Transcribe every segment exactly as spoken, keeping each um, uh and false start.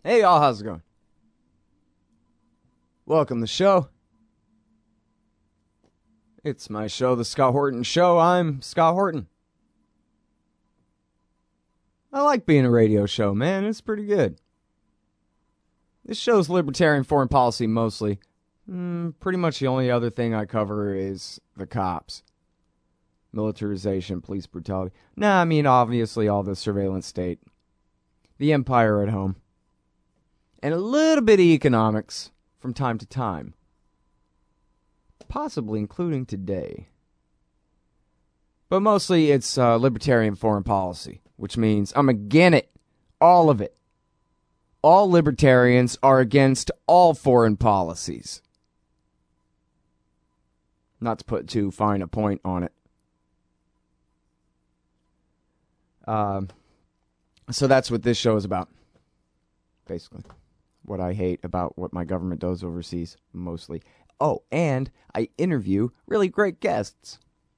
Hey y'all, how's it going? Welcome to the show. It's my show, The Scott Horton Show. I'm Scott Horton. I like being a radio show, man. It's pretty good. This show's libertarian foreign policy mostly. Mm, pretty much the only other thing I cover is the cops. Militarization, police brutality. Nah, I mean, obviously all the surveillance state. The empire at home. And a little bit of economics from time to time. Possibly including today. But mostly it's uh, libertarian foreign policy, which means I'm against it. All of it. All libertarians are against all foreign policies. Not to put too fine a point on it. Um, so that's what this show is about. Basically. What I hate about what my government does overseas, mostly. Oh, and I interview really great guests.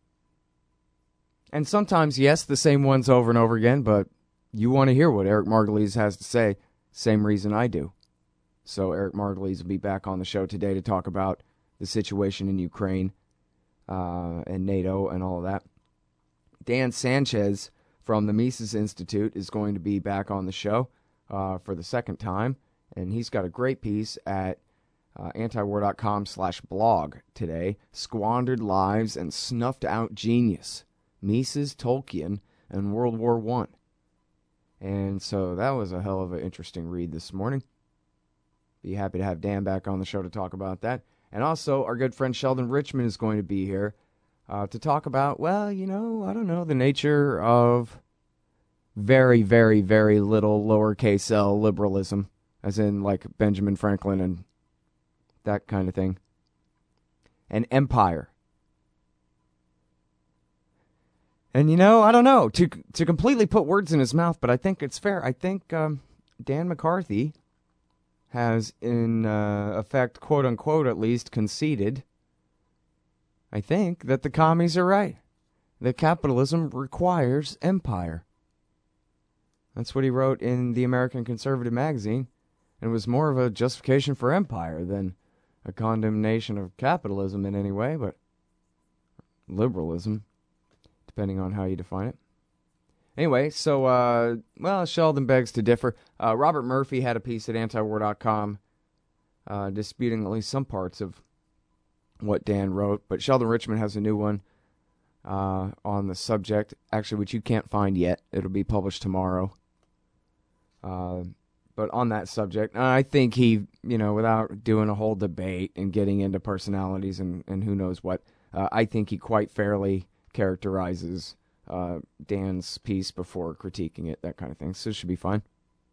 And sometimes, yes, the same ones over and over again, but you want to hear what Eric Margulies has to say. Same reason I do. So Eric Margulies will be back on the show today to talk about the situation in Ukraine uh, and NATO and all of that. Dan Sanchez from the Mises Institute is going to be back on the show uh, for the second time. And he's got a great piece at uh, antiwar.com slash blog today. Squandered Lives and Snuffed Out Genius. Mises, Tolkien, and World War One. And so that was a hell of an interesting read this morning. Be happy to have Dan back on the show to talk about that. And also, our good friend Sheldon Richman is going to be here uh, to talk about, well, you know, I don't know, the nature of very, very, very little lowercase l liberalism. As in, like, Benjamin Franklin and that kind of thing. And empire. And, you know, I don't know, to to completely put words in his mouth, but I think it's fair. I think um, Dan McCarthy has, in uh, effect, quote-unquote, at least, conceded, I think, that the commies are right. That capitalism requires empire. That's what he wrote in the American Conservative magazine. It was more of a justification for empire than a condemnation of capitalism in any way, but liberalism, depending on how you define it. Anyway, so, uh, well, Sheldon begs to differ. Uh, Robert Murphy had a piece at antiwar dot com uh, disputing at least some parts of what Dan wrote, but Sheldon Richman has a new one uh, on the subject, actually, which you can't find yet. It'll be published tomorrow. Uh... But on that subject, I think he, you know, without doing a whole debate and getting into personalities and, and who knows what, uh, I think he quite fairly characterizes uh, Dan's piece before critiquing it, that kind of thing. So it should be fine.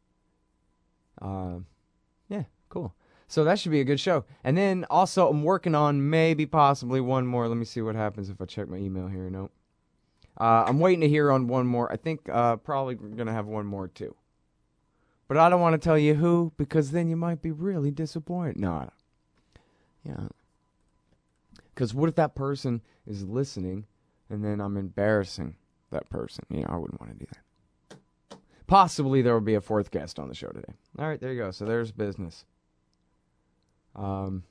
Uh, yeah, cool. So that should be a good show. And then also I'm working on maybe possibly one more. Let me see what happens if I check my email here. Nope. Uh, I'm waiting to hear on one more. I think uh, probably going to have one more too. But I don't want to tell you who, because then you might be really disappointed. No. Yeah. Because what if that person is listening, and then I'm embarrassing that person? You know, I wouldn't want to do that. Possibly there will be a fourth guest on the show today. All right, there you go. So there's business. Um.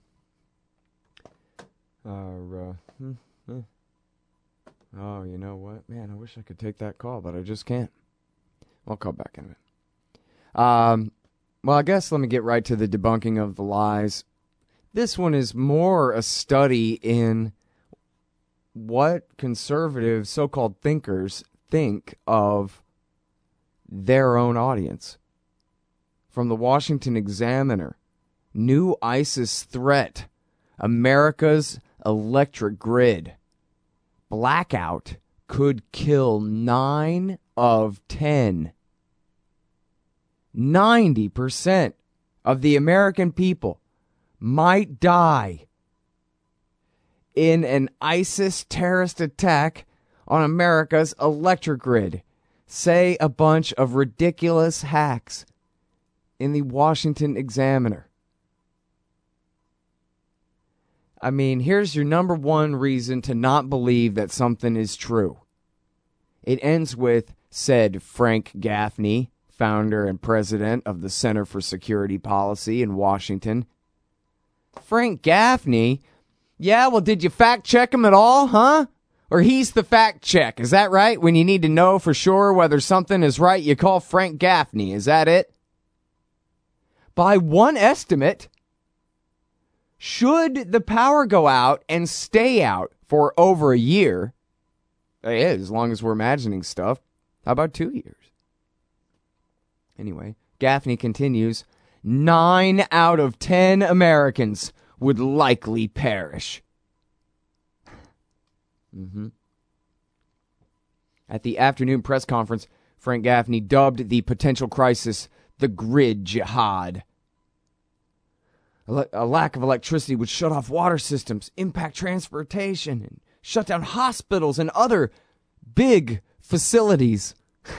Uh, uh, hmm, hmm. Oh, you know what? Man, I wish I could take that call, but I just can't. I'll call back in a minute. Um, well, I guess let me get right to the debunking of the lies. This one is more a study in what conservative so-called thinkers think of their own audience. From the Washington Examiner, new ISIS threat, America's electric grid, blackout could kill nine of ten. ninety percent of the American people might die in an ISIS terrorist attack on America's electric grid. Say a bunch of ridiculous hacks in the Washington Examiner. I mean, here's your number one reason to not believe that something is true. It ends with, said Frank Gaffney, founder and president of the Center for Security Policy in Washington. Frank Gaffney? Yeah, well, did you fact check him at all, huh? Or he's the fact check, is that right? When you need to know for sure whether something is right, you call Frank Gaffney, is that it? By one estimate, should the power go out and stay out for over a year, yeah, as long as we're imagining stuff, how about two years? Anyway, Gaffney continues, nine out of ten Americans would likely perish. Mm-hmm. At the afternoon press conference, Frank Gaffney dubbed the potential crisis the grid jihad. A lack of electricity would shut off water systems, impact transportation, and shut down hospitals and other big facilities.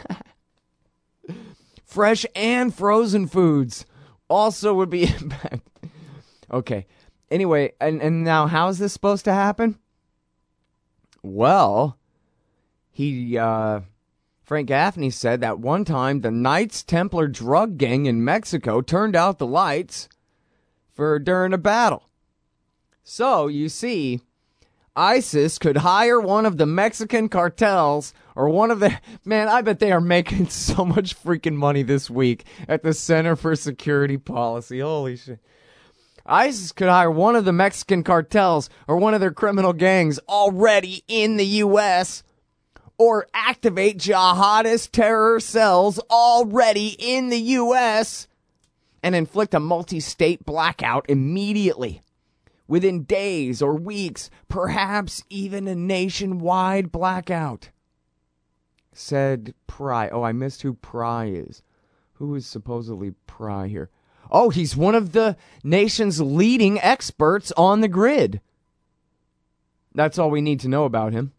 Fresh and frozen foods also would be impacted. Okay. Anyway, and, and now how is this supposed to happen? Well, he, uh, Frank Gaffney said that one time the Knights Templar drug gang in Mexico turned out the lights for during a battle. So, you see, ISIS could hire one of the Mexican cartels or one of the... Man, I bet they are making so much freaking money this week at the Center for Security Policy. Holy shit. ISIS could hire one of the Mexican cartels or one of their criminal gangs already in the U S or activate jihadist terror cells already in the U S and inflict a multi-state blackout immediately, within days or weeks, perhaps even a nationwide blackout. Said Pry. Oh, I missed who Pry is. Who is supposedly Pry here? Oh, he's one of the nation's leading experts on the grid. That's all we need to know about him.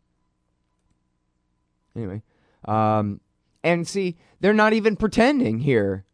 Anyway, um, and see, they're not even pretending here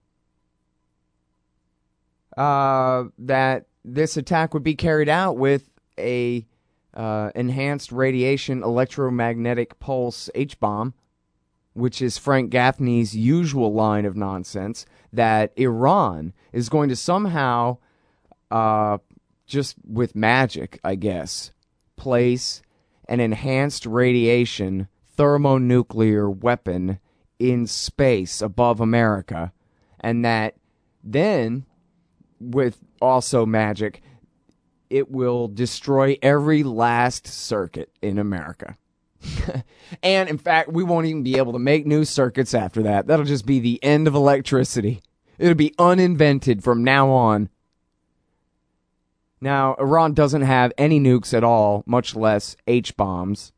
uh, that this attack would be carried out with a uh, enhanced radiation electromagnetic pulse H-bomb, which is Frank Gaffney's usual line of nonsense, that Iran is going to somehow, uh, just with magic, I guess, place an enhanced radiation thermonuclear weapon in space above America, and that then, with also magic, it will destroy every last circuit in America. And, in fact, we won't even be able to make new circuits after that. That'll just be the end of electricity. It'll be uninvented from now on. Now, Iran doesn't have any nukes at all, much less H-bombs.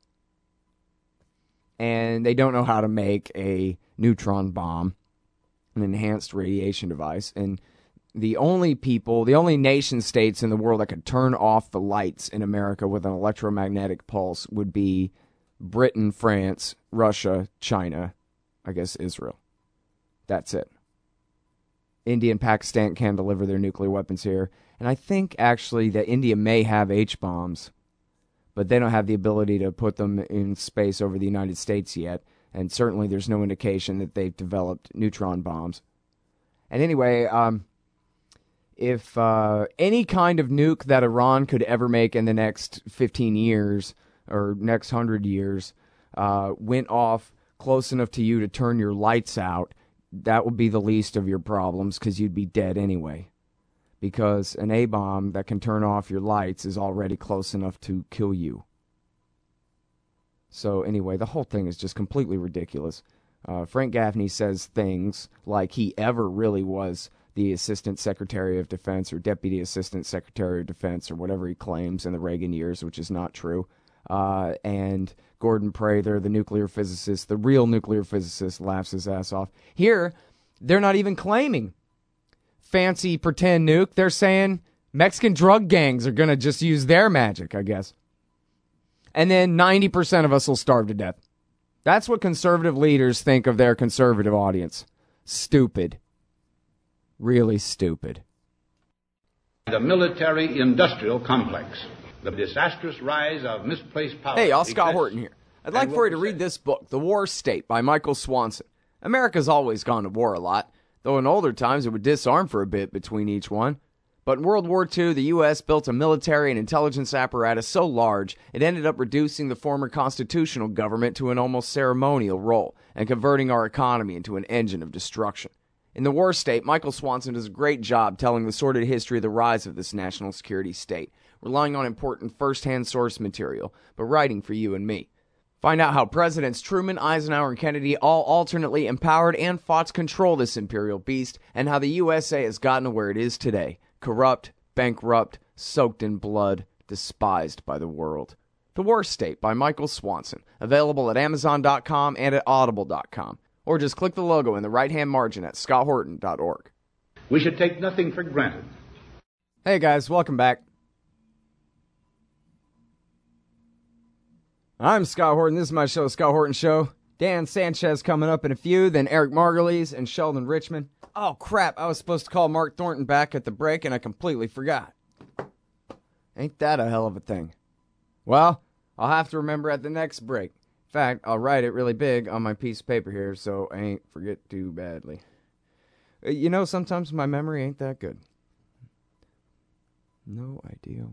And they don't know how to make a neutron bomb, an enhanced radiation device. And the only people, the only nation states in the world that could turn off the lights in America with an electromagnetic pulse would be Britain, France, Russia, China, I guess Israel. That's it. India and Pakistan can deliver their nuclear weapons here. And I think, actually, that India may have H-bombs, but they don't have the ability to put them in space over the United States yet. And certainly there's no indication that they've developed neutron bombs. And anyway, um, if uh, any kind of nuke that Iran could ever make in the next fifteen years or next hundred years uh, went off close enough to you to turn your lights out, that would be the least of your problems because you'd be dead anyway. Because an A-bomb that can turn off your lights is already close enough to kill you. So anyway, the whole thing is just completely ridiculous. Uh, Frank Gaffney says things like he ever really was the Assistant Secretary of Defense or Deputy Assistant Secretary of Defense or whatever he claims in the Reagan years, which is not true. Uh, and Gordon Prather, the nuclear physicist, the real nuclear physicist, laughs his ass off. Here, they're not even claiming fancy pretend nuke. They're saying Mexican drug gangs are going to just use their magic, I guess. And then ninety percent of us will starve to death. That's what conservative leaders think of their conservative audience. Stupid. Really stupid. The military-industrial complex. The disastrous rise of misplaced power. Hey, y'all, Scott Horton here. I'd like for you to read this book, The War State, by Michael Swanson. America's always gone to war a lot, though in older times it would disarm for a bit between each one. But in World War Two, the U S built a military and intelligence apparatus so large it ended up reducing the former constitutional government to an almost ceremonial role and converting our economy into an engine of destruction. In The War State, Michael Swanson does a great job telling the sordid history of the rise of this national security state, relying on important first-hand source material, but writing for you and me. Find out how Presidents Truman, Eisenhower, and Kennedy all alternately empowered and fought to control this imperial beast, and how the U S A has gotten to where it is today. Corrupt, bankrupt, soaked in blood, despised by the world. The War State by Michael Swanson, available at Amazon dot com and at Audible dot com. Or just click the logo in the right-hand margin at Scott Horton dot org. We should take nothing for granted. Hey guys, welcome back. I'm Scott Horton. This is my show, Scott Horton Show. Dan Sanchez coming up in a few, then Eric Margulies and Sheldon Richman. Oh, crap, I was supposed to call Mark Thornton back at the break, and I completely forgot. Ain't that a hell of a thing? Well, I'll have to remember at the next break. In fact, I'll write it really big on my piece of paper here, so I ain't forget too badly. You know, sometimes my memory ain't that good. No idea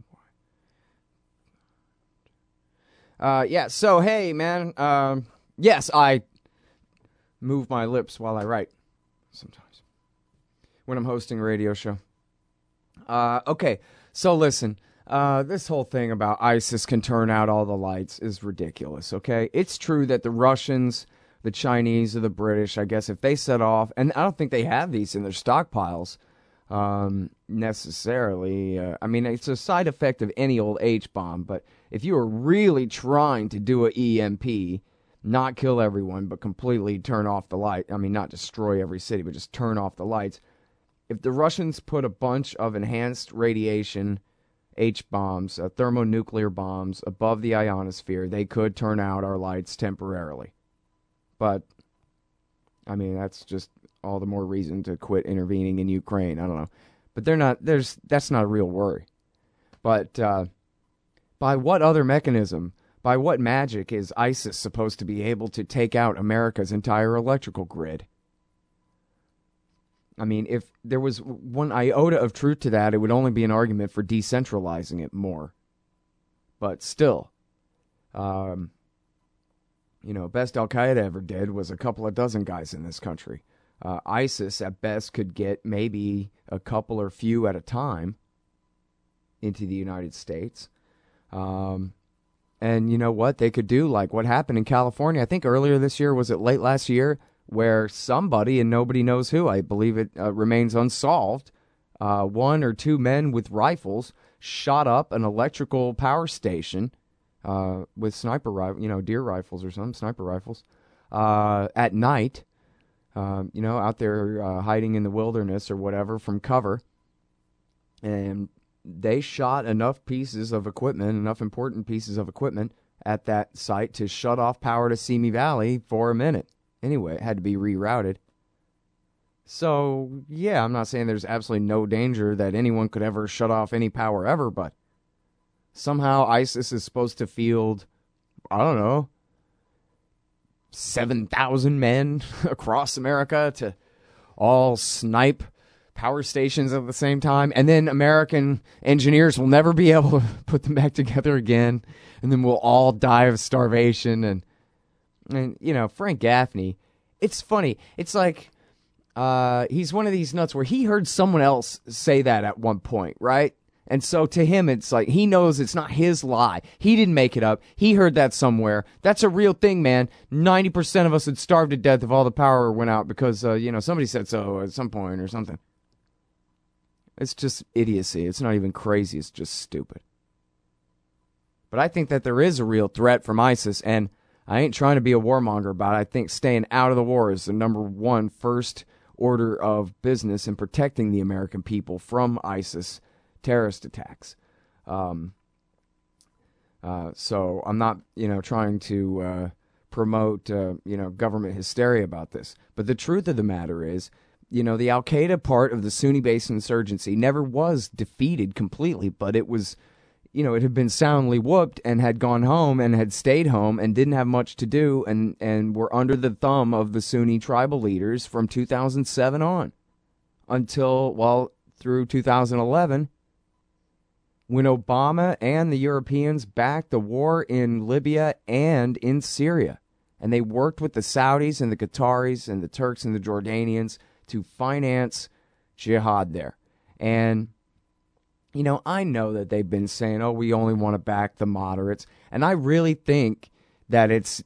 why. Uh, yeah, so, hey, man, um, yes, I move my lips while I write sometimes when I'm hosting a radio show. Uh, okay, so listen, uh, this whole thing about ISIS can turn out all the lights is ridiculous, okay? It's true that the Russians, the Chinese, or the British, I guess, if they set off, and I don't think they have these in their stockpiles um, necessarily. Uh, I mean, it's a side effect of any old H-bomb, but if you were really trying to do a E M P, not kill everyone, but completely turn off the light, I mean, not destroy every city, but just turn off the lights, if the Russians put a bunch of enhanced radiation H-bombs, uh, thermonuclear bombs, above the ionosphere, they could turn out our lights temporarily. But, I mean, that's just all the more reason to quit intervening in Ukraine. I don't know. But they're not, there's, that's not a real worry. But uh, by what other mechanism, by what magic is ISIS supposed to be able to take out America's entire electrical grid? I mean, if there was one iota of truth to that, it would only be an argument for decentralizing it more. But still, um, you know, best Al-Qaeda ever did was a couple of dozen guys in this country. Uh, ISIS, at best, could get maybe a couple or few at a time into the United States. Um, and you know what? They could do like what happened in California. I think earlier this year, was it late last year, where somebody, and nobody knows who, I believe it uh, remains unsolved, uh, one or two men with rifles shot up an electrical power station uh, with sniper rifles, you know, deer rifles or some sniper rifles, uh, at night, um, you know, out there uh, hiding in the wilderness or whatever from cover. And they shot enough pieces of equipment, enough important pieces of equipment at that site to shut off power to Simi Valley for a minute. Anyway, it had to be rerouted. So, yeah, I'm not saying there's absolutely no danger that anyone could ever shut off any power ever, but somehow ISIS is supposed to field, I don't know, seven thousand men across America to all snipe power stations at the same time, and then American engineers will never be able to put them back together again, and then we'll all die of starvation. And And, you know, Frank Gaffney, it's funny. It's like uh, he's one of these nuts where he heard someone else say that at one point, right? And so to him, it's like he knows it's not his lie. He didn't make it up. He heard that somewhere. That's a real thing, man. ninety percent of us would starve to death if all the power went out because, uh, you know, somebody said so at some point or something. It's just idiocy. It's not even crazy. It's just stupid. But I think that there is a real threat from ISIS, and I ain't trying to be a warmonger about it. I think staying out of the war is the number one first order of business in protecting the American people from ISIS terrorist attacks. Um, uh, so I'm not, you know, trying to uh, promote, uh, you know, government hysteria about this. But the truth of the matter is, you know, the Al-Qaeda part of the Sunni-based insurgency never was defeated completely, but it was, you know, it had been soundly whooped and had gone home and had stayed home and didn't have much to do and, and were under the thumb of the Sunni tribal leaders from two thousand seven on until, well, through two thousand eleven, when Obama and the Europeans backed the war in Libya and in Syria. And they worked with the Saudis and the Qataris and the Turks and the Jordanians to finance jihad there. And you know, I know that they've been saying, oh, we only want to back the moderates. And I really think that it's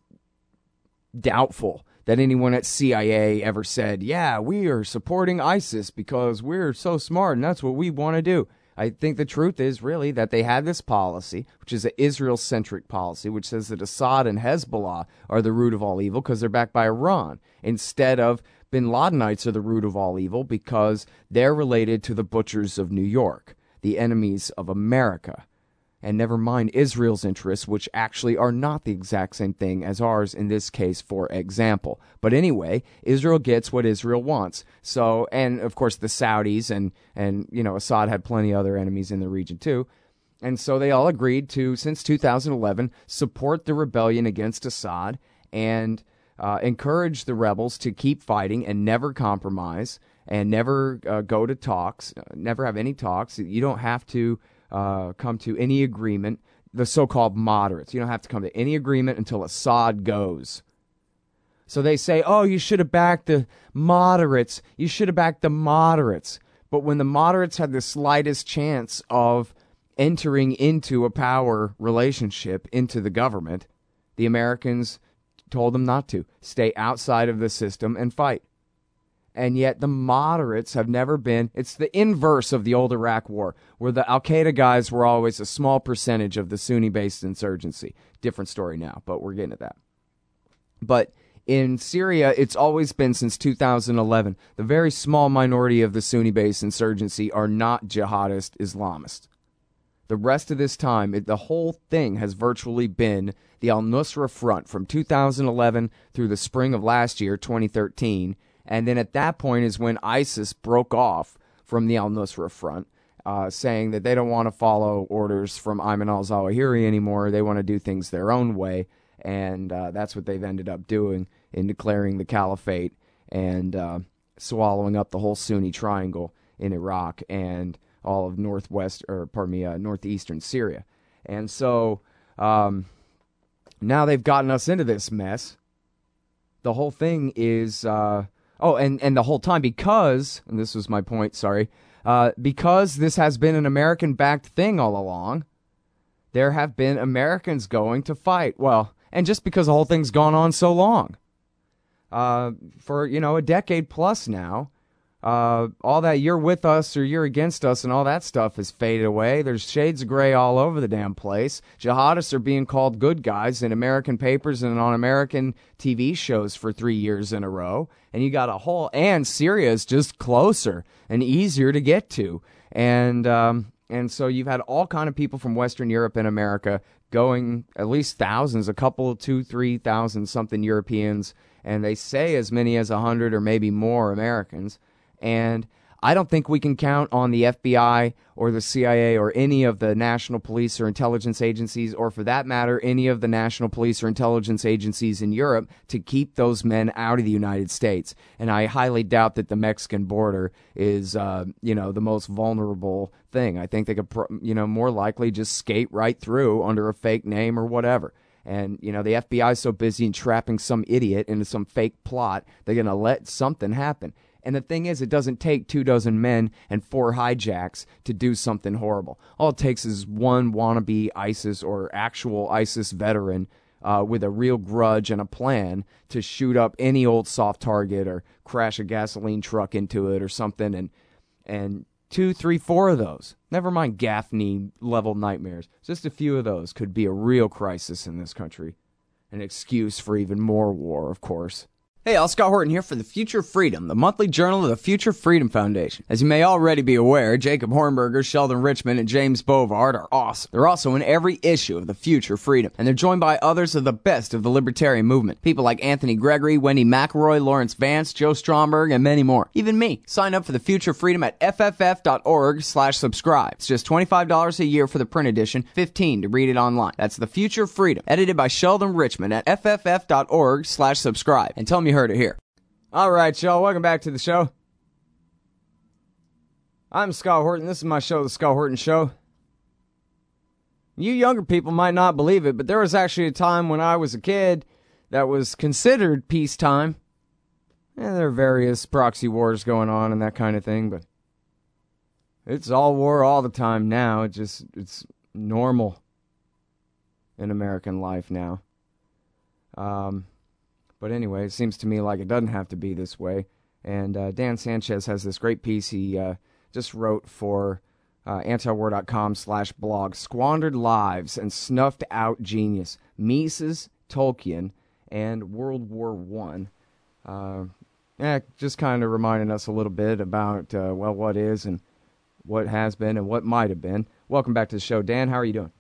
doubtful that anyone at C I A ever said, yeah, we are supporting ISIS because we're so smart and that's what we want to do. I think the truth is really that they had this policy, which is an Israel-centric policy, which says that Assad and Hezbollah are the root of all evil because they're backed by Iran, instead of Bin Ladenites are the root of all evil because they're related to the butchers of New York, the enemies of America, and never mind Israel's interests, which actually are not the exact same thing as ours in this case, for example. But anyway, Israel gets what Israel wants. So, and of course the Saudis and, and you know, Assad had plenty of other enemies in the region too. And so they all agreed to, since two thousand eleven, support the rebellion against Assad and uh, encourage the rebels to keep fighting and never compromise and never uh, go to talks, uh, never have any talks. You don't have to uh, come to any agreement, the so-called moderates. You don't have to come to any agreement until Assad goes. So they say, oh, you should have backed the moderates. You should have backed the moderates. But when the moderates had the slightest chance of entering into a power relationship, into the government, the Americans told them not to. Stay outside of the system and fight. And yet the moderates have never been, it's the inverse of the old Iraq war, where the Al-Qaeda guys were always a small percentage of the Sunni-based insurgency. Different story now, but we're getting to that. But in Syria, it's always been since two thousand eleven, the very small minority of the Sunni-based insurgency are not jihadist Islamists. The rest of this time, it, the whole thing has virtually been the al-Nusra Front from two thousand eleven through the spring of last year, twenty thirteen. And then at that point is when ISIS broke off from the al-Nusra Front, uh, saying that they don't want to follow orders from Ayman al-Zawahiri anymore. They want to do things their own way. And uh, that's what they've ended up doing in declaring the caliphate and uh, swallowing up the whole Sunni triangle in Iraq and all of northwest, or pardon me, uh, northeastern Syria. And so um, now they've gotten us into this mess. The whole thing is... Uh, Oh, and, and the whole time, because, and this was my point, sorry, uh, because this has been an American-backed thing all along, there have been Americans going to fight. Well, and just because the whole thing's gone on so long, uh, for, you know, a decade plus now, uh, all that you're with us or you're against us and all that stuff has faded away. There's shades of gray all over the damn place. Jihadists are being called good guys in American papers and on American T V shows for three years in a row. And you got a whole, and Syria is just closer and easier to get to. And, um, and so you've had all kind of people from Western Europe and America going, at least thousands, a couple, two, three thousand something Europeans, and they say as many as a hundred or maybe more Americans. And I don't think we can count on the F B I or the C I A or any of the national police or intelligence agencies, or for that matter, any of the national police or intelligence agencies in Europe to keep those men out of the United States. And I highly doubt that the Mexican border is, uh, you know, the most vulnerable thing. I think they could, you know, more likely just skate right through under a fake name or whatever. And, you know, the F B I is so busy entrapping some idiot into some fake plot, they're going to let something happen. And the thing is, it doesn't take two dozen men and four hijacks to do something horrible. All it takes is one wannabe ISIS or actual ISIS veteran uh, with a real grudge and a plan to shoot up any old soft target or crash a gasoline truck into it or something. And and two, three, four of those, never mind Gaffney-level nightmares, just a few of those could be a real crisis in this country. An excuse for even more war, of course. Hey, all, Scott Horton here for The Future Freedom, the monthly journal of the Future Freedom Foundation. As you may already be aware, Jacob Hornberger, Sheldon Richman, and James Bovard are awesome. They're also in every issue of The Future Freedom, and they're joined by others of the best of the libertarian movement. People like Anthony Gregory, Wendy McElroy, Lawrence Vance, Joe Stromberg, and many more. Even me. Sign up for The Future Freedom at fff.org slash subscribe. It's just twenty-five dollars a year for the print edition, fifteen dollars to read it online. That's The Future Freedom, edited by Sheldon Richman at fff.org slash subscribe. And tell me you heard it here. All right, y'all, welcome back to the show. I'm Scott Horton. This is my show, The Scott Horton Show. You younger people might not believe it, but there was actually a time when I was a kid that was considered peacetime. And there are various proxy wars going on and that kind of thing, but it's all war all the time now. It just, it's normal in American life now. Um... But anyway, it seems to me like it doesn't have to be this way. And uh, Dan Sanchez has this great piece he uh, just wrote for uh, antiwar.com slash blog, Squandered Lives and Snuffed Out Genius, Mises, Tolkien, and World War One. Uh, yeah, just kind of reminding us a little bit about, uh, well, what is and what has been and what might have been. Welcome back to the show. Dan, how are you doing?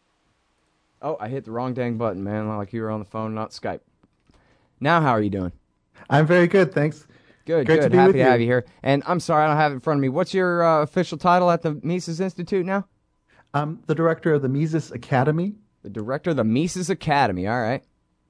Oh, I hit the wrong dang button, man, like you were on the phone, not Skype. Now, how are you doing? I'm very good, thanks. Good, Great good. To be Happy with to you. have you here. And I'm sorry, I don't have it in front of me. What's your uh, official title at the Mises Institute now? I'm the director of the Mises Academy. The director of the Mises Academy. All right.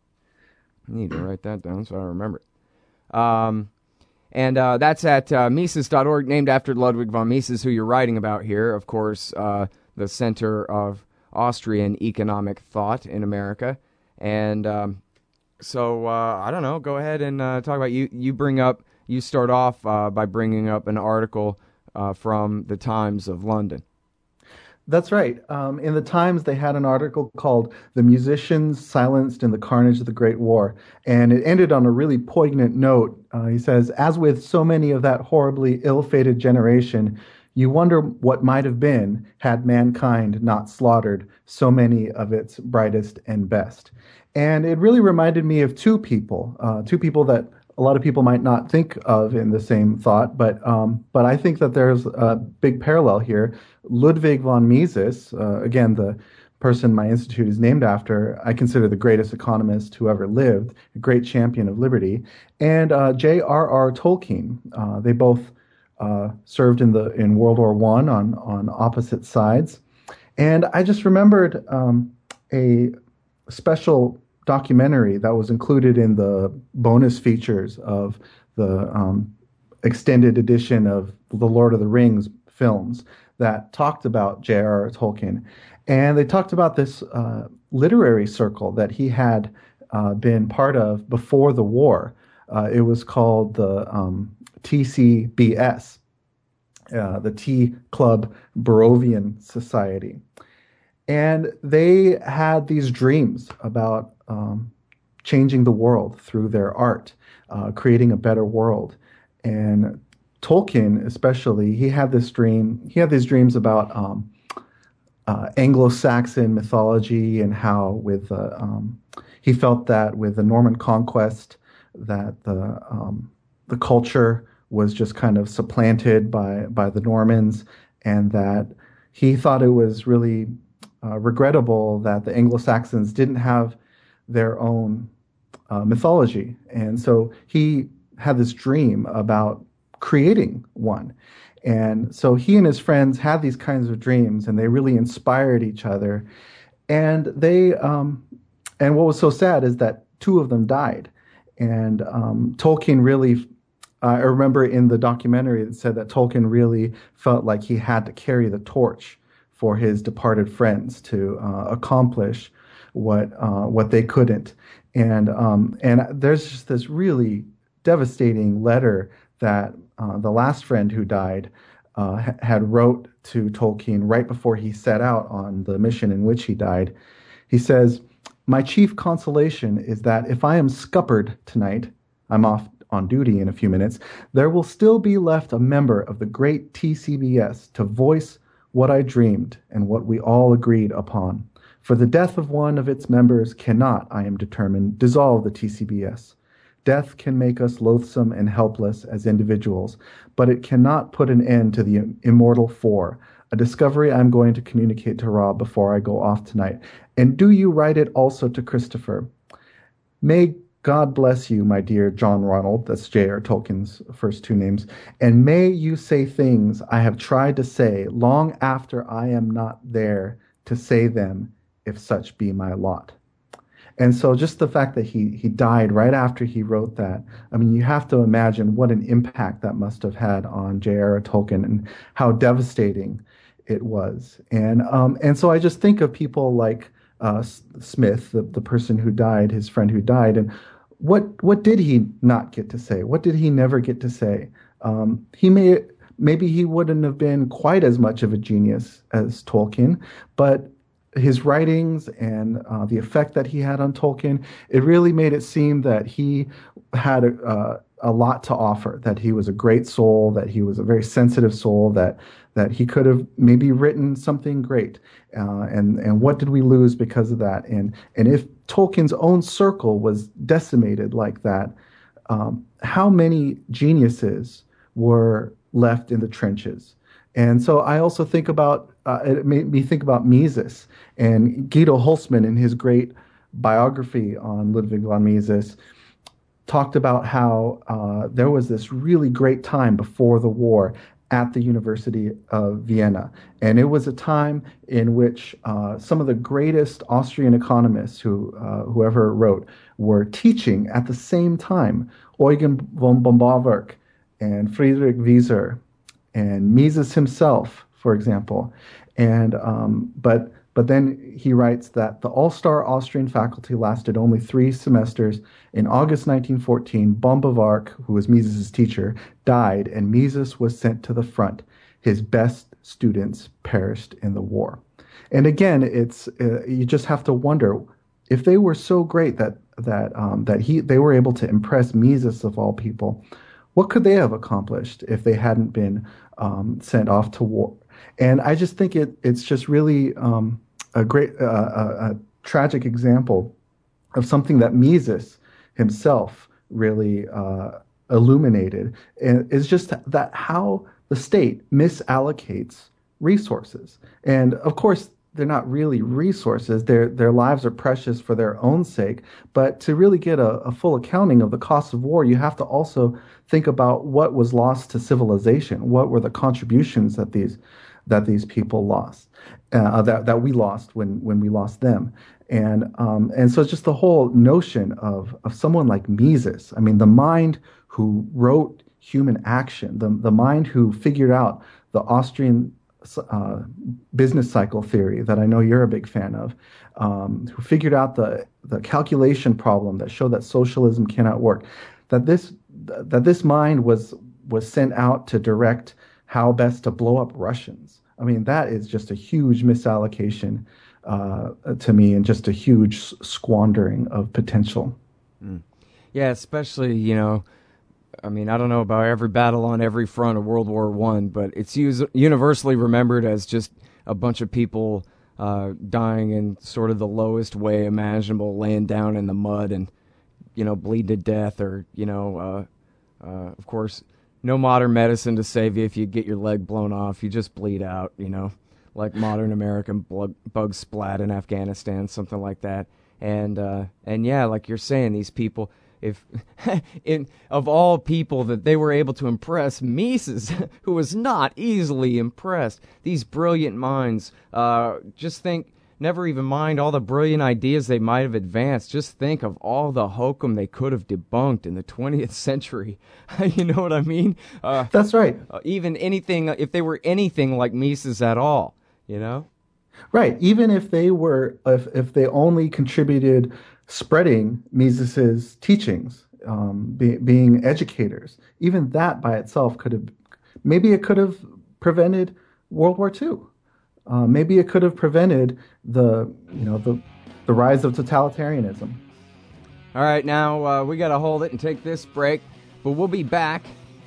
I need to write that down so I remember it. Um, and uh, that's at uh, Mises dot org, named after Ludwig von Mises, who you're writing about here. Of course, uh, the center of Austrian economic thought in America. And Um, So, uh, I don't know, go ahead and uh, talk about, you You bring up, you start off uh, by bringing up an article uh, from the Times of London. That's right. Um, in the Times, they had an article called The Musicians Silenced in the Carnage of the Great War. And it ended on a really poignant note. Uh, he says, as with so many of that horribly ill-fated generation, you wonder what might have been had mankind not slaughtered so many of its brightest and best. And it really reminded me of two people, uh, two people that a lot of people might not think of in the same thought, but um, but I think that there's a big parallel here. Ludwig von Mises, uh, again, the person my institute is named after, I consider the greatest economist who ever lived, a great champion of liberty, and uh, J R R Tolkien. Uh, they both uh, served in the in World War One on on opposite sides, and I just remembered um, a special documentary that was included in the bonus features of the um, extended edition of the Lord of the Rings films that talked about J R R Tolkien. And they talked about this uh, literary circle that he had uh, been part of before the war. Uh, it was called the um, T C B S, uh, the Tea Club Barovian Society. And they had these dreams about um, changing the world through their art, uh, creating a better world. And Tolkien, especially, he had this dream. He had these dreams about um, uh, Anglo-Saxon mythology and how, with uh, um, he felt that with the Norman conquest, that the um, the culture was just kind of supplanted by by the Normans, and that he thought it was really Uh, regrettable that the Anglo-Saxons didn't have their own uh, mythology. And so he had this dream about creating one. And so he and his friends had these kinds of dreams, and they really inspired each other. And they, um, and what was so sad is that two of them died. And um, Tolkien really, uh, I remember in the documentary it said that Tolkien really felt like he had to carry the torch for his departed friends to uh, accomplish what uh, what they couldn't, and um, and there's just this really devastating letter that uh, the last friend who died uh, ha- had wrote to Tolkien right before he set out on the mission in which he died. He says, "My chief consolation is that if I am scuppered tonight, I'm off on duty in a few minutes, there will still be left a member of the great T C B S to voice what I dreamed and what we all agreed upon. For the death of one of its members cannot, I am determined, dissolve the T C B S. Death can make us loathsome and helpless as individuals, but it cannot put an end to the immortal four, a discovery I'm going to communicate to Rob before I go off tonight. And do you write it also to Christopher? May God bless you, my dear John Ronald, that's J R. Tolkien's first two names, and may you say things I have tried to say long after I am not there to say them, if such be my lot. And so just the fact that he he died right after he wrote that, I mean, you have to imagine what an impact that must have had on J R R. Tolkien and how devastating it was. And um, and so I just think of people like uh, Smith, the, the person who died, his friend who died, and what what did he not get to say? What did he never get to say? Um, he may maybe he wouldn't have been quite as much of a genius as Tolkien, but his writings and uh, the effect that he had on Tolkien, it really made it seem that he had a, uh, a lot to offer, that he was a great soul, that he was a very sensitive soul, that that he could have maybe written something great. Uh, and, and what did we lose because of that? And, and if Tolkien's own circle was decimated like that, um, how many geniuses were left in the trenches? And so I also think about, uh, it made me think about Mises and Guido Hulsmann in his great biography on Ludwig von Mises talked about how uh, there was this really great time before the war at the University of Vienna. And it was a time in which uh, some of the greatest Austrian economists who uh, whoever wrote were teaching at the same time. Eugen von Bombarwerk and Friedrich Wieser and Mises himself, for example. And um, but but then he writes that the all-star Austrian faculty lasted only three semesters. In August nineteen fourteen, Bombarwerk, who was Mises' teacher, died, and Mises was sent to the front. His best students perished in the war. And again, it's uh, you just have to wonder if they were so great that that um, that he they were able to impress Mises of all people. What could they have accomplished if they hadn't been um, sent off to war? And I just think it it's just really um, a great, uh, a, a tragic example of something that Mises himself really uh, illuminated. And it's just that how the state misallocates resources. And of course, they're not really resources. Their their lives are precious for their own sake. But to really get a, a full accounting of the cost of war, you have to also think about what was lost to civilization. What were the contributions that these that these people lost, uh, that that we lost when when we lost them. And um, and so it's just the whole notion of of someone like Mises. I mean, the mind who wrote Human Action, the the mind who figured out the Austrian Uh, business cycle theory that I know you're a big fan of, um, who figured out the the calculation problem that showed that socialism cannot work, that this that this mind was was sent out to direct how best to blow up Russians. I mean, that is just a huge misallocation uh, to me, and just a huge squandering of potential. Mm. Yeah, especially, you know, I mean, I don't know about every battle on every front of World War One, but it's us- universally remembered as just a bunch of people uh, dying in sort of the lowest way imaginable, laying down in the mud and, you know, bleed to death, or, you know, uh, uh, of course, no modern medicine to save you if you get your leg blown off. You just bleed out, you know, like modern American blood, bug splat in Afghanistan, something like that. And uh, and yeah, like you're saying, these people, if in of all people that they were able to impress, Mises, who was not easily impressed, these brilliant minds, uh, just think, never even mind all the brilliant ideas they might have advanced. Just think of all the hokum they could have debunked in the twentieth century. You know what I mean? Uh, That's right. Uh, even anything, if they were anything like Mises at all, you know? Right. Even if they were, if, if they only contributed spreading Mises's teachings, um, be, being educators, even that by itself could have, maybe it could have prevented World War Two. Uh, maybe it could have prevented the, you know, the, the rise of totalitarianism. All right, now uh, we got to hold it and take this break, but we'll be back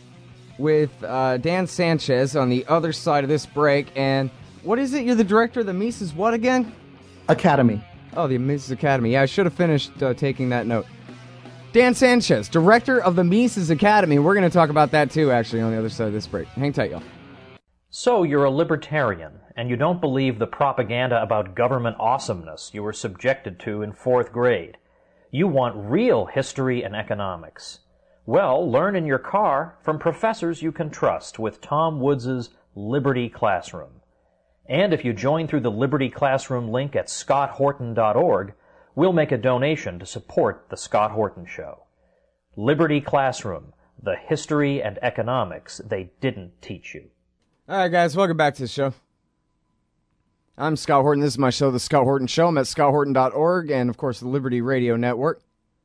with uh, Dan Sanchez on the other side of this break. And what is it? You're the director of the Mises what again? Academy. Oh, the Mises Academy. Yeah, I should have finished uh, taking that note. Dan Sanchez, director of the Mises Academy. We're going to talk about that too, actually, on the other side of this break. Hang tight, y'all. So you're a libertarian, and you don't believe the propaganda about government awesomeness you were subjected to in fourth grade. You want real history and economics. Well, learn in your car from professors you can trust with Tom Woods' Liberty Classroom. And if you join through the Liberty Classroom link at scott horton dot org, we'll make a donation to support The Scott Horton Show. Liberty Classroom, the history and economics they didn't teach you. All right, guys, welcome back to the show. I'm Scott Horton. This is my show, The Scott Horton Show. I'm at scott horton dot org and, of course, the Liberty Radio Network.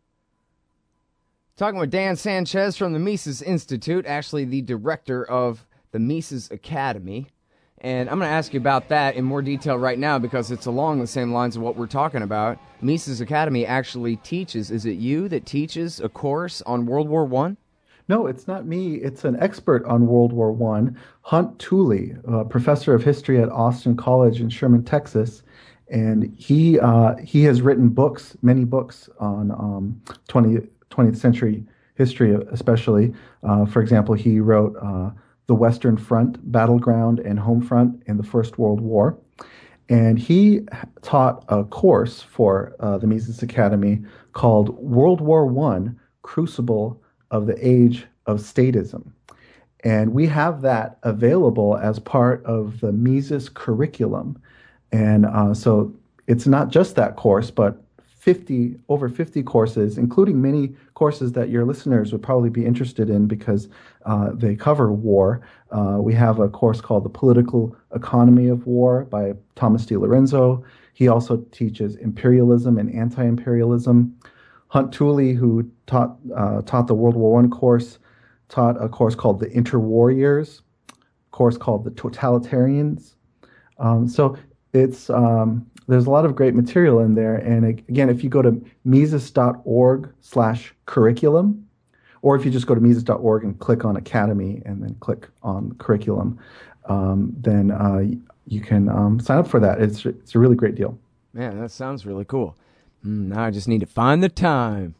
Talking with Dan Sanchez from the Mises Institute, actually the director of the Mises Academy. And I'm going to ask you about that in more detail right now because it's along the same lines of what we're talking about. Mises Academy actually teaches. Is it you that teaches a course on World War One? No, it's not me. It's an expert on World War One, Hunt Tooley, a professor of history at Austin College in Sherman, Texas. And he uh, he has written books, many books on um, twentieth century history, especially. Uh, for example, he wrote uh, The Western Front, Battleground, and Home Front in the First World War. And he taught a course for uh, the Mises Academy called World War One, Crucible of the Age of Statism. And we have that available as part of the Mises curriculum. And uh, so it's not just that course, but fifty over fifty courses, including many courses that your listeners would probably be interested in because uh, they cover war. Uh, we have a course called The Political Economy of War by Thomas DiLorenzo. He also teaches imperialism and anti-imperialism. Hunt Tooley, who taught uh, taught the World War One course, taught a course called the Interwar Years, a course called the Totalitarians. Um, so it's um, there's a lot of great material in there. And again, if you go to Mises dot org slash curriculum, or if you just go to Mises dot org and click on Academy and then click on curriculum, um, then uh, you can um, sign up for that. It's it's a really great deal. Man, that sounds really cool. Mm, now I just need to find the time.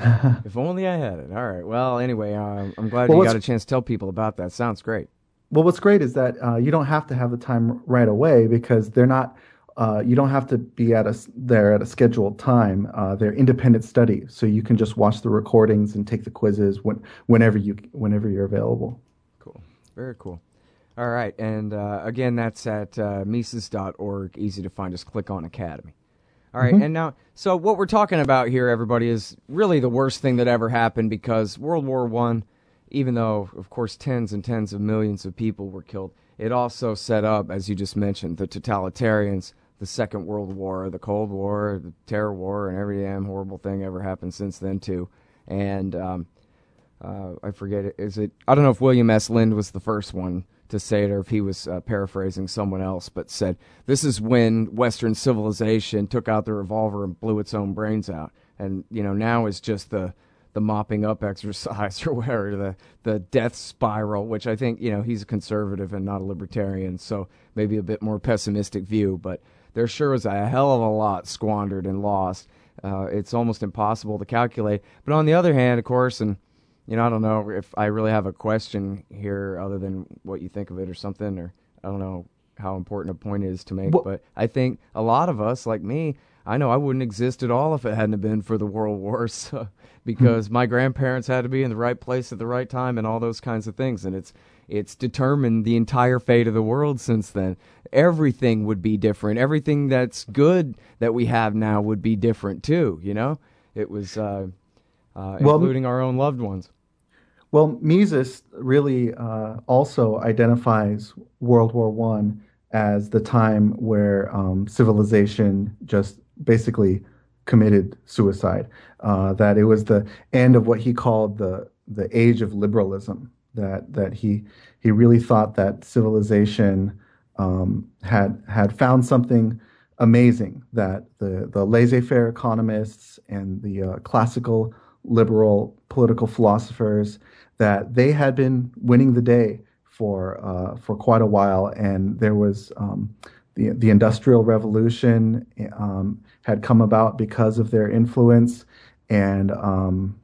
If only I had it. All right. Well, anyway, uh, I'm glad well, you got a chance to tell people about that. Sounds great. Well, what's great is that uh, you don't have to have the time right away because they're not. Uh, you don't have to be at a there at a scheduled time. Uh, they're independent study, so you can just watch the recordings and take the quizzes when, whenever you whenever you're available. Cool. Very cool. All right, and uh, again, that's at uh, Mises dot org. Easy to find. Just click on Academy. All right, mm-hmm. And now, so what we're talking about here, everybody, is really the worst thing that ever happened because World War One, even though, of course, tens and tens of millions of people were killed, it also set up, as you just mentioned, the totalitarians, the Second World War, the Cold War, the Terror War, and every damn horrible thing ever happened since then, too. And um, uh, I forget, it, is it, I don't know if William S. Lind was the first one to say it or if he was uh, paraphrasing someone else, but said, this is when Western civilization took out the revolver and blew its own brains out. And, you know, now is just the, the mopping up exercise or whatever, the, the death spiral, which I think, you know, he's a conservative and not a libertarian, so maybe a bit more pessimistic view, but there sure is a hell of a lot squandered and lost. Uh, it's almost impossible to calculate. But on the other hand, of course, and you know, I don't know if I really have a question here other than what you think of it or something, or I don't know how important a point is to make, well, but I think a lot of us, like me, I know I wouldn't exist at all if it hadn't been for the World Wars, so, because my grandparents had to be in the right place at the right time and all those kinds of things, and it's it's determined the entire fate of the world since then. Everything would be different. Everything that's good that we have now would be different too, you know? It was, uh, uh, well, including our own loved ones. Well, Mises really uh, also identifies World War One as the time where um, civilization just basically committed suicide. Uh, that it was the end of what he called the the age of liberalism. That that he he really thought that civilization um, had had found something amazing. That the the laissez-faire economists and the uh, classical liberal political philosophers, that they had been winning the day for uh, for quite a while, and there was um, the the Industrial Revolution um, had come about because of their influence, and um,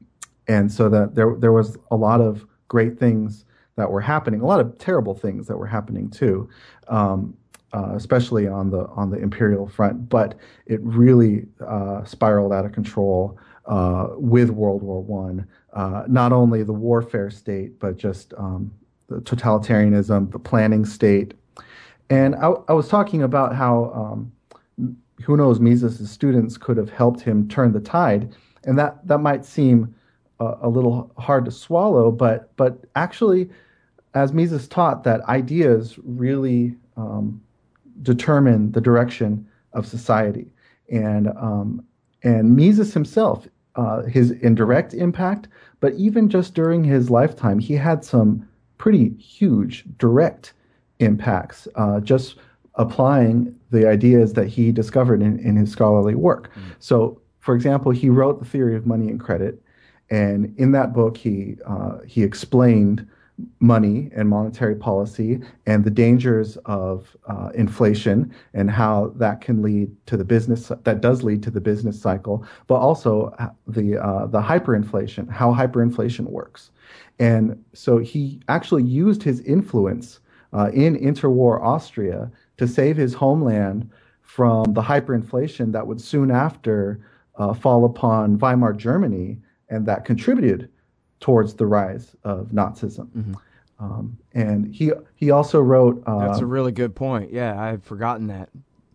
and so that there there was a lot of great things that were happening, a lot of terrible things that were happening too, um, uh, especially on the on the imperial front. But it really uh, spiraled out of control uh, with World War One. Uh, not only the warfare state, but just um, the totalitarianism, the planning state. And I, I was talking about how um, who knows, Mises' students could have helped him turn the tide, and that that might seem a, a little hard to swallow, but but actually, as Mises taught, that ideas really um, determine the direction of society, and um, and Mises himself, uh, his indirect impact, but even just during his lifetime, he had some pretty huge direct impacts, uh, just applying the ideas that he discovered in, in his scholarly work. Mm. So, for example, he wrote The Theory of Money and Credit, and in that book, he uh, he explained money and monetary policy and the dangers of uh, inflation and how that can lead to the business that does lead to the business cycle, but also the uh, the hyperinflation, how hyperinflation works. And so he actually used his influence uh, in interwar Austria to save his homeland from the hyperinflation that would soon after uh, fall upon Weimar Germany, and that contributed towards the rise of Nazism. Mm-hmm. Um, and he he also wrote... Uh, That's a really good point. Yeah, I had forgotten that.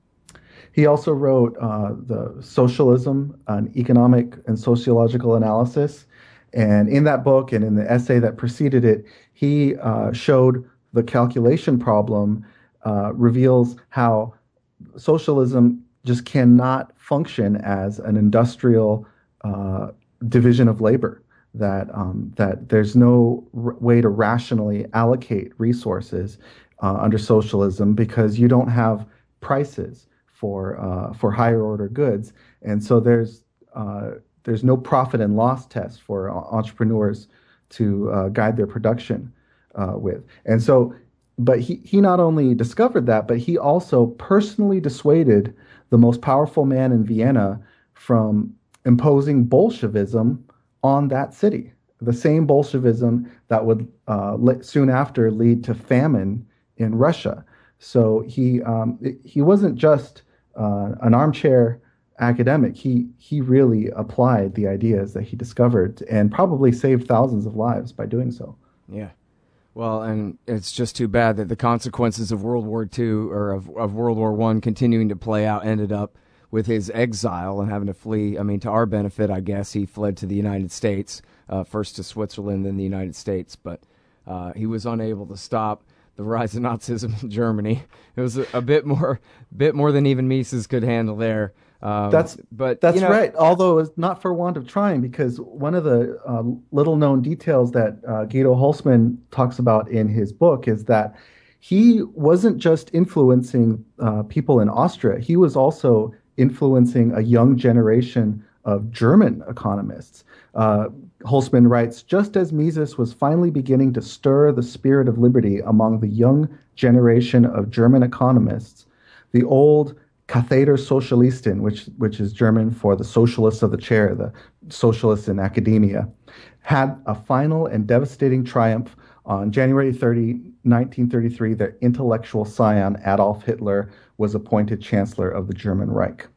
He also wrote uh, the Socialism, an Economic and Sociological Analysis. And in that book and in the essay that preceded it, he uh, showed the calculation problem uh, reveals how socialism just cannot function as an industrial uh, division of labor. That um, that there's no r- way to rationally allocate resources uh, under socialism because you don't have prices for uh, for higher order goods, and so there's uh, there's no profit and loss test for entrepreneurs to uh, guide their production uh, with. And so, but he he not only discovered that, but he also personally dissuaded the most powerful man in Vienna from imposing Bolshevism on that city, the same Bolshevism that would uh, soon after lead to famine in Russia. So he um, he wasn't just uh, an armchair academic. He he really applied the ideas that he discovered and probably saved thousands of lives by doing so. Yeah. Well, and it's just too bad that the consequences of World War Two or of, of World War One continuing to play out ended up with his exile and having to flee. I mean, to our benefit, I guess, he fled to the United States, uh, first to Switzerland, then the United States. But uh, he was unable to stop the rise of Nazism in Germany. It was a, a bit more bit more than even Mises could handle there. Um, that's but that's you know, right. Although it's not for want of trying, because one of the uh, little-known details that uh, Guido Hülsmann talks about in his book is that he wasn't just influencing uh, people in Austria. He was also influencing a young generation of German economists. Uh, Hülsmann writes, just as Mises was finally beginning to stir the spirit of liberty among the young generation of German economists, the old Katheder Sozialisten, which which is German for the socialists of the chair, the socialists in academia, had a final and devastating triumph on January thirtieth, nineteen thirty-three. Their intellectual scion, Adolf Hitler, was appointed Chancellor of the German Reich.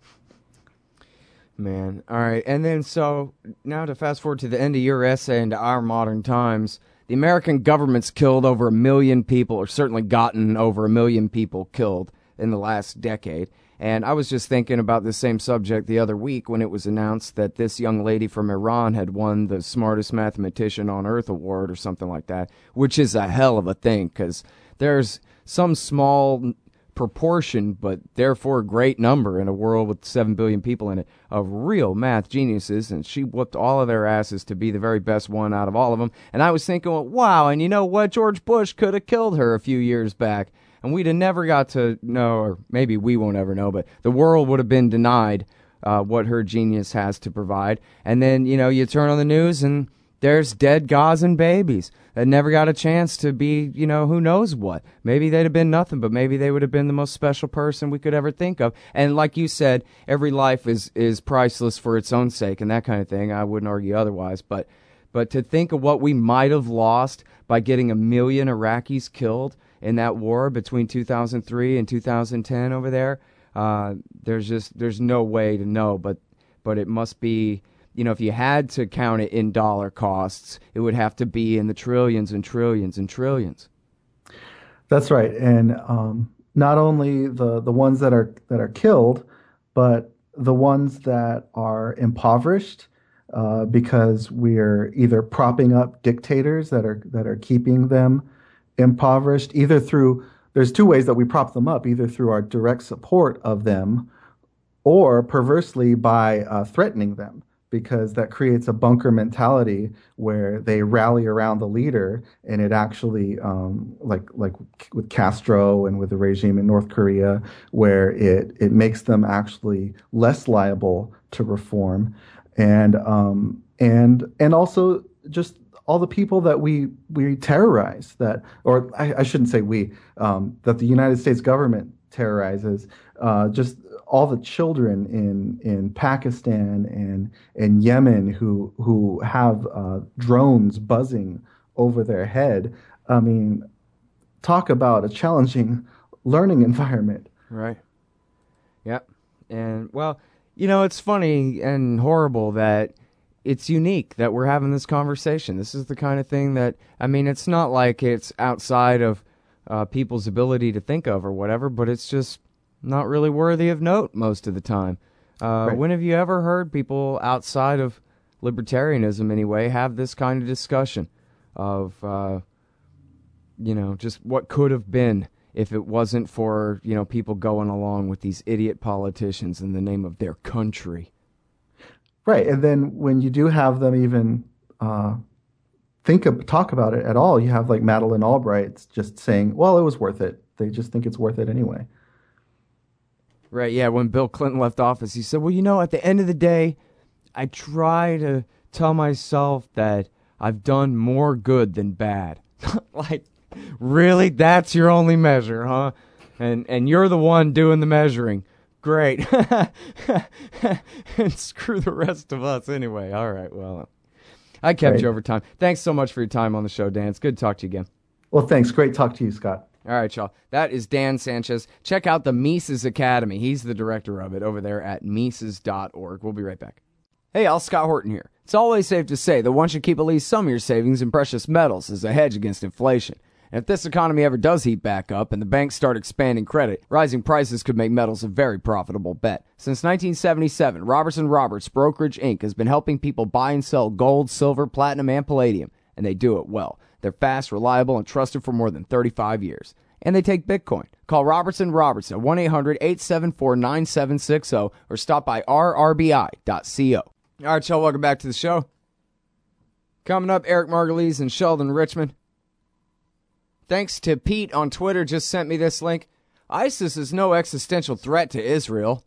Man, all right. And then so now to fast forward to the end of your essay into our modern times, the American government's killed over a million people, or certainly gotten over a million people killed in the last decade. And I was just thinking about the same subject the other week when it was announced that this young lady from Iran had won the smartest mathematician on earth award or something like that, which is a hell of a thing because there's some small proportion, but therefore a great number in a world with seven billion people in it, of real math geniuses, and she whooped all of their asses to be the very best one out of all of them. And I was thinking, well, wow, and you know what? George Bush could have killed her a few years back, and we'd have never got to know, or maybe we won't ever know, but the world would have been denied uh, what her genius has to provide. And then, you know, you turn on the news and there's dead Gazan babies that never got a chance to be, you know, who knows what. Maybe they'd have been nothing, but maybe they would have been the most special person we could ever think of. And like you said, every life is, is priceless for its own sake and that kind of thing. I wouldn't argue otherwise. But But to think of what we might have lost by getting a million Iraqis killed in that war between two thousand three and two thousand ten over there, uh, there's just there's no way to know. But but it must be, you know, if you had to count it in dollar costs, it would have to be in the trillions and trillions and trillions. That's right, and um, not only the the ones that are that are killed, but the ones that are impoverished. Uh, because we're either propping up dictators that are that are keeping them impoverished, either through there's two ways that we prop them up, either through our direct support of them, or perversely by uh, threatening them, because that creates a bunker mentality where they rally around the leader, and it actually, um, like like with Castro and with the regime in North Korea, where it it makes them actually less liable to reform. And um, and and also just all the people that we we terrorize, that, or I, I shouldn't say we, um, that the United States government terrorizes, uh, just all the children in in Pakistan and and Yemen who who have uh, drones buzzing over their head. I mean, talk about a challenging learning environment. Right. Yep. And well, you know, it's funny and horrible that it's unique that we're having this conversation. This is the kind of thing that, I mean, it's not like it's outside of uh, people's ability to think of or whatever, but it's just not really worthy of note most of the time. Uh, Right. When have you ever heard people outside of libertarianism, anyway, have this kind of discussion of, uh, you know, just what could have been if it wasn't for, you know, people going along with these idiot politicians in the name of their country? Right, and then when you do have them even uh, think of, talk about it at all, you have like Madeleine Albright just saying, "Well, it was worth it." They just think it's worth it anyway. Right, yeah, when Bill Clinton left office, he said, well, you know, at the end of the day, I try to tell myself that I've done more good than bad. Like, really? That's your only measure, huh? And and you're the one doing the measuring. Great. And screw the rest of us anyway. All right, well, I kept Right. you over time. Thanks so much for your time on the show, Dan. It's good to talk to you again. Well, thanks. Great talk to you, Scott. All right, y'all. That is Dan Sanchez. Check out the Mises Academy. He's the director of it over there at Mises dot org. We'll be right back. Hey, y'all. Scott Horton here. It's always safe to say that one should keep at least some of your savings in precious metals as a hedge against inflation. And if this economy ever does heat back up and the banks start expanding credit, rising prices could make metals a very profitable bet. Since nineteen seventy-seven, Robertson Roberts Brokerage Incorporated has been helping people buy and sell gold, silver, platinum, and palladium, and they do it well. They're fast, reliable, and trusted for more than thirty-five years. And they take Bitcoin. Call Robertson Roberts at one eight hundred eight seven four nine seven six zero or stop by r r b i dot co. All right, y'all, welcome back to the show. Coming up, Eric Margulies and Sheldon Richman. Thanks to Pete on Twitter, just sent me this link. ISIS is no existential threat to Israel.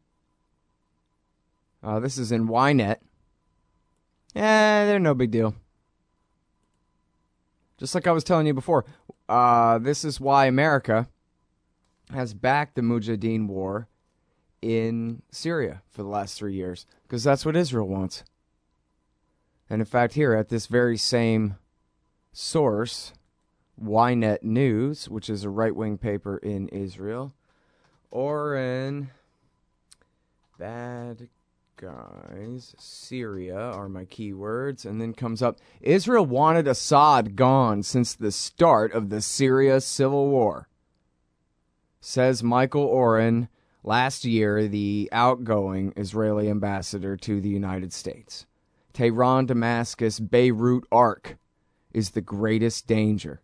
Uh, this is in Ynet. Eh, they're no big deal. Just like I was telling you before, uh, this is why America has backed the Mujahideen war in Syria for the last three years, because that's what Israel wants. And in fact, here at this very same source, Ynet News, which is a right-wing paper in Israel, Oren Bad Guys, Syria are my keywords, and then comes up, Israel wanted Assad gone since the start of the Syria civil war. Says Michael Oren, last year the outgoing Israeli ambassador to the United States. Tehran, Damascus, Beirut arc is the greatest danger.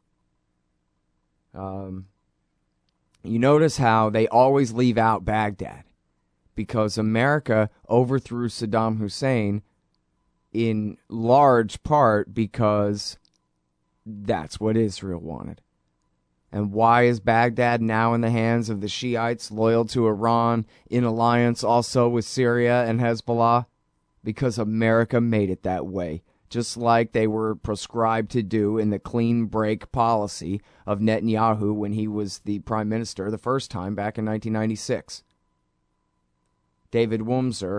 Um, you notice how they always leave out Baghdad, because America overthrew Saddam Hussein in large part because that's what Israel wanted. And why is Baghdad now in the hands of the Shiites loyal to Iran, in alliance also with Syria and Hezbollah? Because America made it that way, just like they were prescribed to do in the clean break policy of Netanyahu when he was the prime minister the first time back in nineteen ninety-six. David Wurmser,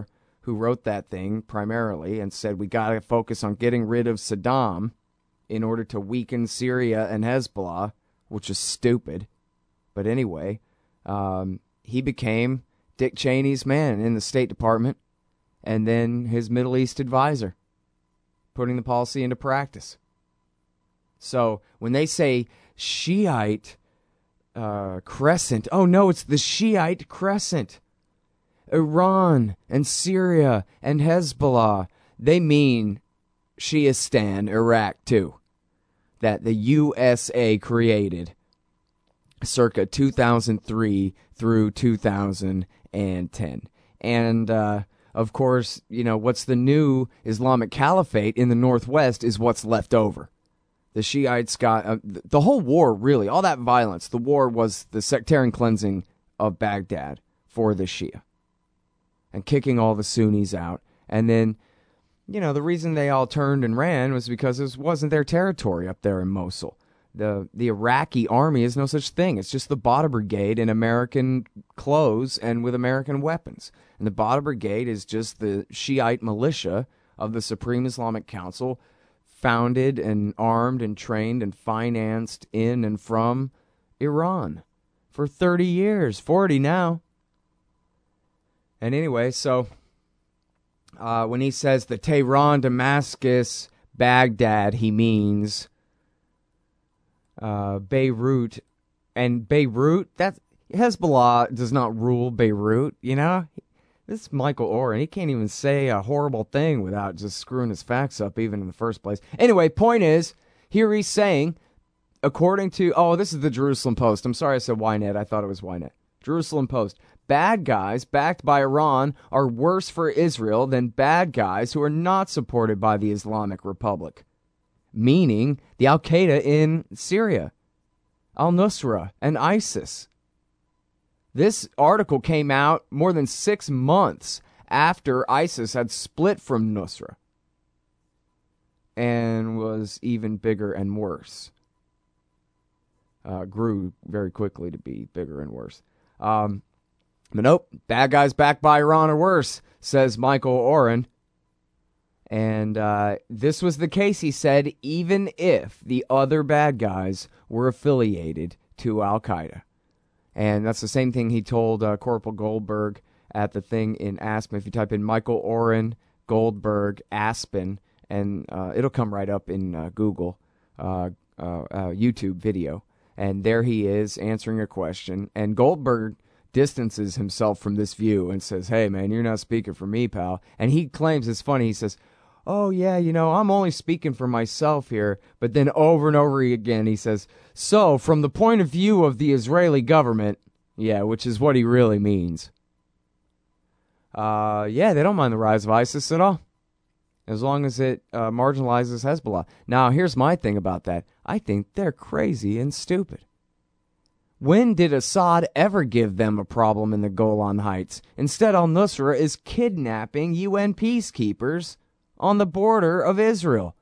who wrote that thing primarily and said we got to focus on getting rid of Saddam in order to weaken Syria and Hezbollah, which is stupid. But anyway, um, he became Dick Cheney's man in the State Department and then his Middle East advisor, putting the policy into practice. So when they say Shiite uh, crescent, oh no, it's the Shiite crescent. Iran and Syria and Hezbollah, they mean Shiistan, Iraq too, that the U S A created circa two thousand three through two thousand ten. And, uh, of course, you know, what's the new Islamic Caliphate in the Northwest is what's left over. The Shiites got, uh, the whole war, really, all that violence, the war was the sectarian cleansing of Baghdad for the Shia. And kicking all the Sunnis out. And then, you know, the reason they all turned and ran was because it wasn't their territory up there in Mosul. The the Iraqi army is no such thing. It's just the Badr Brigade in American clothes and with American weapons. And the Badr Brigade is just the Shiite militia of the Supreme Islamic Council, founded and armed and trained and financed in and from Iran for thirty years, forty now. And anyway, so uh, when he says the Tehran, Damascus, Baghdad, he means uh, Beirut. And Beirut, that Hezbollah does not rule Beirut, you know? This Michael Oren, he can't even say a horrible thing without just screwing his facts up even in the first place. Anyway, point is, here he's saying, according to, oh, this is the Jerusalem Post. I'm sorry I said Ynet. I thought it was Ynet. Jerusalem Post. Bad guys backed by Iran are worse for Israel than bad guys who are not supported by the Islamic Republic. Meaning the Al-Qaeda in Syria, al-Nusra, and ISIS. This article came out more than six months after ISIS had split from Nusra and was even bigger and worse. Uh, grew very quickly to be bigger and worse. Um, but nope, bad guys backed by Iran are worse, says Michael Oren. And uh, this was the case, he said, even if the other bad guys were affiliated to Al-Qaeda. And that's the same thing he told uh, Corporal Goldberg at the thing in Aspen. If you type in Michael Oren, Goldberg, Aspen, and uh, it'll come right up in uh, Google, uh, uh, uh, YouTube video. And there he is answering a question. And Goldberg distances himself from this view and says, hey, man, you're not speaking for me, pal. And he claims, it's funny, he says, oh, yeah, you know, I'm only speaking for myself here. But then over and over again, he says, so from the point of view of the Israeli government, yeah, which is what he really means. Uh, yeah, they don't mind the rise of ISIS at all, as long as it uh, marginalizes Hezbollah. Now, here's my thing about that. I think they're crazy and stupid. When did Assad ever give them a problem in the Golan Heights? Instead, al-Nusra is kidnapping U N peacekeepers on the border of Israel.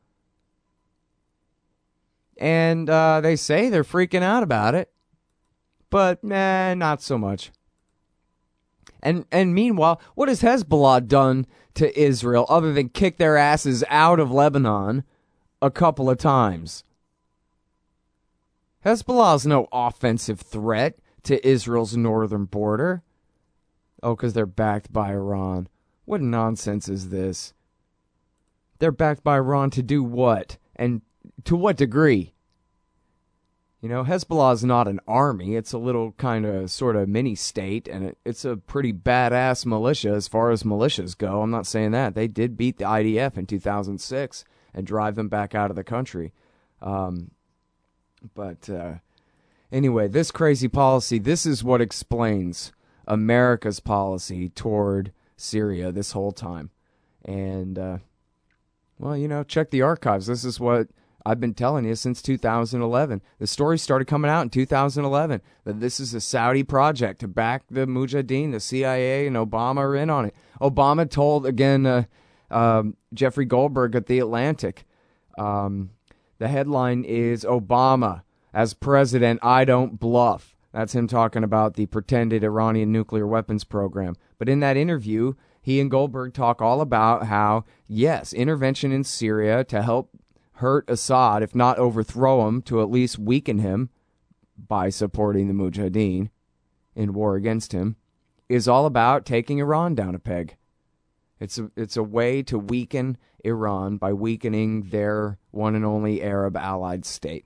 And uh, they say they're freaking out about it. But, nah, not so much. And and meanwhile, what has Hezbollah done to Israel other than kick their asses out of Lebanon a couple of times? Hezbollah's no offensive threat to Israel's northern border. Oh, because they're backed by Iran. What nonsense is this? They're backed by Iran to do what? And to what degree? You know, Hezbollah is not an army. It's a little kind of sort of mini state, and it, it's a pretty badass militia as far as militias go. I'm not saying that. They did beat the I D F in two thousand six and drive them back out of the country. Um, but uh, anyway, this crazy policy, this is what explains America's policy toward Syria this whole time. And, uh, well, you know, check the archives. This is what I've been telling you since two thousand eleven. The story started coming out in two thousand eleven that this is a Saudi project to back the Mujahideen. The C I A and Obama are in on it. Obama told, again, uh, um, Jeffrey Goldberg at The Atlantic, um, the headline is, Obama, as president, I don't bluff. That's him talking about the pretended Iranian nuclear weapons program. But in that interview, he and Goldberg talk all about how, yes, intervention in Syria to help hurt Assad, if not overthrow him, to at least weaken him by supporting the Mujahideen in war against him, is all about taking Iran down a peg. It's a, it's a way to weaken Iran by weakening their one and only Arab allied state.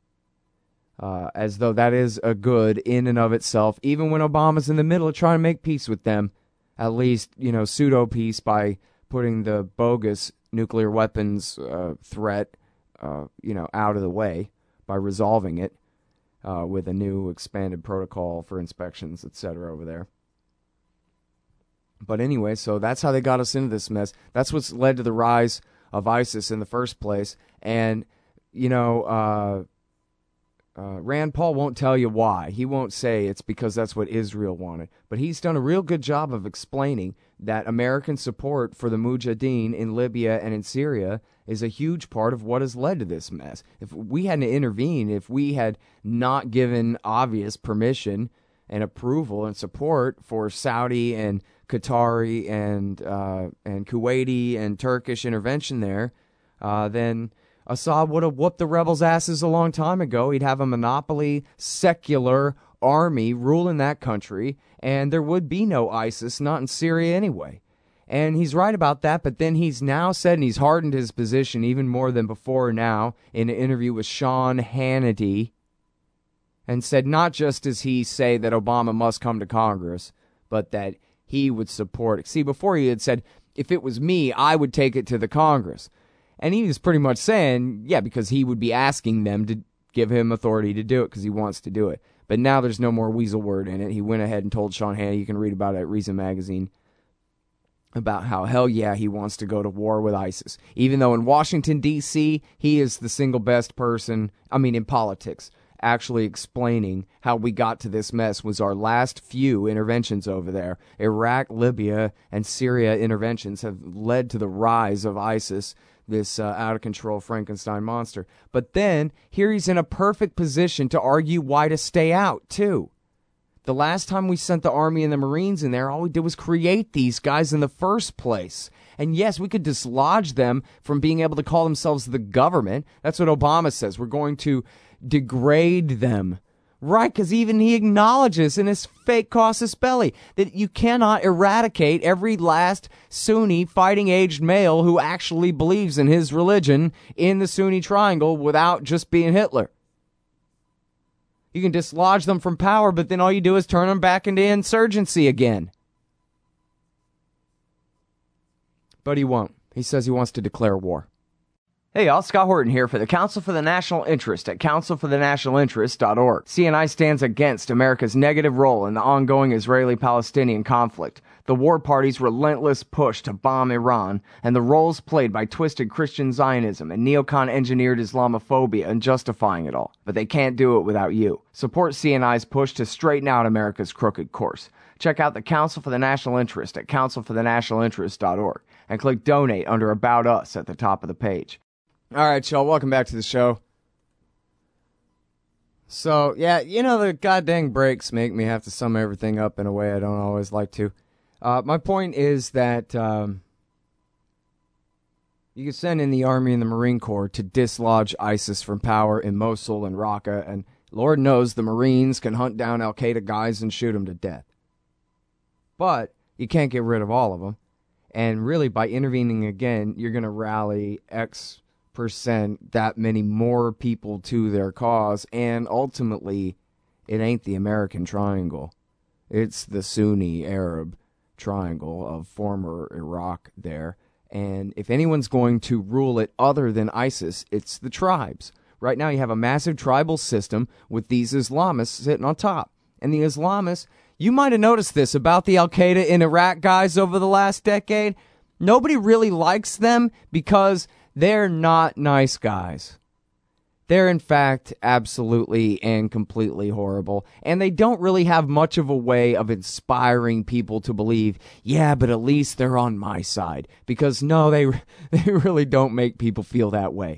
Uh, as though that is a good in and of itself, even when Obama's in the middle of trying to make peace with them, at least, you know, pseudo-peace by putting the bogus nuclear weapons uh, threat, uh, you know, out of the way by resolving it uh, with a new expanded protocol for inspections, et cetera over there. But anyway, so that's how they got us into this mess. That's what's led to the rise of ISIS in the first place. And, you know, uh, uh, Rand Paul won't tell you why. He won't say it's because that's what Israel wanted. But he's done a real good job of explaining that American support for the Mujahideen in Libya and in Syria is a huge part of what has led to this mess. If we hadn't intervened, if we had not given obvious permission and approval and support for Saudi and Qatari and uh, and Kuwaiti and Turkish intervention there, uh, then Assad would have whooped the rebels' asses a long time ago. He'd have a monopoly, secular army ruling that country, and there would be no ISIS, not in Syria anyway. And he's right about that, but then he's now said, and he's hardened his position even more than before now, in an interview with Sean Hannity, and said not just does he say that Obama must come to Congress, but that he would support it. See, before he had said, if it was me, I would take it to the Congress. And he was pretty much saying, yeah, because he would be asking them to give him authority to do it because he wants to do it. But now there's no more weasel word in it. He went ahead and told Sean Hannity, you can read about it at Reason Magazine, about how, hell yeah, he wants to go to war with ISIS. Even though in Washington, D C, he is the single best person, I mean in politics, actually explaining how we got to this mess was our last few interventions over there. Iraq, Libya, and Syria interventions have led to the rise of ISIS, this uh, out-of-control Frankenstein monster. But then, here he's in a perfect position to argue why to stay out, too. The last time we sent the Army and the Marines in there, all we did was create these guys in the first place. And yes, we could dislodge them from being able to call themselves the government. That's what Obama says. We're going to degrade them. Right, because even he acknowledges in his fake casus belli that you cannot eradicate every last Sunni fighting-aged male who actually believes in his religion in the Sunni triangle without just being Hitler. You can dislodge them from power, but then all you do is turn them back into insurgency again. But he won't. He says he wants to declare war. Hey y'all, Scott Horton here for the Council for the National Interest at council for the national interest dot org. C N I stands against America's negative role in the ongoing Israeli-Palestinian conflict, the war party's relentless push to bomb Iran, and the roles played by twisted Christian Zionism and neocon-engineered Islamophobia in justifying it all. But they can't do it without you. Support C N I's push to straighten out America's crooked course. Check out the Council for the National Interest at council for the national interest dot org and click Donate under About Us at the top of the page. All right, y'all, welcome back to the show. So, yeah, you know, the goddamn breaks make me have to sum everything up in a way I don't always like to. Uh, my point is that um, you can send in the Army and the Marine Corps to dislodge ISIS from power in Mosul and Raqqa, and Lord knows the Marines can hunt down Al-Qaeda guys and shoot them to death. But you can't get rid of all of them. And really, by intervening again, you're going to rally X percent that many more people to their cause, and ultimately it ain't the American triangle, it's the Sunni Arab triangle of former Iraq there. And if anyone's going to rule it other than ISIS, it's the tribes. Right now you have a massive tribal system with these Islamists sitting on top, and the Islamists, you might have noticed this about the Al-Qaeda in Iraq guys over the last decade. Nobody really likes them because they're not nice guys. They're, in fact, absolutely and completely horrible. And they don't really have much of a way of inspiring people to believe, yeah, but at least they're on my side. Because, no, they, they really don't make people feel that way.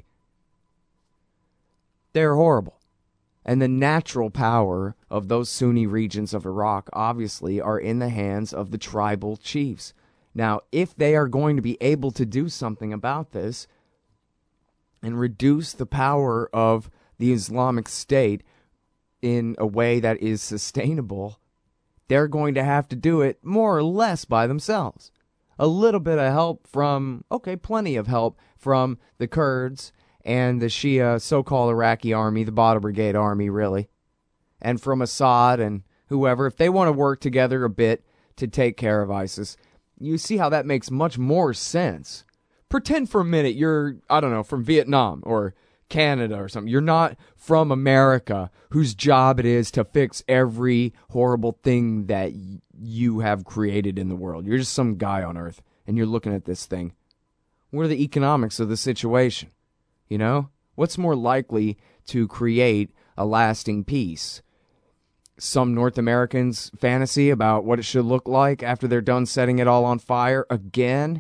They're horrible. And the natural power of those Sunni regions of Iraq, obviously, are in the hands of the tribal chiefs. Now, if they are going to be able to do something about this and reduce the power of the Islamic State in a way that is sustainable, they're going to have to do it more or less by themselves. A little bit of help from, okay, plenty of help from the Kurds and the Shia so-called Iraqi army, the Badr Brigade army, really, and from Assad and whoever. If they want to work together a bit to take care of ISIS, you see how that makes much more sense. Pretend for a minute you're, I don't know, from Vietnam or Canada or something. You're not from America, whose job it is to fix every horrible thing that y- you have created in the world. You're just some guy on Earth, and you're looking at this thing. What are the economics of the situation? You know? What's more likely to create a lasting peace? Some North Americans' fantasy about what it should look like after they're done setting it all on fire again?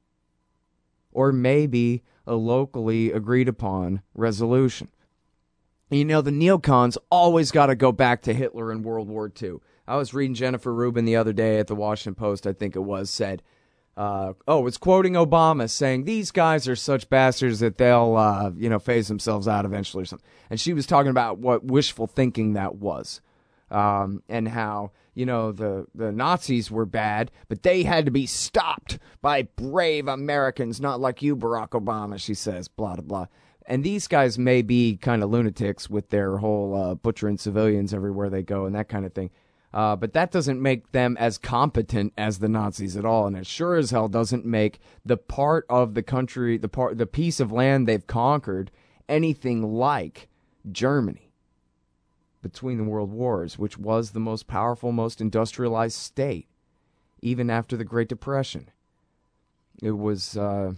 Or maybe a locally agreed upon resolution. You know, the neocons always got to go back to Hitler in World War Two. I was reading Jennifer Rubin the other day at the Washington Post, I think it was, said, uh, oh, it's quoting Obama saying, these guys are such bastards that they'll, uh, you know, phase themselves out eventually or something. And she was talking about what wishful thinking that was. Um, and how, you know, the, the Nazis were bad, but they had to be stopped by brave Americans, not like you, Barack Obama, she says, blah, blah, blah. And these guys may be kind of lunatics with their whole uh, butchering civilians everywhere they go and that kind of thing. Uh, but that doesn't make them as competent as the Nazis at all. And it sure as hell doesn't make the part of the country, the part, the piece of land they've conquered anything like Germany between the world wars, which was the most powerful, most industrialized state, even after the Great Depression. It was uh,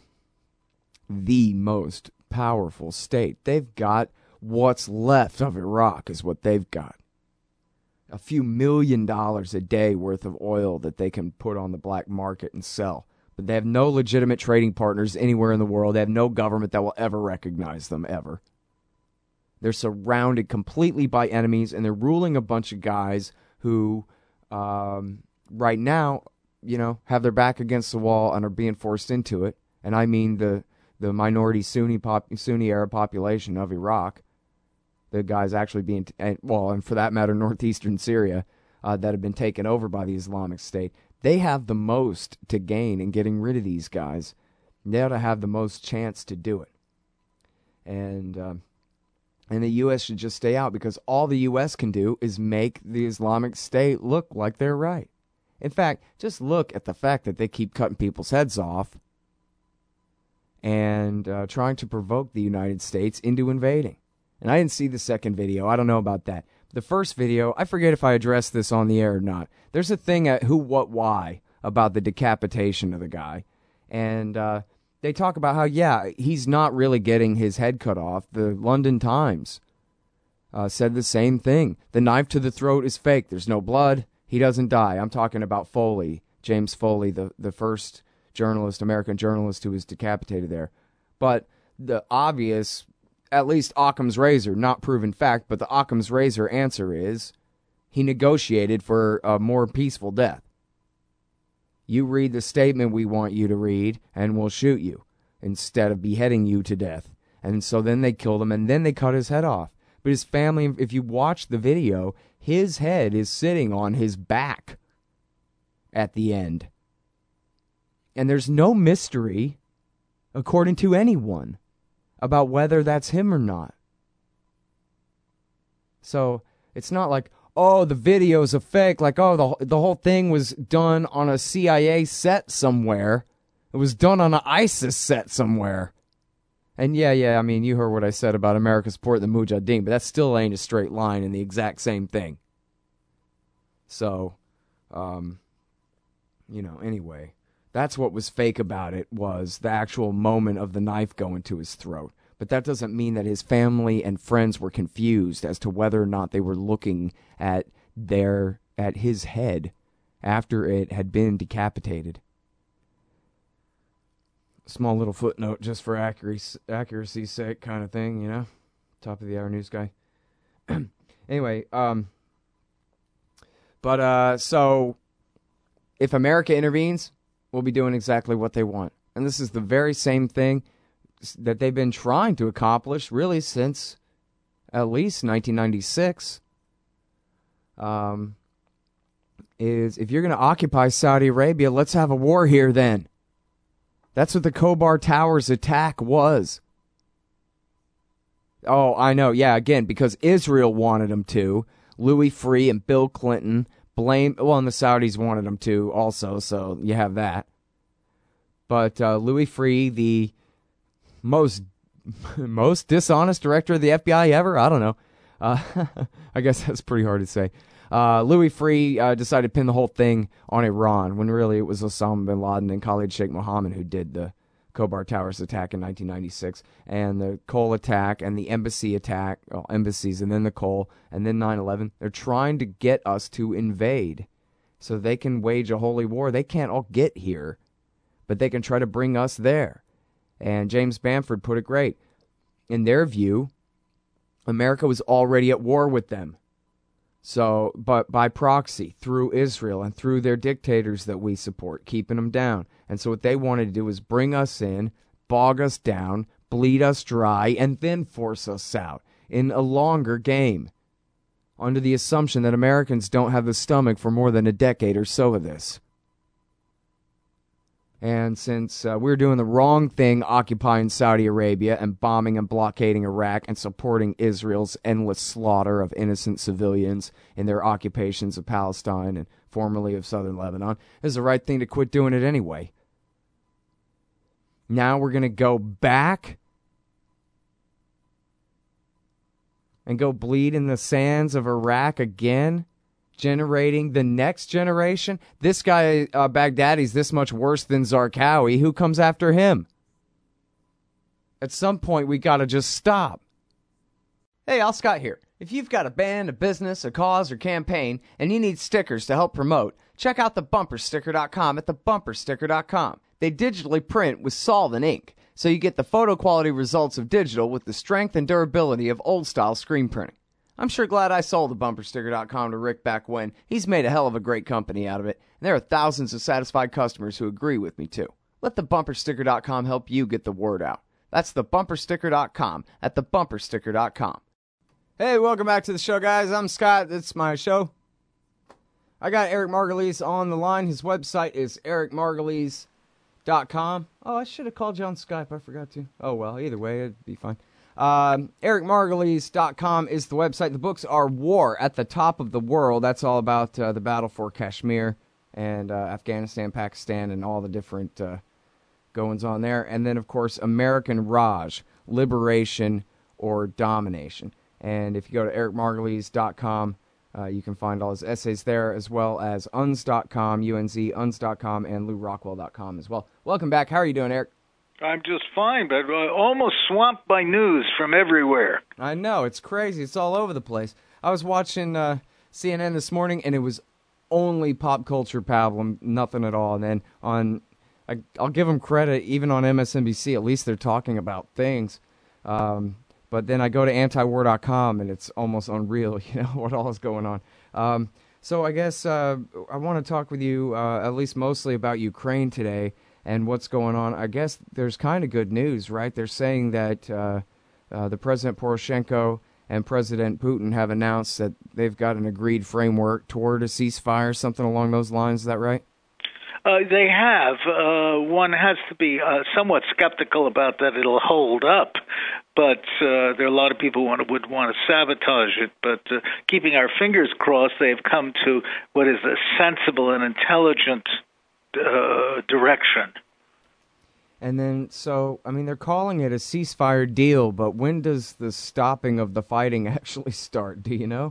the most powerful state. They've got what's left of Iraq is what they've got. A few million dollars a day worth of oil that they can put on the black market and sell. But they have no legitimate trading partners anywhere in the world. They have no government that will ever recognize them, ever. They're surrounded completely by enemies, and they're ruling a bunch of guys who, um, right now, you know, have their back against the wall and are being forced into it. And I mean the the minority Sunni pop, Sunni Arab population of Iraq, the guys actually being, t- well, and for that matter, northeastern Syria, uh, that have been taken over by the Islamic State. They have the most to gain in getting rid of these guys. They ought to have the most chance to do it. And Uh, And the U S should just stay out, because all the U S can do is make the Islamic State look like they're right. In fact, just look at the fact that they keep cutting people's heads off and uh, trying to provoke the United States into invading. And I didn't see the second video. I don't know about that. The first video, I forget if I addressed this on the air or not. There's a thing at Who, What, Why about the decapitation of the guy. And uh, they talk about how, yeah, he's not really getting his head cut off. The London Times uh, said the same thing. The knife to the throat is fake. There's no blood. He doesn't die. I'm talking about Foley, James Foley, the, the first journalist, American journalist who was decapitated there. But the obvious, at least Occam's razor, not proven fact, but the Occam's razor answer is he negotiated for a more peaceful death. You read the statement we want you to read, and we'll shoot you instead of beheading you to death. And so then they killed him, and then they cut his head off. But his family, if you watch the video, his head is sitting on his back at the end. And there's no mystery, according to anyone, about whether that's him or not. So it's not like, oh, the video's a fake, like, oh, the, the whole thing was done on a C I A set somewhere. It was done on an ISIS set somewhere. And yeah, yeah, I mean, you heard what I said about America supporting the Mujahideen, but that still ain't a straight line in the exact same thing. So, um, you know, anyway, that's what was fake about it, was the actual moment of the knife going to his throat. But that doesn't mean that his family and friends were confused as to whether or not they were looking at their at his head after it had been decapitated. Small little footnote just for accuracy, accuracy's sake kind of thing, you know? Top of the hour news guy. Anyway, um, but, uh, so, if America intervenes, will be doing exactly what they want. And this is the very same thing that they've been trying to accomplish really since at least nineteen ninety-six. Um, is if you're going to occupy Saudi Arabia, let's have a war here then. That's what the Khobar Towers attack was. Oh, I know. Yeah, again, because Israel wanted them to. Louis Freeh and Bill Clinton blame... Well, and the Saudis wanted them to also, so you have that. But uh, Louis Freeh, the most most dishonest director of the F B I ever? I don't know. Uh, I guess that's pretty hard to say. Uh, Louis Freeh uh, decided to pin the whole thing on Iran, when really it was Osama bin Laden and Khalid Sheikh Mohammed who did the Khobar Towers attack in nineteen ninety-six, and the Cole attack, and the embassy attack, well, embassies, and then the Cole, and then nine eleven. They're trying to get us to invade so they can wage a holy war. They can't all get here, but they can try to bring us there. And James Bamford put it great. In their view, America was already at war with them. So, but by proxy, through Israel and through their dictators that we support, keeping them down. And so what they wanted to do was bring us in, bog us down, bleed us dry, and then force us out in a longer game, under the assumption that Americans don't have the stomach for more than a decade or so of this. And since uh, we're doing the wrong thing occupying Saudi Arabia and bombing and blockading Iraq and supporting Israel's endless slaughter of innocent civilians in their occupations of Palestine and formerly of southern Lebanon, it's the right thing to quit doing it anyway. Now we're going to go back and go bleed in the sands of Iraq again, generating the next generation. This guy, uh, Baghdadi's this much worse than Zarqawi. Who comes after him? At some point, we got to just stop. Hey, Al Scott here. If you've got a band, a business, a cause, or campaign, and you need stickers to help promote, check out the bumper sticker dot com at the bumper sticker dot com. They digitally print with solvent ink, so you get the photo quality results of digital with the strength and durability of old-style screen printing. I'm sure glad I sold the bumper sticker dot com to Rick back when. He's made a hell of a great company out of it, and there are thousands of satisfied customers who agree with me, too. Let the bumper sticker dot com help you get the word out. That's the bumper sticker dot com at the bumper sticker dot com. Hey, welcome back to the show, guys. I'm Scott. It's my show. I got Eric Margulies on the line. His website is eric margulies dot com. Oh, I should have called you on Skype. I forgot to. Oh, well, either way, it'd be fine. Um, eric margulies dot com is the website. The books are War at the Top of the World. That's all about uh, the battle for Kashmir and uh, Afghanistan, Pakistan, and all the different uh, goings on there. And then, of course, American Raj, Liberation or Domination. And if you go to eric margulies dot com, uh, you can find all his essays there, as well as U N S dot com, U N Z, U N S dot com, and lou rockwell dot com as well. Welcome back. How are you doing, Eric? I'm just fine, but uh, almost swamped by news from everywhere. I know. It's crazy. It's all over the place. I was watching uh, C N N this morning, and it was only pop culture pablum, nothing at all. And then on, I, I'll give them credit, even on M S N B C, at least they're talking about things. Um, but then I go to anti war dot com, and it's almost unreal, you know, what all is going on. Um, so I guess uh, I want to talk with you, uh, at least mostly about Ukraine today. And what's going on. I guess there's kind of good news, right? They're saying that uh, uh, the President Poroshenko and President Putin have announced that they've got an agreed framework toward a ceasefire, something along those lines. Is that right? Uh, they have. Uh, one has to be uh, somewhat skeptical about that it'll hold up, but uh, there are a lot of people who want to, would want to sabotage it. But uh, keeping our fingers crossed, they've come to what is a sensible and intelligent Uh, direction. And then, so, I mean, they're calling it a ceasefire deal, but when does the stopping of the fighting actually start? Do you know?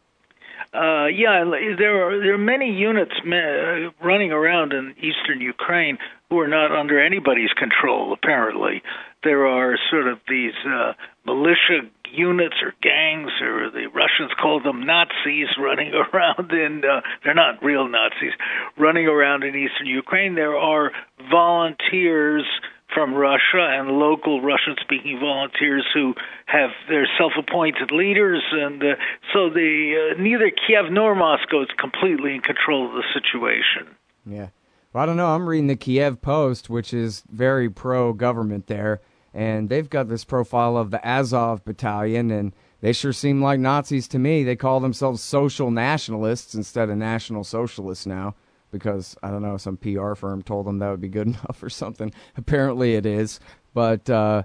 Uh, yeah, there are there are many units uh, running around in eastern Ukraine who are not under anybody's control, apparently. There are sort of these uh, militia units or gangs, or the Russians call them Nazis, running around in, uh, they're not real Nazis, running around in eastern Ukraine. There are volunteers from Russia and local Russian-speaking volunteers who have their self-appointed leaders, and uh, so the uh, neither Kiev nor Moscow is completely in control of the situation. Yeah. Well, I don't know. I'm reading the Kiev Post, which is very pro-government there, and they've got this profile of the Azov Battalion, and they sure seem like Nazis to me. They call themselves social nationalists instead of national socialists now because, I don't know, some P R firm told them that would be good enough or something. Apparently it is. But uh,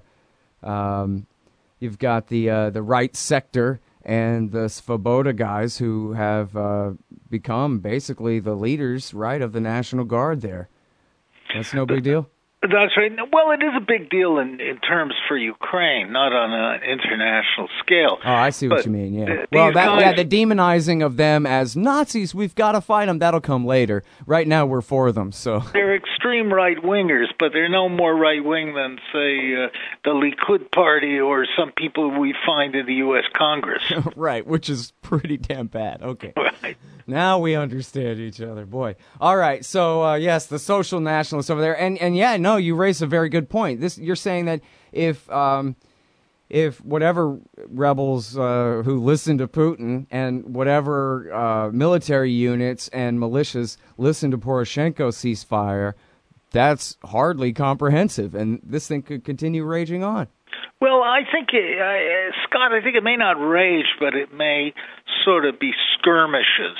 um, you've got the uh, the right sector and the Svoboda guys who have uh, become basically the leaders, right, of the National Guard there. That's no big deal? That's right. Well, it is a big deal in, in terms for Ukraine, not on an international scale. Oh, I see what but you mean, yeah. th- Well, that, guys, yeah, the demonizing of them as Nazis, we've got to fight them, that'll come later. Right now, we're for them, so. They're extreme right-wingers, but they're no more right-wing than, say, uh, the Likud party or some people we find in the U S Congress. Right, which is pretty damn bad. Okay. Right. Now we understand each other, boy. All right, so uh, yes, the social nationalists over there, and and yeah, no, you raised a very good point. This you're saying that if um, if whatever rebels uh, who listen to Putin and whatever uh, military units and militias listen to Poroshenko ceasefire, that's hardly comprehensive, and this thing could continue raging on. Well, I think, uh, Scott, I think it may not rage, but it may sort of be skirmishes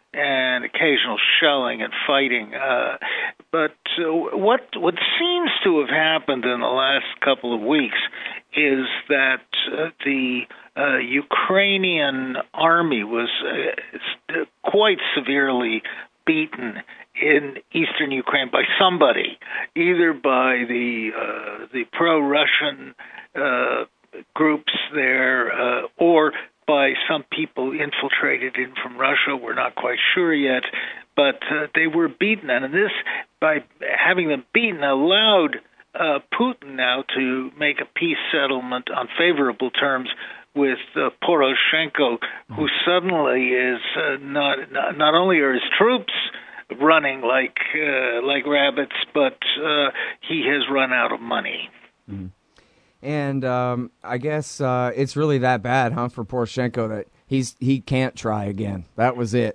and occasional shelling and fighting. Uh, but uh, what what seems to have happened in the last couple of weeks is that uh, the uh, Ukrainian army was uh, quite severely beaten in eastern Ukraine by somebody, either by the uh, the pro-Russian uh, groups there uh, or by some people infiltrated in from Russia. We're not quite sure yet, but uh, they were beaten, and this, by having them beaten, allowed uh, Putin now to make a peace settlement on favorable terms with uh, Poroshenko, who suddenly is uh, not, not not only are his troops running like uh, like rabbits, but uh, he has run out of money. Mm-hmm. And um, I guess uh, it's really that bad, huh, for Poroshenko that he's he can't try again. That was it.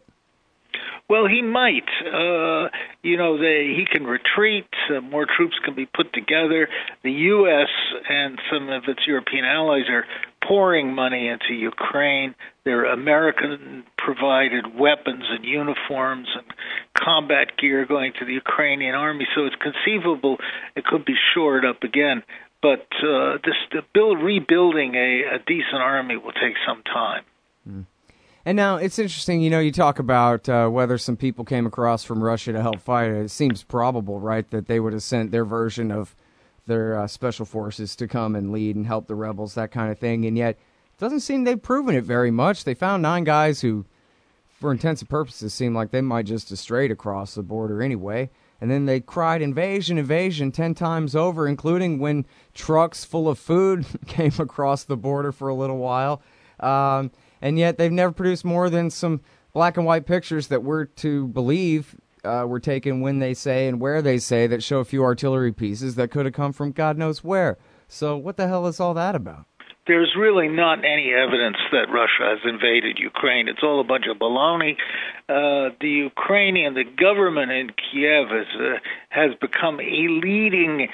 Well, he might. Uh, you know, they, he can retreat. Uh, more troops can be put together. The U S and some of its European allies are pouring money into Ukraine. There are American-provided weapons and uniforms and combat gear going to the Ukrainian army, so it's conceivable it could be shored up again. But uh, this the build, rebuilding a, a decent army will take some time. Mm. And now it's interesting, you know, you talk about uh, whether some people came across from Russia to help fight. It seems probable, right, that they would have sent their version of their uh, special forces to come and lead and help the rebels, that kind of thing. And yet it doesn't seem they've proven it very much. They found nine guys who, for intensive purposes, seem like they might just have strayed across the border anyway. And then they cried invasion, invasion ten times over, including when trucks full of food came across the border for a little while. Um, and yet they've never produced more than some black and white pictures that we're to believe uh, were taken when they say and where they say that show a few artillery pieces that could have come from God knows where. So what the hell is all that about? There's really not any evidence that Russia has invaded Ukraine. It's all a bunch of baloney. Uh, the Ukrainian, the government in Kiev has, uh, has become a leading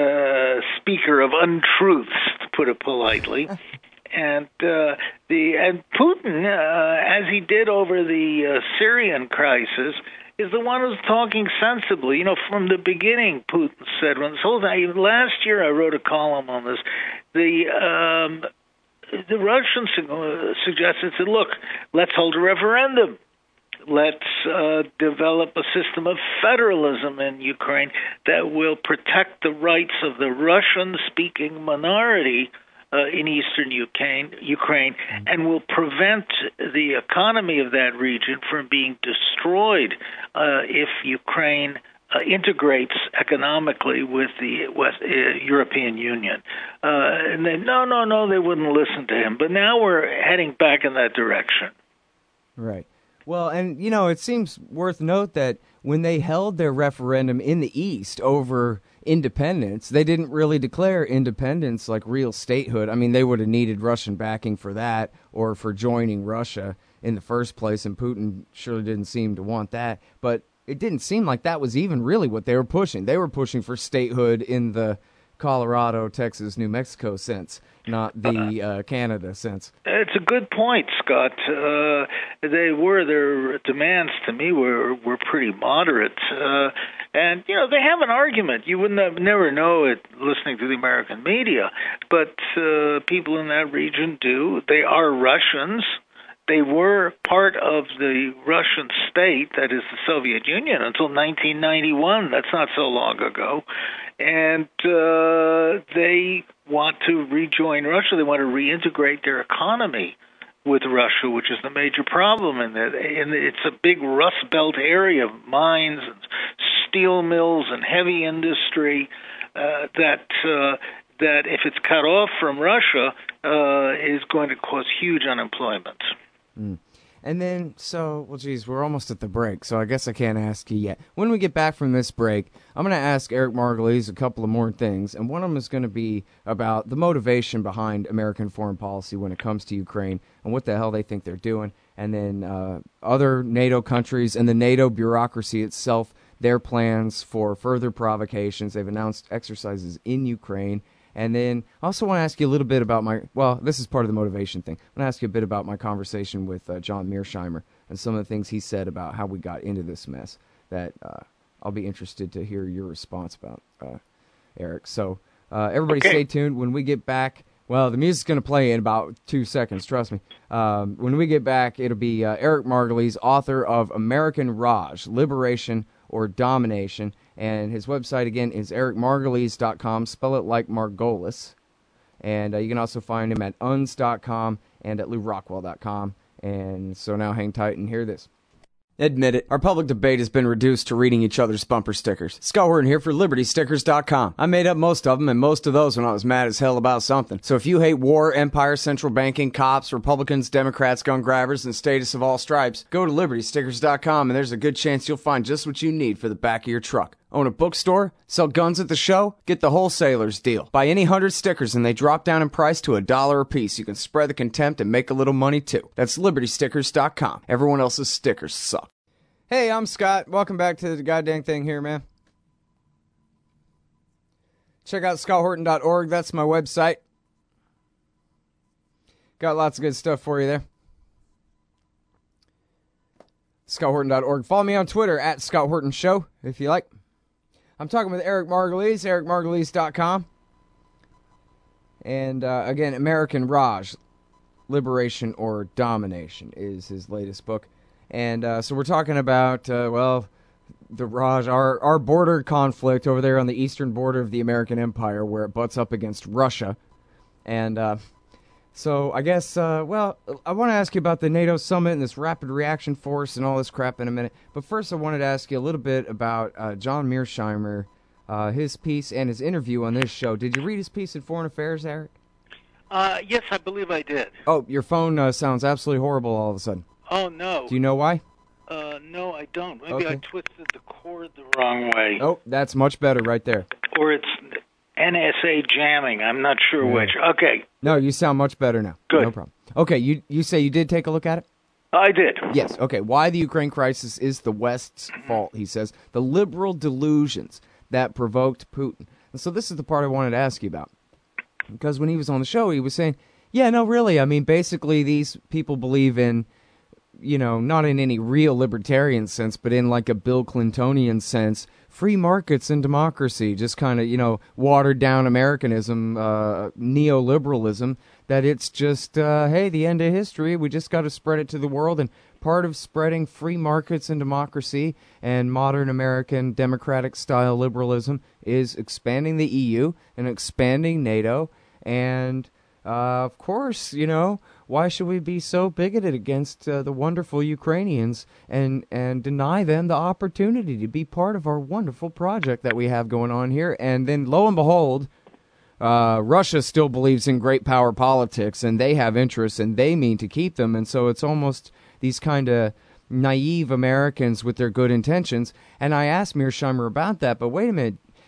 uh, speaker of untruths, to put it politely. And uh, the and Putin, uh, as he did over the uh, Syrian crisis, is the one who's talking sensibly. You know, from the beginning, Putin said, when this whole thing, last year I wrote a column on this, the um, the Russians suggested, said, look, let's hold a referendum. Let's uh, develop a system of federalism in Ukraine that will protect the rights of the Russian-speaking minority Uh, in eastern Ukraine, Ukraine, and will prevent the economy of that region from being destroyed uh, if Ukraine uh, integrates economically with the West, uh, European Union. Uh, and then, no, no, no, they wouldn't listen to him. But now we're heading back in that direction. Right. Well, and, you know, it seems worth note that when they held their referendum in the East over independence, they didn't really declare independence like real statehood. I mean, they would have needed Russian backing for that or for joining Russia in the first place, and Putin surely didn't seem to want that. But it didn't seem like that was even really what they were pushing. They were pushing for statehood in the Colorado, Texas, New Mexico sense, not the uh, Canada sense. It's a good point, Scott. Uh, they were their demands to me were were pretty moderate, uh, and you know they have an argument. You wouldn't have, never know it listening to the American media, but uh, people in that region do. They are Russians. They were part of the Russian state, that is the Soviet Union, until nineteen ninety-one. That's not so long ago. And uh, they want to rejoin Russia. They want to reintegrate their economy with Russia, which is the major problem in it. And it's a big Rust Belt area of mines and steel mills and heavy industry uh, that uh, that, if it's cut off from Russia, uh, is going to cause huge unemployment. Mm. And then, so, well, geez, we're almost at the break, so I guess I can't ask you yet. When we get back from this break, I'm going to ask Eric Margolis a couple of more things, and one of them is going to be about the motivation behind American foreign policy when it comes to Ukraine and what the hell they think they're doing, and then uh, other NATO countries and the NATO bureaucracy itself, their plans for further provocations. They've announced exercises in Ukraine. And then I also want to ask you a little bit about my, well, this is part of the motivation thing. I want to ask you a bit about my conversation with uh, John Mearsheimer and some of the things he said about how we got into this mess that uh, I'll be interested to hear your response about, uh, Eric. So uh, everybody okay. Stay tuned. When we get back, well, the music's going to play in about two seconds, trust me. Um, when we get back, it'll be uh, Eric Margolis, author of American Raj, Liberation or Domination. And his website, again, is eric margolis dot com. Spell it like Margolis. And uh, you can also find him at U N S dot com and at lou rockwell dot com. And so now hang tight and hear this. Admit it, our public debate has been reduced to reading each other's bumper stickers. Scott Horton here for liberty stickers dot com. I made up most of them, and most of those when I was mad as hell about something. So if you hate war, empire, central banking, cops, Republicans, Democrats, gun grabbers, and status of all stripes, go to liberty stickers dot com, and there's a good chance you'll find just what you need for the back of your truck. Own a bookstore? Sell guns at the show? Get the wholesaler's deal. Buy any hundred stickers and they drop down in price to a dollar a piece. You can spread the contempt and make a little money too. That's liberty stickers dot com. Everyone else's stickers suck. Hey, I'm Scott. Welcome back to the goddamn thing here, man. Check out scott horton dot org. That's my website. Got lots of good stuff for you there. scott horton dot org. Follow me on Twitter at Scott Horton Show, if you like. I'm talking with Eric Margolis, eric margolis dot com. And, uh, again, American Raj, Liberation or Domination is his latest book. And uh, so we're talking about, uh, well, the Raj, our, our border conflict over there on the eastern border of the American Empire where it butts up against Russia. And uh, so I guess, uh, well, I want to ask you about the NATO summit and this rapid reaction force and all this crap in a minute. But first I wanted to ask you a little bit about uh, John Mearsheimer, uh, his piece and his interview on this show. Did you read his piece in Foreign Affairs, Eric? Uh, yes, I believe I did. Oh, your phone uh, sounds absolutely horrible all of a sudden. Oh, no. Do you know why? Uh, no, I don't. Maybe Okay. I twisted the cord the wrong way. Oh, that's much better right there. Or it's N S A jamming. I'm not sure Yeah. which. Okay, No, you sound much better now. Good. No problem. Okay, you you say you did take a look at it? I did. Yes. Okay, why the Ukraine crisis is the West's fault, he says. The liberal delusions that provoked Putin. And so this is the part I wanted to ask you about. Because when he was on the show, he was saying, yeah, no, really, I mean, basically these people believe in, you know, not in any real libertarian sense, but in like a Bill Clintonian sense, free markets and democracy, just kind of, you know, watered down Americanism, uh, neoliberalism, that it's just, uh, hey, the end of history, we just got to spread it to the world. And part of spreading free markets and democracy and modern American democratic-style liberalism is expanding the E U and expanding NATO. And, uh, of course, you know, why should we be so bigoted against uh, the wonderful Ukrainians and, and deny them the opportunity to be part of our wonderful project that we have going on here? And then, lo and behold, uh, Russia still believes in great power politics, and they have interests, and they mean to keep them. And so it's almost these kind of naive Americans with their good intentions. And I asked Mearsheimer about that, but wait a minute.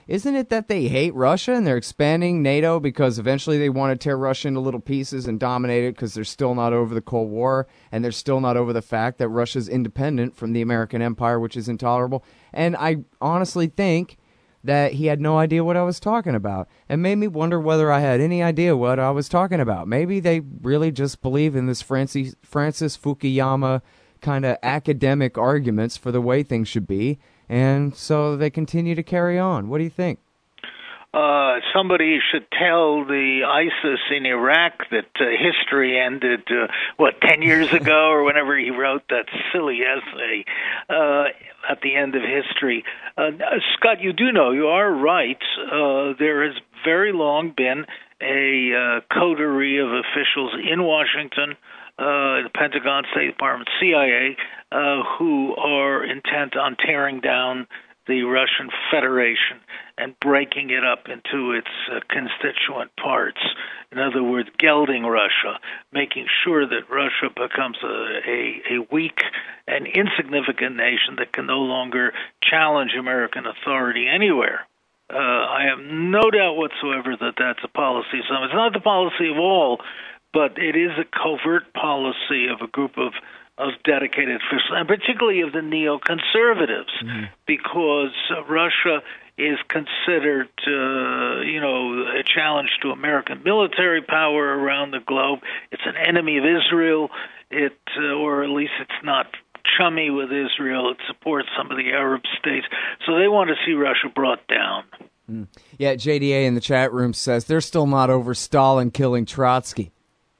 isn't it that they hate Russia and they're expanding NATO because eventually they want to tear Russia into little pieces and dominate it because they're still not over the Cold War and they're still not over the fact that Russia's independent from the American empire, which is intolerable. And I honestly think that he had no idea what I was talking about and made me wonder whether I had any idea what I was talking about. Maybe they really just believe in this Francis, Francis Fukuyama kind of academic arguments for the way things should be, and so they continue to carry on. What do you think? Uh, somebody should tell the ISIS in Iraq that uh, history ended, uh, what, ten years ago or whenever he wrote that silly essay uh, at the end of history. Uh, Scott, you do know, you are right. Uh, there has very long been a uh, coterie of officials in Washington, uh, the Pentagon, State Department, C I A, uh, who are intent on tearing down the Russian Federation and breaking it up into its uh, constituent parts. In other words, gelding Russia, making sure that Russia becomes a, a, a weak and insignificant nation that can no longer challenge American authority anywhere. Uh, I have no doubt whatsoever that that's a policy of some. It's not the policy of all, but it is a covert policy of a group of of dedicated officials, and particularly of the neoconservatives, mm-hmm. because uh, Russia is considered, uh, you know, a challenge to American military power around the globe. It's an enemy of Israel, it, uh, or at least it's not chummy with Israel. It supports some of the Arab states. So they want to see Russia brought down. Mm. Yeah, J D A in the chat room says they're still not over Stalin killing Trotsky.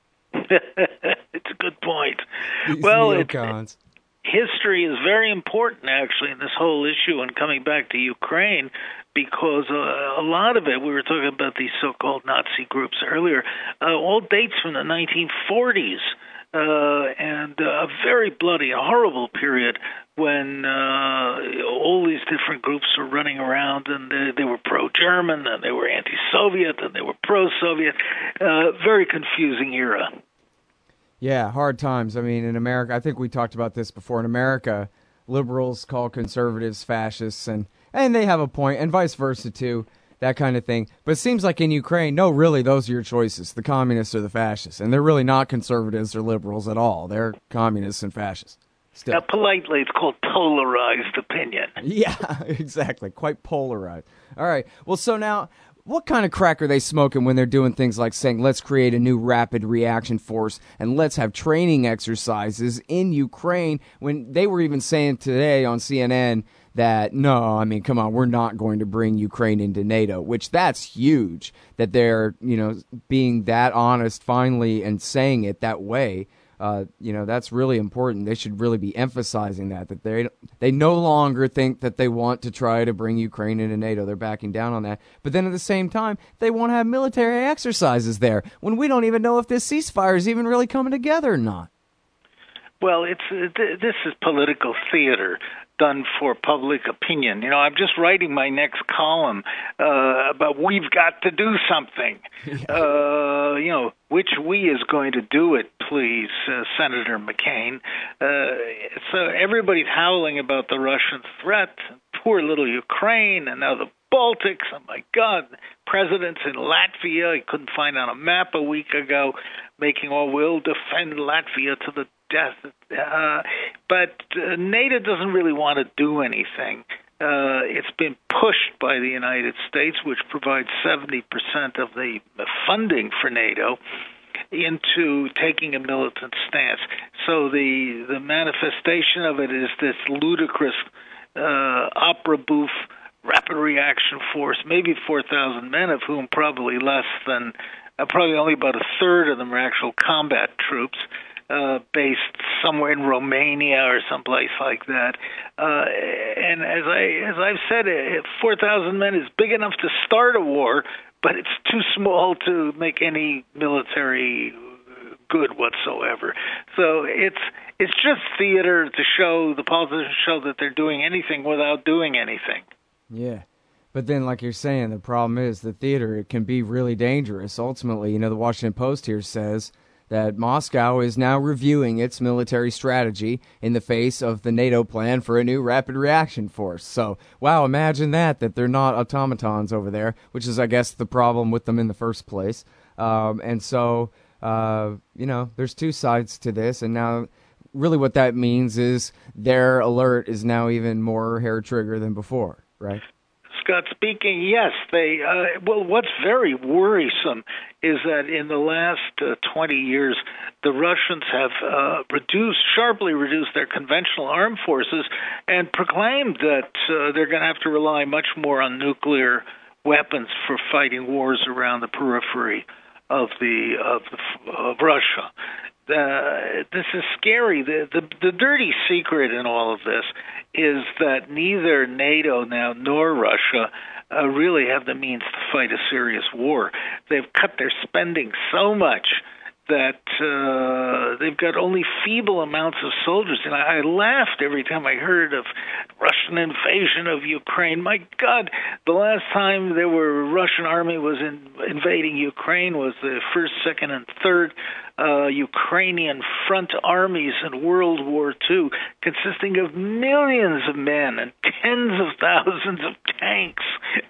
It's a good point. These well, it, history is very important, actually, in this whole issue and coming back to Ukraine, because uh, a lot of it, we were talking about these so-called Nazi groups earlier, uh, all dates from the nineteen forties, uh, and uh, a very bloody, horrible period when uh, all these different groups were running around, and they, they were pro-German, and they were anti-Soviet, and they were pro-Soviet. Uh, very confusing era. Yeah, hard times. I mean, in America, I think we talked about this before. In America, liberals call conservatives fascists, and, and they have a point, and vice versa, too, that kind of thing. But it seems like in Ukraine, no, really, those are your choices, the communists or the fascists. And they're really not conservatives or liberals at all. They're communists and fascists. Still. Now, politely, it's called polarized opinion. Yeah, exactly. Quite polarized. All right. Well, so now, what kind of crack are they smoking when they're doing things like saying, let's create a new rapid reaction force and let's have training exercises in Ukraine, when they were even saying today on C N N that, no, I mean, come on, we're not going to bring Ukraine into NATO, which that's huge that they're, you know, being that honest finally and saying it that way. Uh, you know, that's really important. They should really be emphasizing that, that they they no longer think that they want to try to bring Ukraine into NATO. They're backing down on that. But then at the same time, they want to have military exercises there when we don't even know if this ceasefire is even really coming together or not. Well, it's this is political theater done for public opinion. You know, I'm just writing my next column uh, about we've got to do something. Yeah. Uh, you know, which we is going to do it, please, uh, Senator McCain. Uh, so everybody's howling about the Russian threat. Poor little Ukraine, and now the Baltics. Oh, my God. Presidents in Latvia, I couldn't find on a map a week ago, making all will defend Latvia to the death. Uh, but uh, NATO doesn't really want to do anything. Uh, it's been pushed by the United States, which provides seventy percent of the funding for NATO, into taking a militant stance. So the the manifestation of it is this ludicrous uh, opera bouffe rapid reaction force, maybe four thousand men, of whom probably less than, uh, probably only about a third of them are actual combat troops, uh, based somewhere in Romania or someplace like that. Uh, and as I as I've said, four thousand men is big enough to start a war, but it's too small to make any military good whatsoever. So it's it's just theater to show the politicians show that they're doing anything without doing anything. Yeah. But then, like you're saying, the problem is the theater, it can be really dangerous. Ultimately, you know, the Washington Post here says that Moscow is now reviewing its military strategy in the face of the NATO plan for a new rapid reaction force. So, wow, imagine that, that they're not automatons over there, which is, I guess, the problem with them in the first place. Um, and so, uh, you know, there's two sides to this, and now really what that means is their alert is now even more hair trigger than before, right? Scott speaking, yes. They uh, well, what's very worrisome is that in the last uh, twenty years, the Russians have uh, reduced, sharply reduced their conventional armed forces and proclaimed that uh, they're going to have to rely much more on nuclear weapons for fighting wars around the periphery of the of, the, of Russia. Uh, this is scary. The, the the dirty secret in all of this is that neither NATO now nor Russia uh, really have the means to fight a serious war. They've cut their spending so much that uh, they've got only feeble amounts of soldiers. And I, I laughed every time I heard of Russian invasion of Ukraine. My God, the last time there were Russian army was in, invading Ukraine was the first, second, and third uh, Ukrainian front armies in World War Two, consisting of millions of men and tens of thousands of tanks.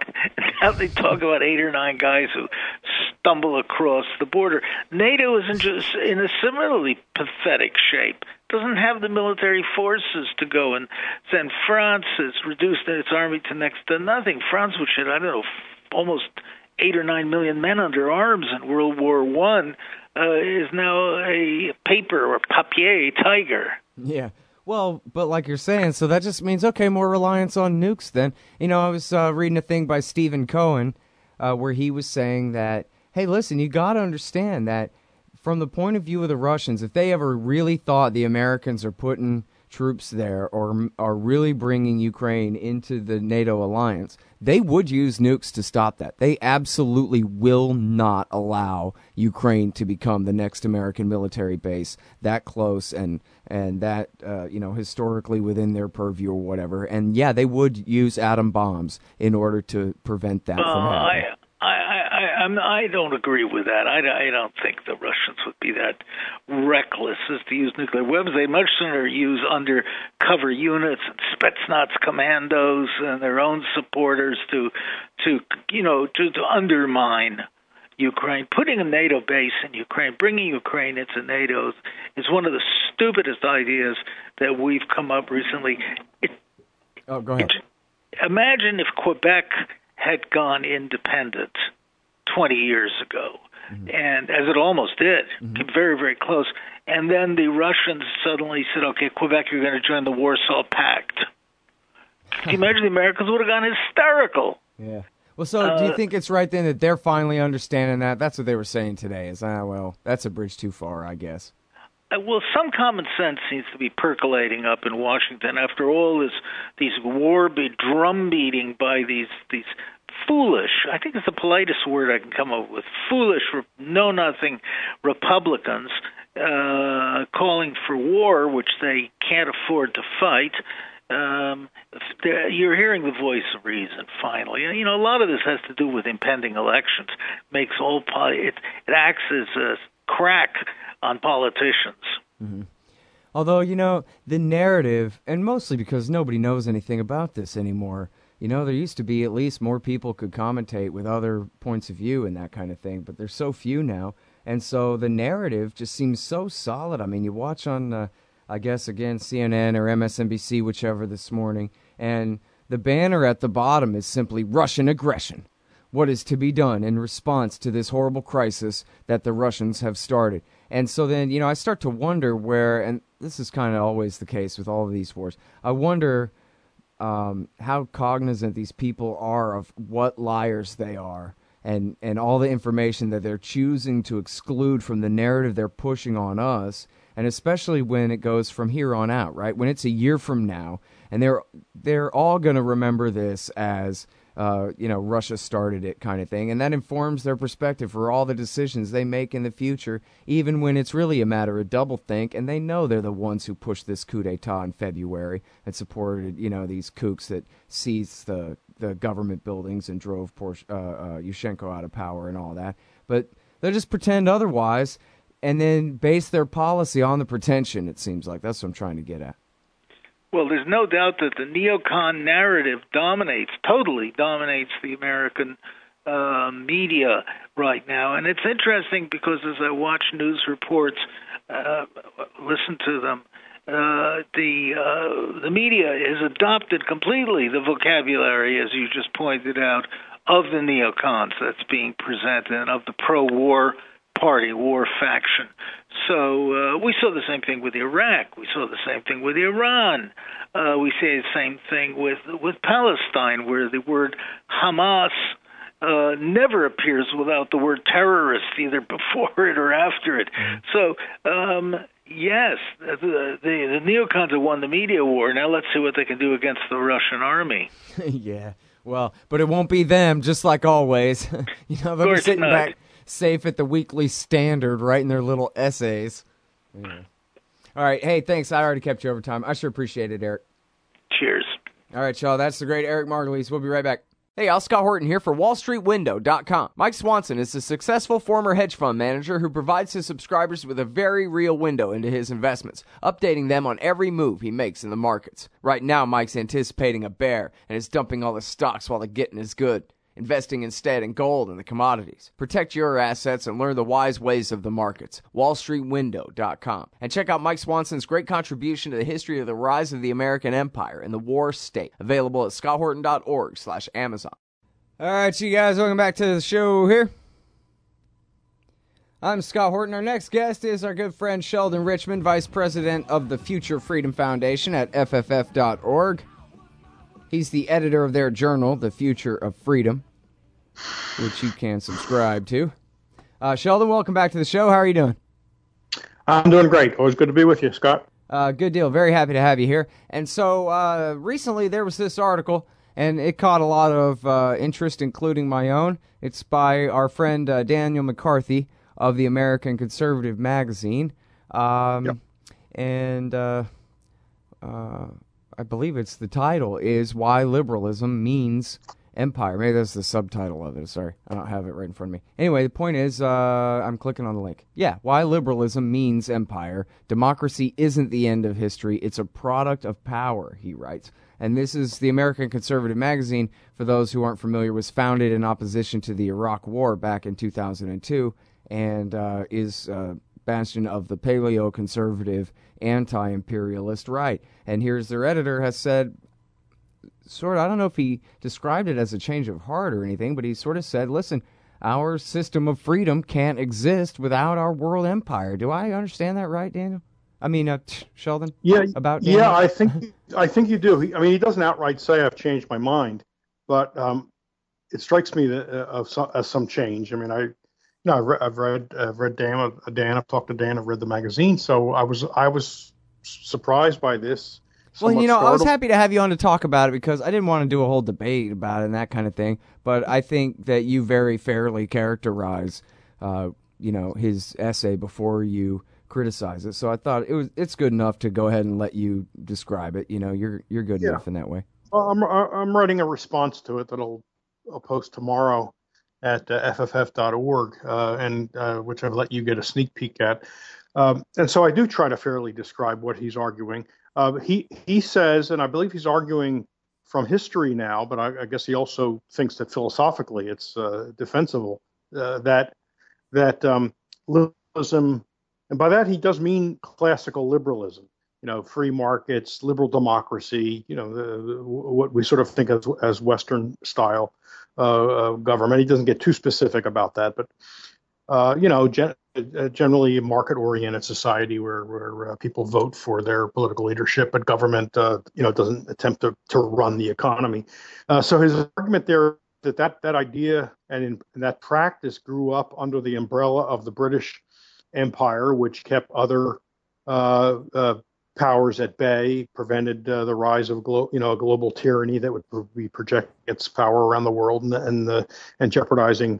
Now they talk about eight or nine guys who stumble across the border. NATO is in, just in a similarly pathetic shape. Doesn't have the military forces to go and send. France has reduced its army to next to nothing. France, which had, I don't know, almost eight or nine million men under arms in World War One, uh, is now a paper or papier tiger. Yeah. Well, but like you're saying, so that just means, okay, more reliance on nukes then. You know, I was uh, reading a thing by Stephen Cohen uh, where he was saying that, hey, listen, you got to understand that from the point of view of the Russians, if they ever really thought the Americans are putting troops there or are really bringing Ukraine into the NATO alliance, they would use nukes to stop that. They absolutely will not allow Ukraine to become the next American military base that close and and that uh, you know, historically within their purview or whatever. And yeah, they would use atom bombs in order to prevent that uh, from happening. I- I, I, I'm, I don't agree with that. I, I don't think the Russians would be that reckless as to use nuclear weapons. They'd much sooner use undercover units and Spetsnaz commandos and their own supporters to, to you know, to, to undermine Ukraine. Putting a NATO base in Ukraine, bringing Ukraine into NATO is one of the stupidest ideas that we've come up recently. It, oh, go ahead. It, imagine if Quebec had gone independent twenty years ago, mm-hmm. and as it almost did, mm-hmm. very, very close. And then the Russians suddenly said, okay, Quebec, you're going to join the Warsaw Pact. Can you imagine the Americans would have gone hysterical? Yeah. Well, so uh, do you think it's right then that they're finally understanding that? That's what they were saying today is, ah, well, that's a bridge too far, I guess. Well, some common sense seems to be percolating up in Washington after all this, these war be drum beating by these these foolish, I think it's the politest word I can come up with, foolish, know-nothing Republicans uh, calling for war, which they can't afford to fight. Um, you're hearing the voice of reason, finally. You know, a lot of this has to do with impending elections. Makes all it, it acts as a crack on politicians. Mm-hmm. Although, you know, the narrative, and mostly because nobody knows anything about this anymore, you know, there used to be at least more people could commentate with other points of view and that kind of thing, but there's so few now, and so the narrative just seems so solid. I mean, you watch on, uh, I guess, again, C N N or M S N B C, whichever this morning, and the banner at the bottom is simply Russian aggression. What is to be done in response to this horrible crisis that the Russians have started? And so then, you know, I start to wonder where, and this is kind of always the case with all of these wars, I wonder um, how cognizant these people are of what liars they are and, and all the information that they're choosing to exclude from the narrative they're pushing on us, and especially when it goes from here on out, right? When it's a year from now, and they're they're all going to remember this as Uh, you know, Russia started it kind of thing. And that informs their perspective for all the decisions they make in the future, even when it's really a matter of doublethink. And they know they're the ones who pushed this coup d'etat in February and supported, you know, these kooks that seized the, the government buildings and drove Porsche, uh, uh, Yushchenko out of power and all that. But they'll just pretend otherwise. and then base their policy on the pretension, it seems like. That's what I'm trying to get at. Well, there's no doubt that the neocon narrative dominates, totally dominates the American uh, media right now. And it's interesting because as I watch news reports, uh, listen to them, uh, the uh, the media has adopted completely the vocabulary, as you just pointed out, of the neocons that's being presented and of the pro-war party, war faction. So uh, we saw the same thing with Iraq. We saw the same thing with Iran. Uh, we see the same thing with with Palestine, where the word Hamas uh, never appears without the word terrorist, either before it or after it. So, um, yes, the, the, the neocons have won the media war. Now let's see what they can do against the Russian army. Yeah, well, but it won't be them, just like always. You know, they'll be sitting not. back safe at the Weekly Standard, writing their little essays. Yeah. All right, hey, thanks. I already kept you over time. I sure appreciate it, Eric. Cheers. All right, y'all, that's the great Eric Margulies. We'll be right back. Hey, y'all, Scott Horton here for Wall Street Window dot com. Mike Swanson is a successful former hedge fund manager who provides his subscribers with a very real window into his investments, updating them on every move he makes in the markets. Right now, Mike's anticipating a bear and is dumping all the stocks while the getting is good, investing instead in gold and the commodities. Protect your assets and learn the wise ways of the markets. Wall Street Window dot com. And check out Mike Swanson's great contribution to the history of the rise of the American empire and the war state. Available at scott horton dot org slash Amazon. All right, you guys, welcome back to the show here. I'm Scott Horton. Our next guest is our good friend Sheldon Richman, Vice President of the Future Freedom Foundation at F F F dot org. He's the editor of their journal, The Future of Freedom, which you can subscribe to. Uh, Sheldon, welcome back to the show. How are you doing? I'm doing great. Always good to be with you, Scott. Uh, good deal. Very happy to have you here. And so uh, recently there was this article, and it caught a lot of uh, interest, including my own. It's by our friend uh, Daniel McCarthy of the American Conservative Magazine. Um, yep. And... Uh, uh, I believe it's the title is Why Liberalism Means Empire. Maybe that's the subtitle of it. Sorry, I don't have it right in front of me. Anyway, the point is, uh, I'm clicking on the link. Yeah, Why Liberalism Means Empire. Democracy isn't the end of history. It's a product of power, he writes. And this is the American Conservative Magazine, for those who aren't familiar, was founded in opposition to the Iraq War back in two thousand two and uh, is... Uh, bastion of the paleo-conservative anti-imperialist right. And here's their editor has said, sort of, I don't know if he described it as a change of heart or anything, but he sort of said, listen, our system of freedom can't exist without our world empire. Do I understand that right, Daniel? I mean, uh, Sheldon? Yeah, about Daniel? yeah, I think I think you do. He, I mean, he doesn't outright say I've changed my mind, but um, it strikes me that, uh, of some, as some change. I mean, I No, I've read, I've read, I've read Dan, Dan. I've talked to Dan. I've read the magazine, so I was, I was surprised by this. Well, you know, startled. I was happy to have you on to talk about it because I didn't want to do a whole debate about it and that kind of thing. But I think that you very fairly characterize, uh, you know, his essay before you criticize it. So I thought it was, it's good enough to go ahead and let you describe it. You know, you're, you're good yeah. enough in that way. Well, I'm, I'm writing a response to it that I'll, I'll post tomorrow at uh, F F F dot org, uh, and uh, which I've let you get a sneak peek at. Um, and so I do try to fairly describe what he's arguing. Uh, he he says, and I believe he's arguing from history now, but I, I guess he also thinks that philosophically it's uh, defensible, uh, that that um, liberalism, and by that he does mean classical liberalism, you know, free markets, liberal democracy, you know, the, the, what we sort of think of as Western style uh, uh, government. He doesn't get too specific about that, but, uh, you know, gen- uh, generally a market-oriented society where, where uh, people vote for their political leadership, but government, uh, you know, doesn't attempt to, to run the economy. Uh, so his argument there that that, that idea and, in, and that practice grew up under the umbrella of the British Empire, which kept other uh, uh, powers at bay, prevented uh, the rise of glo- you know a global tyranny that would be projecting its power around the world and and the, and jeopardizing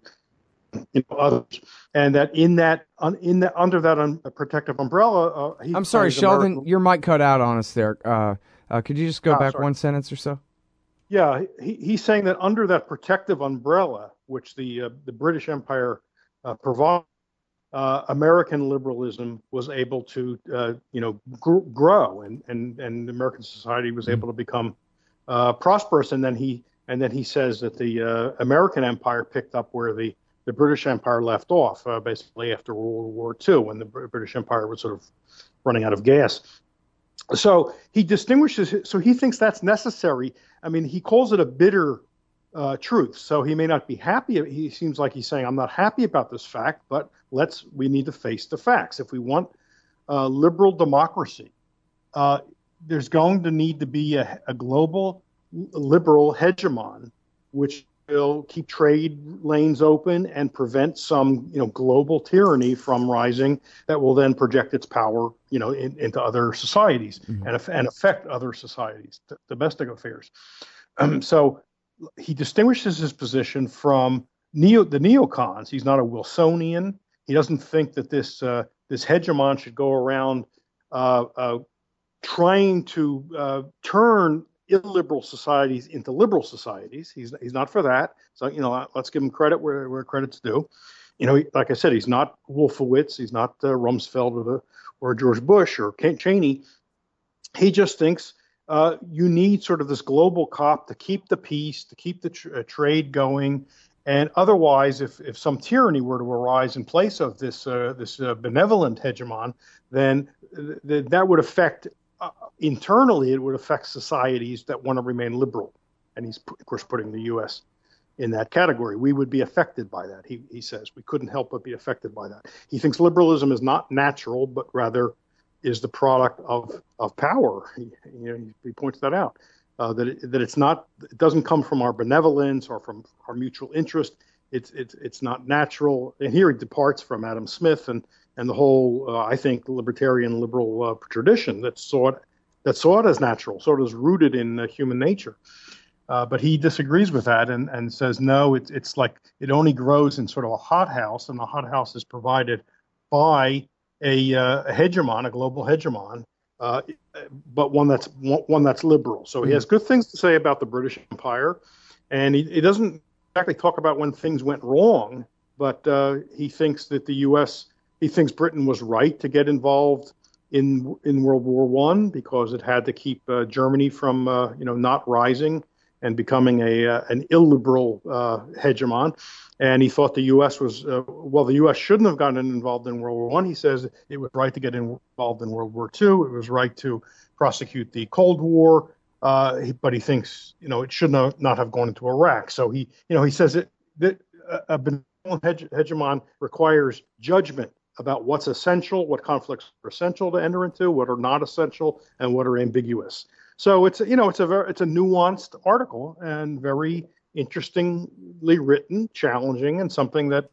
you know, others, and that in that un, in that under that un, protective umbrella. Uh, he I'm sorry, Sheldon, American... your mic cut out on us there. Uh, uh, could you just go oh, back sorry. one sentence or so? Yeah, he, he's saying that under that protective umbrella, which the uh, the British Empire uh, provided, uh, American liberalism was able to, uh, you know, gr- grow, and, and, and American society was able to become uh, prosperous. And then he and then he says that the uh, American empire picked up where the, the British Empire left off, uh, basically after World War Two, when the British Empire was sort of running out of gas. So he distinguishes, so he thinks that's necessary. I mean, he calls it a bitter uh, truth. So he may not be happy. He seems like he's saying, I'm not happy about this fact, but let's, we need to face the facts. If we want uh, liberal democracy, uh, there's going to need to be a, a global liberal hegemon, which will keep trade lanes open and prevent some, you know, global tyranny from rising that will then project its power, you know, in, into other societies mm-hmm. and, and affect other societies, d- domestic affairs. Um, so he distinguishes his position from neo, the neocons. He's not a Wilsonian. He doesn't think that this uh, this hegemon should go around uh, uh, trying to uh, turn illiberal societies into liberal societies. He's he's not for that. So, you know, let's give him credit where, where credit's due. You know, he, like I said, he's not Wolfowitz. He's not uh, Rumsfeld or, the, or George Bush or Kent Cheney. He just thinks uh, you need sort of this global cop to keep the peace, to keep the tr- uh, trade going. And otherwise, if, if some tyranny were to arise in place of this uh, this uh, benevolent hegemon, then th- that would affect Uh, internally, it would affect societies that want to remain liberal. And he's, of course, putting the U S in that category. We would be affected by that, he, he says. We couldn't help but be affected by that. He thinks liberalism is not natural, but rather is the product of, of power. He, you know, he points that out, uh, that, it, that it's not, it doesn't come from our benevolence or from our mutual interest. It's, it's, it's not natural. And here he departs from Adam Smith and and the whole, uh, I think, libertarian liberal uh, tradition that saw it that saw it as natural, saw it as rooted in uh, human nature. Uh, but he disagrees with that and, and says, no, it's it's like it only grows in sort of a hothouse, and the hothouse is provided by a, uh, a hegemon, a global hegemon, uh, but one that's one that's liberal. So he has good things to say about the British Empire, and he, he doesn't exactly talk about when things went wrong, but uh, he thinks that the U S He thinks Britain was right to get involved in in World War One because it had to keep uh, Germany from uh, you know not rising and becoming a uh, an illiberal uh, hegemon. And he thought the U S was uh, well, the U S shouldn't have gotten involved in World War One. He says it was right to get involved in World War Two. It was right to prosecute the Cold War. Uh, he, but he thinks you know it should not not have gone into Iraq. So he you know he says it that a benevolent hege- hegemon requires judgment about what's essential, what conflicts are essential to enter into, what are not essential, and what are ambiguous. So it's you know it's a very it's a nuanced article and very interestingly written, challenging, and something that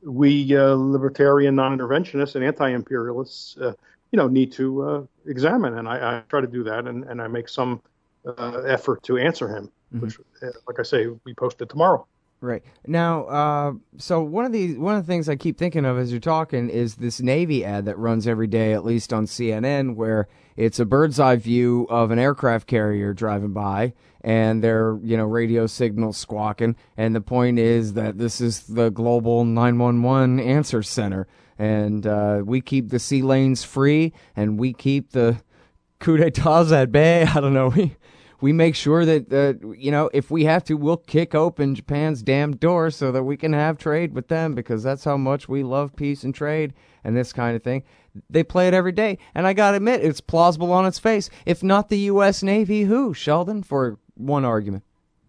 we uh, libertarian non-interventionists and anti-imperialists uh, you know need to uh, examine. And I, I try to do that, and, and I make some uh, effort to answer him, mm-hmm. which, uh, like I say, will be posted tomorrow. Right. Now, uh, so one of the one of the things I keep thinking of as you're talking is this Navy ad that runs every day, at least on C N N, where it's a bird's eye view of an aircraft carrier driving by, and their you know radio signal squawking, and the point is that this is the global nine one one answer center, and uh, we keep the sea lanes free, and we keep the coup d'etats at bay. I don't know. We We make sure that, uh, you know, if we have to, we'll kick open Japan's damn door so that we can have trade with them because that's how much we love peace and trade and this kind of thing. They play it every day. And I got to admit, it's plausible on its face. If not the U S Navy, who, Sheldon, for one argument?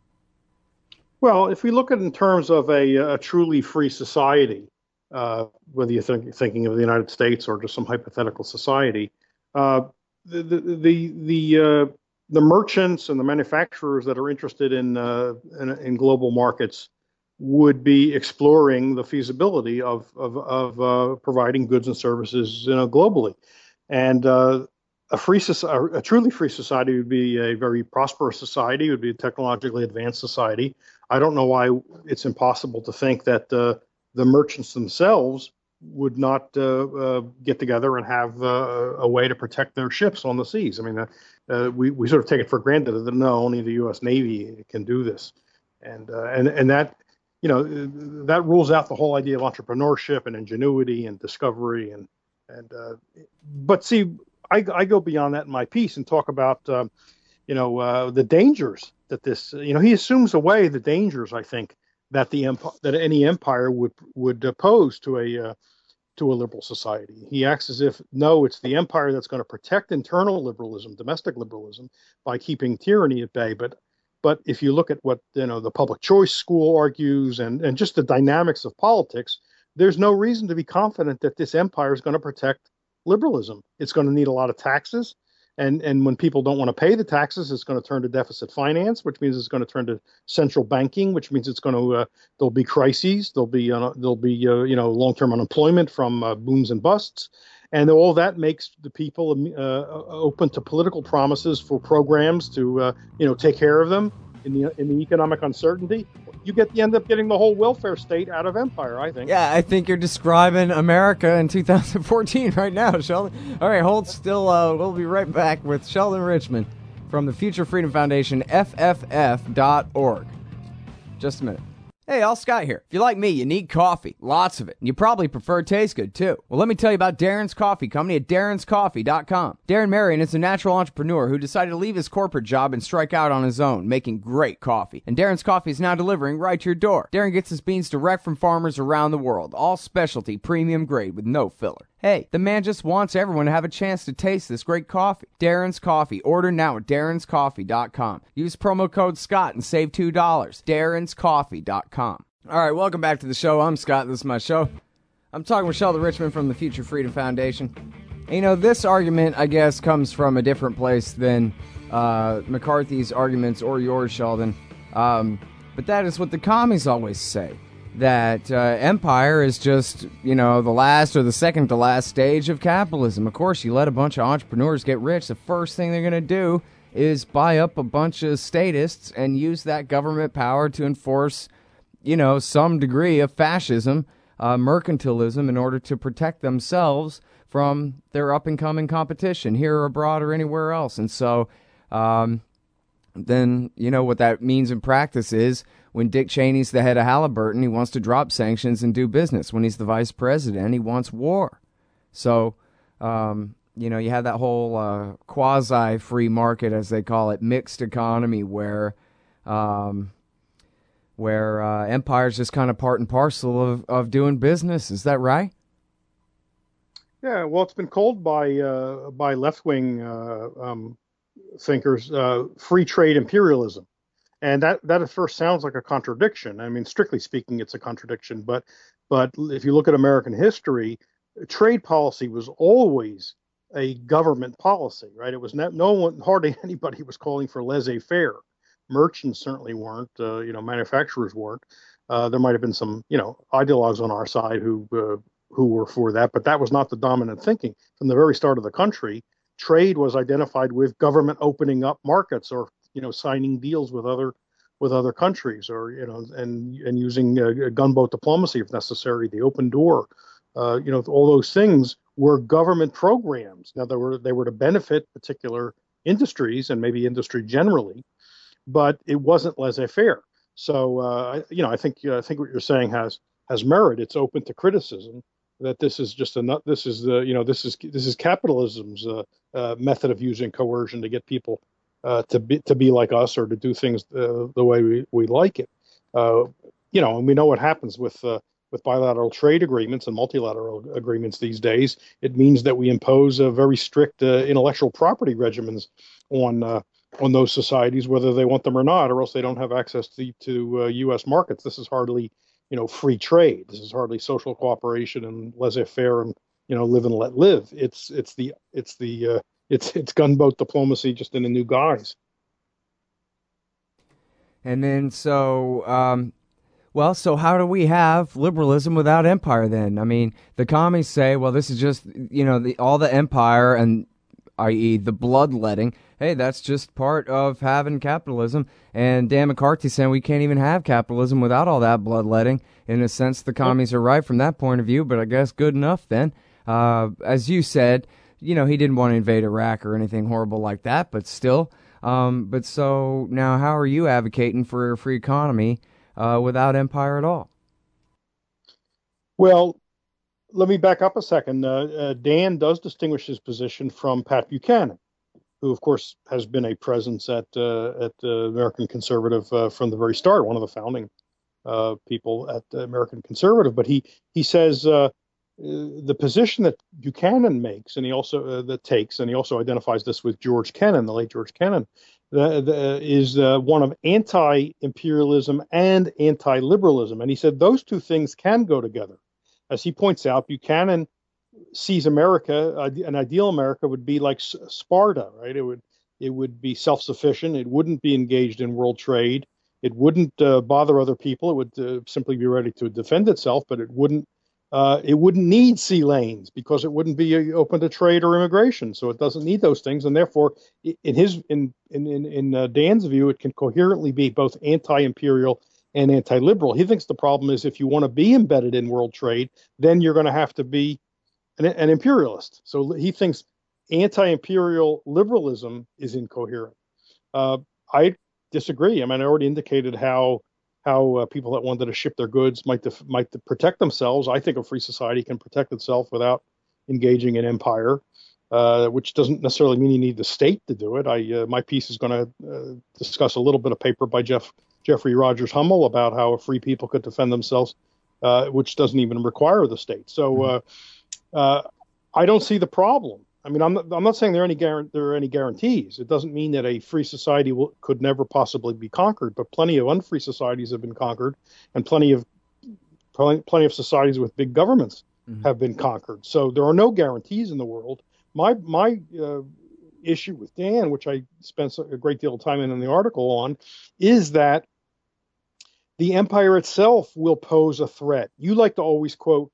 Well, if we look at it in terms of a, a truly free society, uh, whether you're think, thinking of the United States or just some hypothetical society, uh, the, the, the, the uh, the merchants and the manufacturers that are interested in, uh, in in global markets would be exploring the feasibility of of, of uh, providing goods and services, you know, globally. And uh, a free society, a truly free society, would be a very prosperous society. It would be a technologically advanced society. I don't know why it's impossible to think that uh, the merchants themselves would not uh, uh, get together and have uh, a way to protect their ships on the seas. I mean, uh, uh, we we sort of take it for granted that no, only the U S Navy can do this, and uh, and and that you know, that rules out the whole idea of entrepreneurship and ingenuity and discovery. And, and uh, but see, I, I go beyond that in my piece and talk about, um, you know, uh, the dangers that this, you know, he assumes away the dangers, I think, that the empire, that any empire would would pose to a uh, to a liberal society. He acts as if, no, it's the empire that's going to protect internal liberalism, domestic liberalism, by keeping tyranny at bay. But but if you look at what, you know, the public choice school argues and, and just the dynamics of politics, there's no reason to be confident that this empire is going to protect liberalism. It's going to need a lot of taxes. And and when people don't want to pay the taxes, it's going to turn to deficit finance, which means it's going to turn to central banking, which means it's going to uh, there'll be crises, there'll be uh, there'll be uh, you know long-term unemployment from uh, booms and busts, and all that makes the people uh, open to political promises for programs to uh, you know take care of them in the in the economic uncertainty. You get you end up getting the whole welfare state out of empire, I think. Yeah, I think you're describing America in two thousand fourteen right now, Sheldon. All right, hold still. Uh, we'll be right back with Sheldon Richman from the Future Freedom Foundation, F F F dot org. Just a minute. Hey, all Scott here. If you're like me, you need coffee. Lots of it. And you probably prefer it tastes good, too. Well, let me tell you about Darren's Coffee Company at Darren's Coffee dot com. Darren Marion is a natural entrepreneur who decided to leave his corporate job and strike out on his own, making great coffee. And Darren's Coffee is now delivering right to your door. Darren gets his beans direct from farmers around the world. All specialty, premium grade with no filler. Hey, the man just wants everyone to have a chance to taste this great coffee. Darren's Coffee. Order now at Darren's Coffee dot com. Use promo code Scott and save two dollars. Darren's Coffee dot com. All right, welcome back to the show. I'm Scott. This is my show. I'm talking with Sheldon Richman from the Future Freedom Foundation. And, you know, this argument, I guess, comes from a different place than uh, McCarthy's arguments or yours, Sheldon. Um, but that is what the commies always say. That uh, empire is just, you know, the last or the second to last stage of capitalism. Of course, you let a bunch of entrepreneurs get rich, the first thing they're going to do is buy up a bunch of statists and use that government power to enforce, you know, some degree of fascism, uh, mercantilism, in order to protect themselves from their up-and-coming competition here or abroad or anywhere else. And so um, then, you know, what that means in practice is when Dick Cheney's the head of Halliburton, he wants to drop sanctions and do business. When he's the vice president, he wants war. So, um, you know, you have that whole uh, quasi-free market, as they call it, mixed economy where um, where uh, empire's just kind of part and parcel of, of doing business. Is that right? Yeah, well, it's been called by uh, by left-wing uh, um, thinkers uh, free trade imperialism. And that, that at first sounds like a contradiction. I mean, strictly speaking, it's a contradiction. But but if you look at American history, trade policy was always a government policy, right? It was not, no one, hardly anybody was calling for laissez-faire. Merchants certainly weren't. Uh, you know, manufacturers weren't. Uh, there might have been some, you know, ideologues on our side who uh, who were for that, but that was not the dominant thinking. From the very start of the country, trade was identified with government opening up markets or, you know, signing deals with other with other countries, or, you know, and and using uh, gunboat diplomacy if necessary, the open door, uh, you know, all those things were government programs. Now they were they were to benefit particular industries and maybe industry generally, but it wasn't laissez-faire. So uh, you know, I think uh, I think what you're saying has has merit. It's open to criticism that this is just a this is the you know this is this is capitalism's uh, uh, method of using coercion to get people Uh, to be to be like us or to do things uh, the way we, we like it. Uh, you know, and we know what happens with uh, with bilateral trade agreements and multilateral agreements these days. It means that we impose a very strict uh, intellectual property regimens on uh, on those societies, whether they want them or not, or else they don't have access to to uh, U S markets. This is hardly, you know, free trade. This is hardly social cooperation and laissez-faire and, you know, live and let live. It's it's the it's the uh, It's it's gunboat diplomacy just in a new guise. And then so, um, well, so how do we have liberalism without empire then? I mean, the commies say, well, this is just, you know, the, all the empire and, that is the bloodletting. Hey, that's just part of having capitalism. And Dan McCarthy saying we can't even have capitalism without all that bloodletting. In a sense, the commies are right from that point of view, but I guess good enough then. Uh, as you said, you know, he didn't want to invade Iraq or anything horrible like that, but still. Um, but so now how are you advocating for a free economy uh, without empire at all. Well, let me back up a second. Uh, uh, Dan does distinguish his position from Pat Buchanan, who, of course, has been a presence at uh, at uh, American Conservative uh, from the very start, one of the founding uh, people at uh, American Conservative. But he he says uh, the position that Buchanan makes, and he also uh, that takes, and he also identifies this with George Kennan, the late George Kennan, the, the, is uh, one of anti-imperialism and anti-liberalism. And he said those two things can go together. As he points out, Buchanan sees America, an ideal America would be like Sparta, right? It would it would be self-sufficient. It wouldn't be engaged in world trade. It wouldn't uh, bother other people. It would uh, simply be ready to defend itself, but it wouldn't uh, it wouldn't need sea lanes because it wouldn't be open to trade or immigration. So it doesn't need those things, and therefore, in his in in in, in uh, Dan's view, it can coherently be both anti-imperial and anti-liberal. He thinks the problem is if you want to be embedded in world trade, then you're going to have to be an, an imperialist. So he thinks anti-imperial liberalism is incoherent. Uh, I disagree. I mean, I already indicated how how uh, people that wanted to ship their goods might def- might protect themselves. I think a free society can protect itself without engaging in empire, uh, which doesn't necessarily mean you need the state to do it. I uh, my piece is going to uh, discuss a little bit of paper by Jeff. Jeffrey Rogers Hummel about how free people could defend themselves, uh, which doesn't even require the state. So uh, uh, I don't see the problem. I mean, I'm not, I'm not saying there are any guar- there are any guarantees. It doesn't mean that a free society will, could never possibly be conquered, but plenty of unfree societies have been conquered, and plenty of plenty, plenty of societies with big governments mm-hmm. have been conquered. So there are no guarantees in the world. My my uh, issue with Dan, which I spent a great deal of time in in the article on, is that the empire itself will pose a threat. You like to always quote,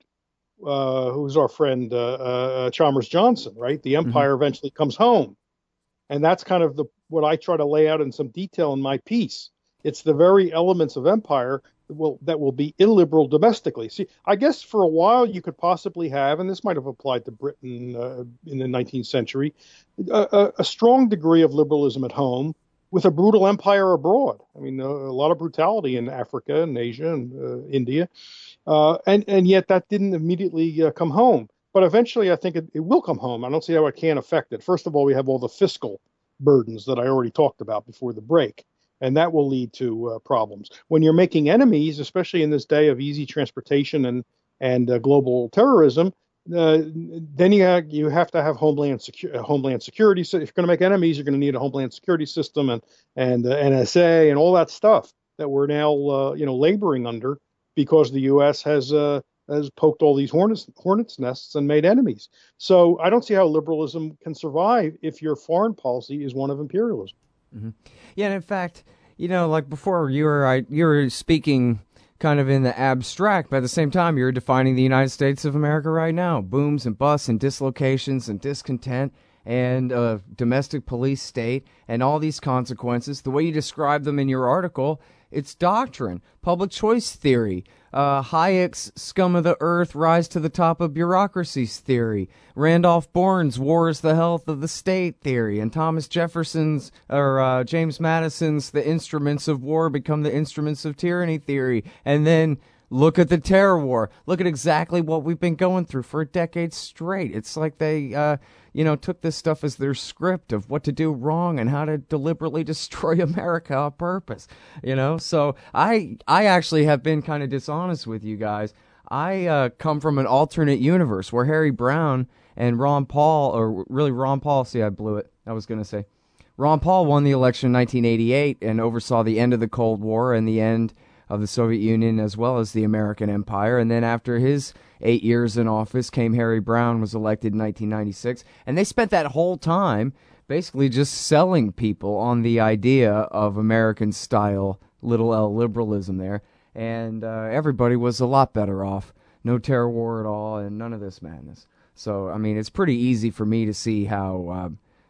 uh, who's our friend, uh, uh, Chalmers Johnson, right? The empire mm-hmm. eventually comes home. And that's kind of the what I try to lay out in some detail in my piece. It's the very elements of empire that will, that will be illiberal domestically. See, I guess for a while you could possibly have, and this might have applied to Britain uh, in the nineteenth century, a, a strong degree of liberalism at home, with a brutal empire abroad. I mean, a, a lot of brutality in Africa and Asia and uh, India. Uh, and, and yet that didn't immediately uh, come home. But eventually I think it, it will come home. I don't see how it can't affect it. First of all, we have all the fiscal burdens that I already talked about before the break, and that will lead to uh, problems. When you're making enemies, especially in this day of easy transportation and, and uh, global terrorism, Uh, then you have, you have to have homeland secu- homeland security. So if you're going to make enemies, you're going to need a homeland security system and and uh, N S A and all that stuff that we're now uh, you know laboring under because the U S has uh, has poked all these hornets hornets nests and made enemies. So I don't see how liberalism can survive if your foreign policy is one of imperialism. Mm-hmm. Yeah, and in fact, you know, like before you were I, you were speaking kind of in the abstract, but at the same time, you're defining the United States of America right now. Booms and busts and dislocations and discontent and a domestic police state and all these consequences. The way you describe them in your article, it's doctrine, public choice theory, uh, Hayek's scum of the earth rise to the top of bureaucracies theory, Randolph Bourne's war is the health of the state theory, and Thomas Jefferson's or uh, James Madison's the instruments of war become the instruments of tyranny theory. And then look at the terror war. Look at exactly what we've been going through for a decade straight. It's like they, uh, you know, took this stuff as their script of what to do wrong and how to deliberately destroy America on purpose, you know? So I, I actually have been kind of dishonest with you guys. I uh, come from an alternate universe where Harry Brown and Ron Paul, or really Ron Paul, see, I blew it. I was going to say. Ron Paul won the election in nineteen eighty-eight and oversaw the end of the Cold War and the end of the Soviet Union as well as the American Empire. And then after his eight years in office came Harry Brown, was elected in nineteen ninety-six. And they spent that whole time basically just selling people on the idea of American-style little L liberalism there. And uh, everybody was a lot better off. No terror war at all and none of this madness. So, I mean, it's pretty easy for me to see how... Uh,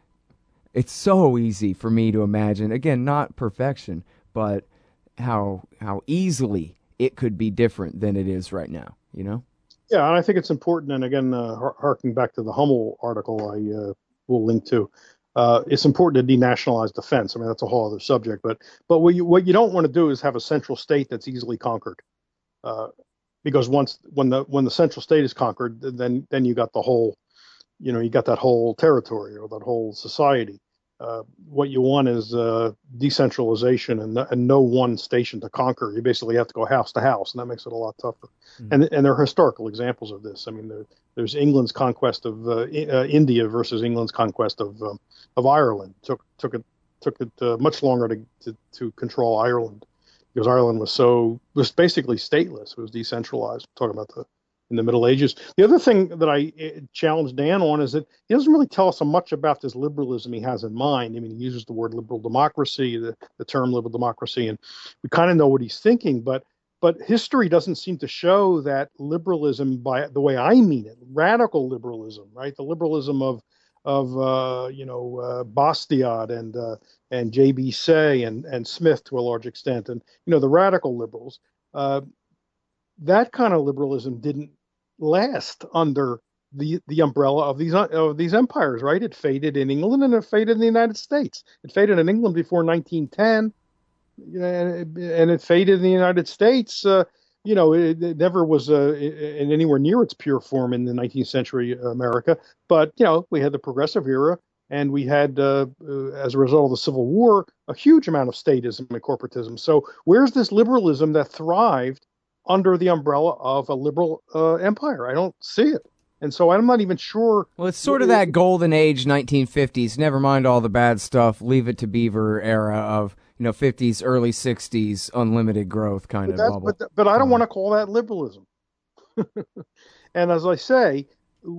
it's so easy for me to imagine, again, not perfection, but how how easily it could be different than it is right now, you know? Yeah, and I think it's important, and again, uh, harking back to the Hummel article I uh, will link to, Uh, it's important to denationalize defense. I mean, that's a whole other subject. But but what you what you don't want to do is have a central state that's easily conquered, uh, because once when the when the central state is conquered, then then you got the whole, you know, you got that whole territory or that whole society. Uh, what you want is uh, decentralization and, and no one station to conquer. You basically have to go house to house, and that makes it a lot tougher. Mm. And and there are historical examples of this. I mean, there, there's England's conquest of uh, uh, India versus England's conquest of um, of Ireland. Took took it took it uh, much longer to, to to control Ireland because Ireland was so was basically stateless. It was decentralized. I'm talking about the in the Middle Ages. The other thing that I challenged Dan on is that he doesn't really tell us so much about this liberalism he has in mind. I mean, he uses the word liberal democracy, the, the term liberal democracy, and we kind of know what he's thinking, but but history doesn't seem to show that liberalism by the way I mean it, radical liberalism, right? The liberalism of of uh, you know uh, Bastiat and uh, and J B. Say and and Smith to a large extent, and you know the radical liberals. Uh, that kind of liberalism didn't last under the the umbrella of these of these empires, right? It faded in England and it faded in the United States. It faded in England before nineteen ten, you know, and, it, and it faded in the United States. Uh, you know, it, it never was uh, in anywhere near its pure form in the nineteenth century America. But you know, we had the progressive era, and we had, uh, uh, as a result of the Civil War, a huge amount of statism and corporatism. So where's this liberalism that thrived under the umbrella of a liberal uh, empire? I don't see it. And so I'm not even sure. Well, it's sort of that golden age nineteen fifties, never mind all the bad stuff, leave it to Beaver era of, you know, fifties, early sixties, unlimited growth kind of bubble. But, but I don't um, want to call that liberalism. And as I say,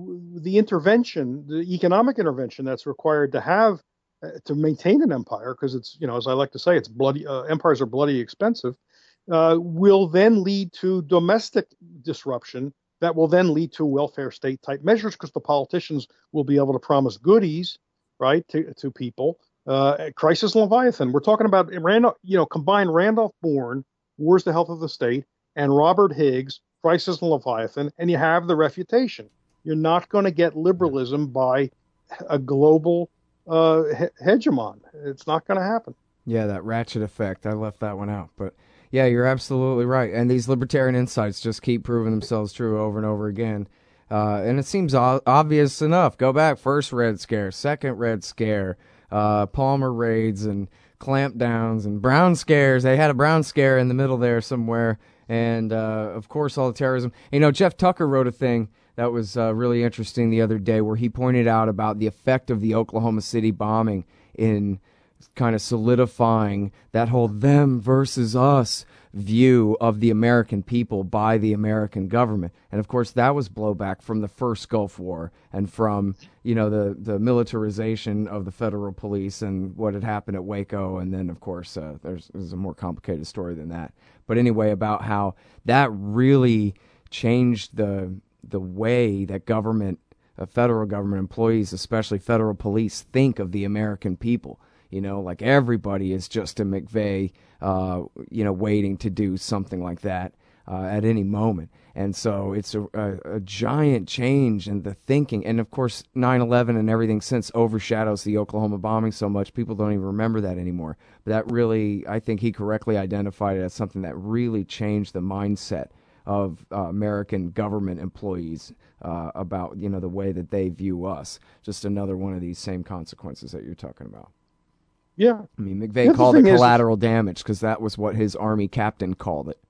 the intervention, the economic intervention that's required to have, uh, to maintain an empire, because it's, you know, as I like to say, it's bloody, uh, empires are bloody expensive, Uh, will then lead to domestic disruption that will then lead to welfare state type measures because the politicians will be able to promise goodies, right, to, to people. Uh, Crisis Leviathan. We're talking about Randolph, you know, combine Randolph Bourne, Wars the Health of the State, and Robert Higgs, Crisis and Leviathan, and you have the refutation. You're not going to get liberalism by a global uh, he- hegemon. It's not going to happen. Yeah, that ratchet effect. I left that one out, but yeah, you're absolutely right. And these libertarian insights just keep proving themselves true over and over again. Uh, and it seems o- obvious enough. Go back, first Red Scare, second Red Scare, uh, Palmer raids and clampdowns and Brown scares. They had a Brown scare in the middle there somewhere. And, uh, of course, all the terrorism. You know, Jeff Tucker wrote a thing that was uh, really interesting the other day where he pointed out about the effect of the Oklahoma City bombing in kind of solidifying that whole them versus us view of the American people by the American government. And of course that was blowback from the first Gulf War and from, you know, the, the militarization of the federal police and what had happened at Waco. And then of course uh, there's, there's a more complicated story than that. But anyway, about how that really changed the the way that government, uh, federal government employees, especially federal police, think of the American people. You know, like everybody is just a McVeigh, uh, you know, waiting to do something like that uh, at any moment. And so it's a, a, a giant change in the thinking. And, of course, nine eleven and everything since overshadows the Oklahoma bombing so much, people don't even remember that anymore. But that really, I think he correctly identified it as something that really changed the mindset of uh, American government employees uh, about, you know, the way that they view us. Just another one of these same consequences that you're talking about. Yeah. I mean, McVeigh called it collateral is, damage because that was what his army captain called it.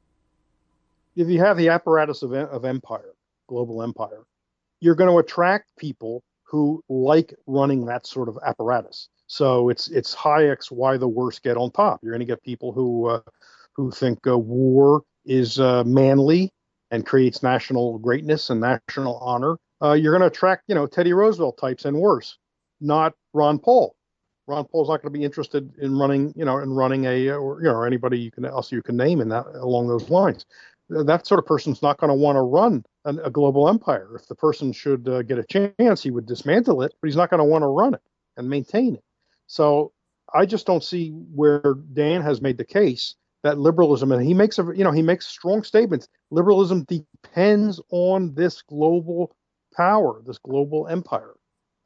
If you have the apparatus of, of empire, global empire, you're going to attract people who like running that sort of apparatus. So it's it's Hayek's why the worst get on top. You're going to get people who uh, who think uh, war is uh, manly and creates national greatness and national honor. Uh, you're going to attract, you know, Teddy Roosevelt types and worse, not Ron Paul. Ron Paul's not going to be interested in running, you know, in running a, or, you know, or anybody you can else you can name in that along those lines. That sort of person's not going to want to run an, a global empire. If the person should uh, get a chance, he would dismantle it, but he's not going to want to run it and maintain it. So I just don't see where Dan has made the case that liberalism, and he makes a, you know, he makes strong statements. Liberalism depends on this global power, this global empire.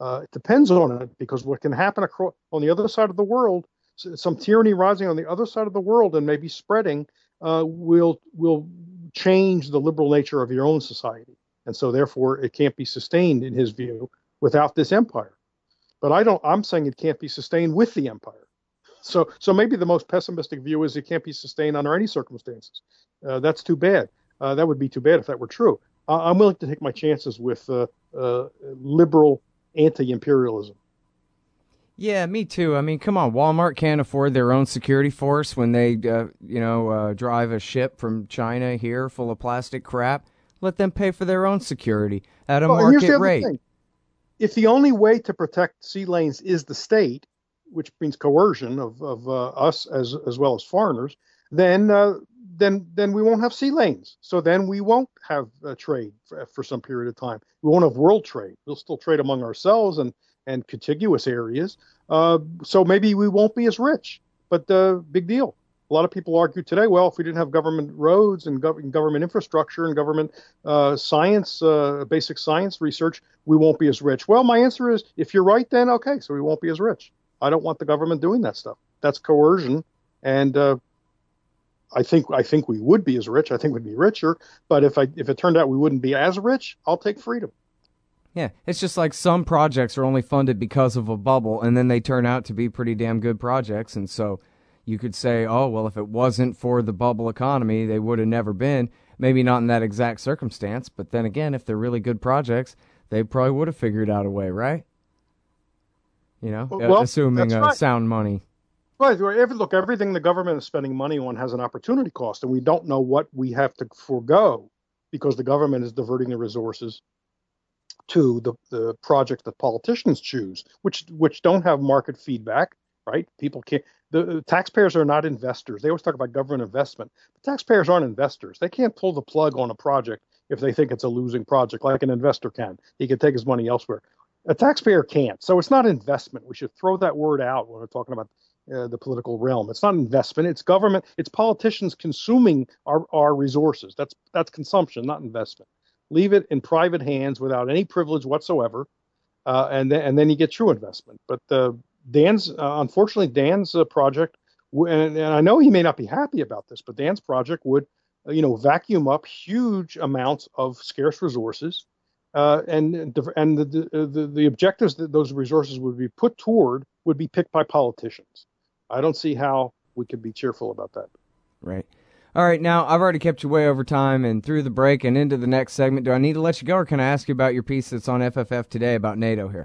Uh, it depends on it, because what can happen across on the other side of the world, some tyranny rising on the other side of the world and maybe spreading, uh, will will change the liberal nature of your own society, and so therefore it can't be sustained, in his view, without this empire. But I don't. I'm saying it can't be sustained with the empire. So so maybe the most pessimistic view is it can't be sustained under any circumstances. Uh, that's too bad. Uh, that would be too bad if that were true. Uh, I'm willing to take my chances with uh, uh, liberal anti-imperialism. Yeah, me too. I mean, come on, Walmart can't afford their own security force when they, uh, you know, uh, drive a ship from China here full of plastic crap. Let them pay for their own security at a well, here's the market other rate. Thing. If the only way to protect sea lanes is the state, which means coercion of, of uh, us as as well as foreigners, then uh, then then we won't have sea lanes. So then we won't have uh, trade for, for some period of time. We won't have world trade. We'll still trade among ourselves and and contiguous areas. Uh, so maybe we won't be as rich. But uh, big deal. A lot of people argue today, well, if we didn't have government roads and gov- government infrastructure and government uh, science, uh, basic science research, we won't be as rich. Well, my answer is, if you're right, then okay, so we won't be as rich. I don't want the government doing that stuff. That's coercion, and uh, I think I think we would be as rich. I think we'd be richer. But if I if it turned out we wouldn't be as rich, I'll take freedom. Yeah, it's just like some projects are only funded because of a bubble, and then they turn out to be pretty damn good projects, and so you could say, oh, well, if it wasn't for the bubble economy, they would have never been. Maybe not in that exact circumstance, but then again, if they're really good projects, they probably would have figured out a way, right? You know, well, assuming uh, right. sound money. Right. Look, everything the government is spending money on has an opportunity cost, and we don't know what we have to forego because the government is diverting the resources to the, the project that politicians choose, which which don't have market feedback. Right? People can't. The, the taxpayers are not investors. They always talk about government investment. But taxpayers aren't investors. They can't pull the plug on a project if they think it's a losing project, like an investor can. He can take his money elsewhere. A taxpayer can't. So it's not investment. We should throw that word out when we're talking about uh, the political realm. It's not investment. It's government. It's politicians consuming our, our resources. That's that's consumption, not investment. Leave it in private hands without any privilege whatsoever, uh, and then and then you get true investment. But uh, Dan's uh, unfortunately Dan's uh, project, and, and I know he may not be happy about this, but Dan's project would, uh, you know, vacuum up huge amounts of scarce resources. Uh, and and the, the the objectives that those resources would be put toward would be picked by politicians. I don't see how we could be cheerful about that. Right. All right. Now, I've already kept you way over time and through the break and into the next segment. Do I need to let you go, or can I ask you about your piece that's on F F F today about NATO here?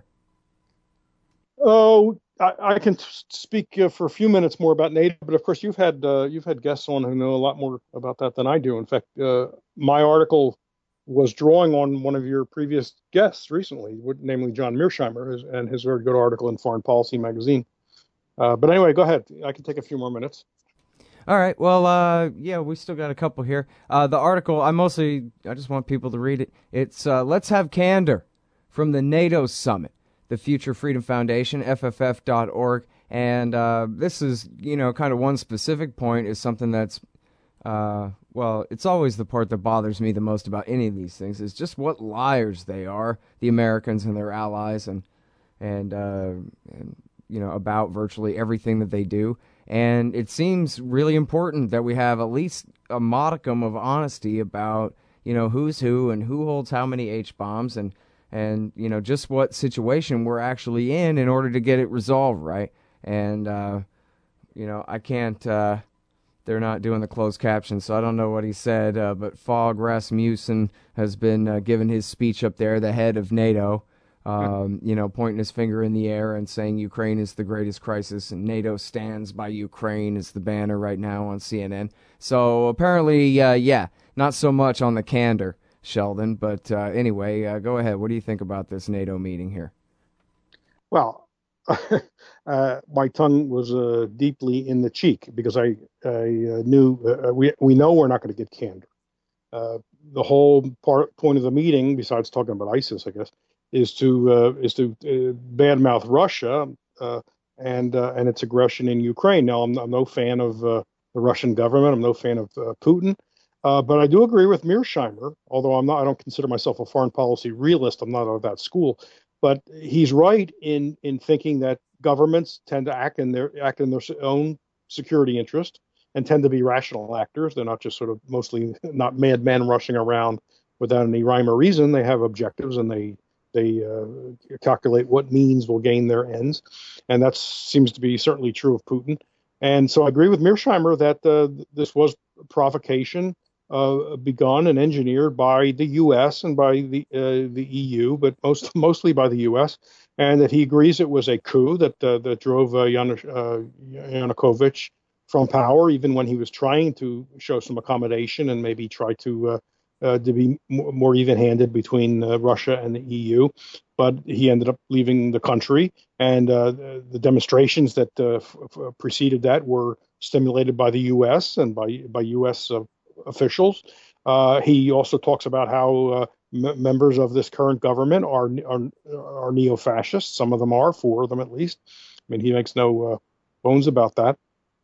Oh, I, I can speak uh, for a few minutes more about NATO, but of course you've had uh, you've had guests on who know a lot more about that than I do. In fact, uh, my article was drawing on one of your previous guests recently, namely John Mearsheimer, and his very good article in Foreign Policy magazine. Uh, but anyway, go ahead. I can take a few more minutes. All right. Well, uh, yeah, we still got a couple here. Uh, the article, I mostly, I just want people to read it. It's uh, Let's Have Candor from the NATO Summit, the Future Freedom Foundation, F F F dot org. And uh, this is, you know, kind of one specific point is something that's, uh, well, it's always the part that bothers me the most about any of these things is just what liars they are, the Americans and their allies, and, and, uh, and you know, about virtually everything that they do. And it seems really important that we have at least a modicum of honesty about, you know, who's who and who holds how many H-bombs and, and you know, just what situation we're actually in in order to get it resolved, right? And, uh, you know, I can't, uh, they're not doing the closed caption, so I don't know what he said, uh, but Fogh Rasmussen has been uh, giving his speech up there, the head of NATO, Um, you know, pointing his finger in the air and saying Ukraine is the greatest crisis and NATO stands by Ukraine is the banner right now on C N N. So apparently, uh, yeah, not so much on the candor, Sheldon. But uh, anyway, uh, go ahead. What do you think about this NATO meeting here? Well, uh, my tongue was uh, deeply in the cheek because I, I uh, knew uh, we we know we're not going to get candor. Uh, the whole part point of the meeting, besides talking about ISIS, I guess, is to uh, is to uh, badmouth Russia uh, and uh, and its aggression in Ukraine. Now, I'm, I'm no fan of uh, the Russian government. I'm no fan of uh, Putin, uh, but I do agree with Mearsheimer. Although I'm not, I don't consider myself a foreign policy realist. I'm not of that school. but he's right in in thinking that governments tend to act in their act in their own security interest and tend to be rational actors. They're not just sort of mostly not madmen rushing around without any rhyme or reason. They have objectives and they they uh, calculate what means will gain their ends, and that seems to be certainly true of Putin. And so I agree with Mearsheimer that uh, this was provocation uh, begun and engineered by the U S and by the uh, the E U, but most mostly by the U S, and that he agrees it was a coup that uh, that drove uh, Yan- uh, Yanukovych from power, even when he was trying to show some accommodation and maybe try to uh, uh, to be more even-handed between uh, Russia and the E U. But he ended up leaving the country, and uh, the demonstrations that uh, f- f- preceded that were stimulated by the U S and by by U S uh, officials. Uh, he also talks about how uh, m- members of this current government are, are are neo-fascists. Some of them are, four of them at least. I mean, he makes no uh, bones about that.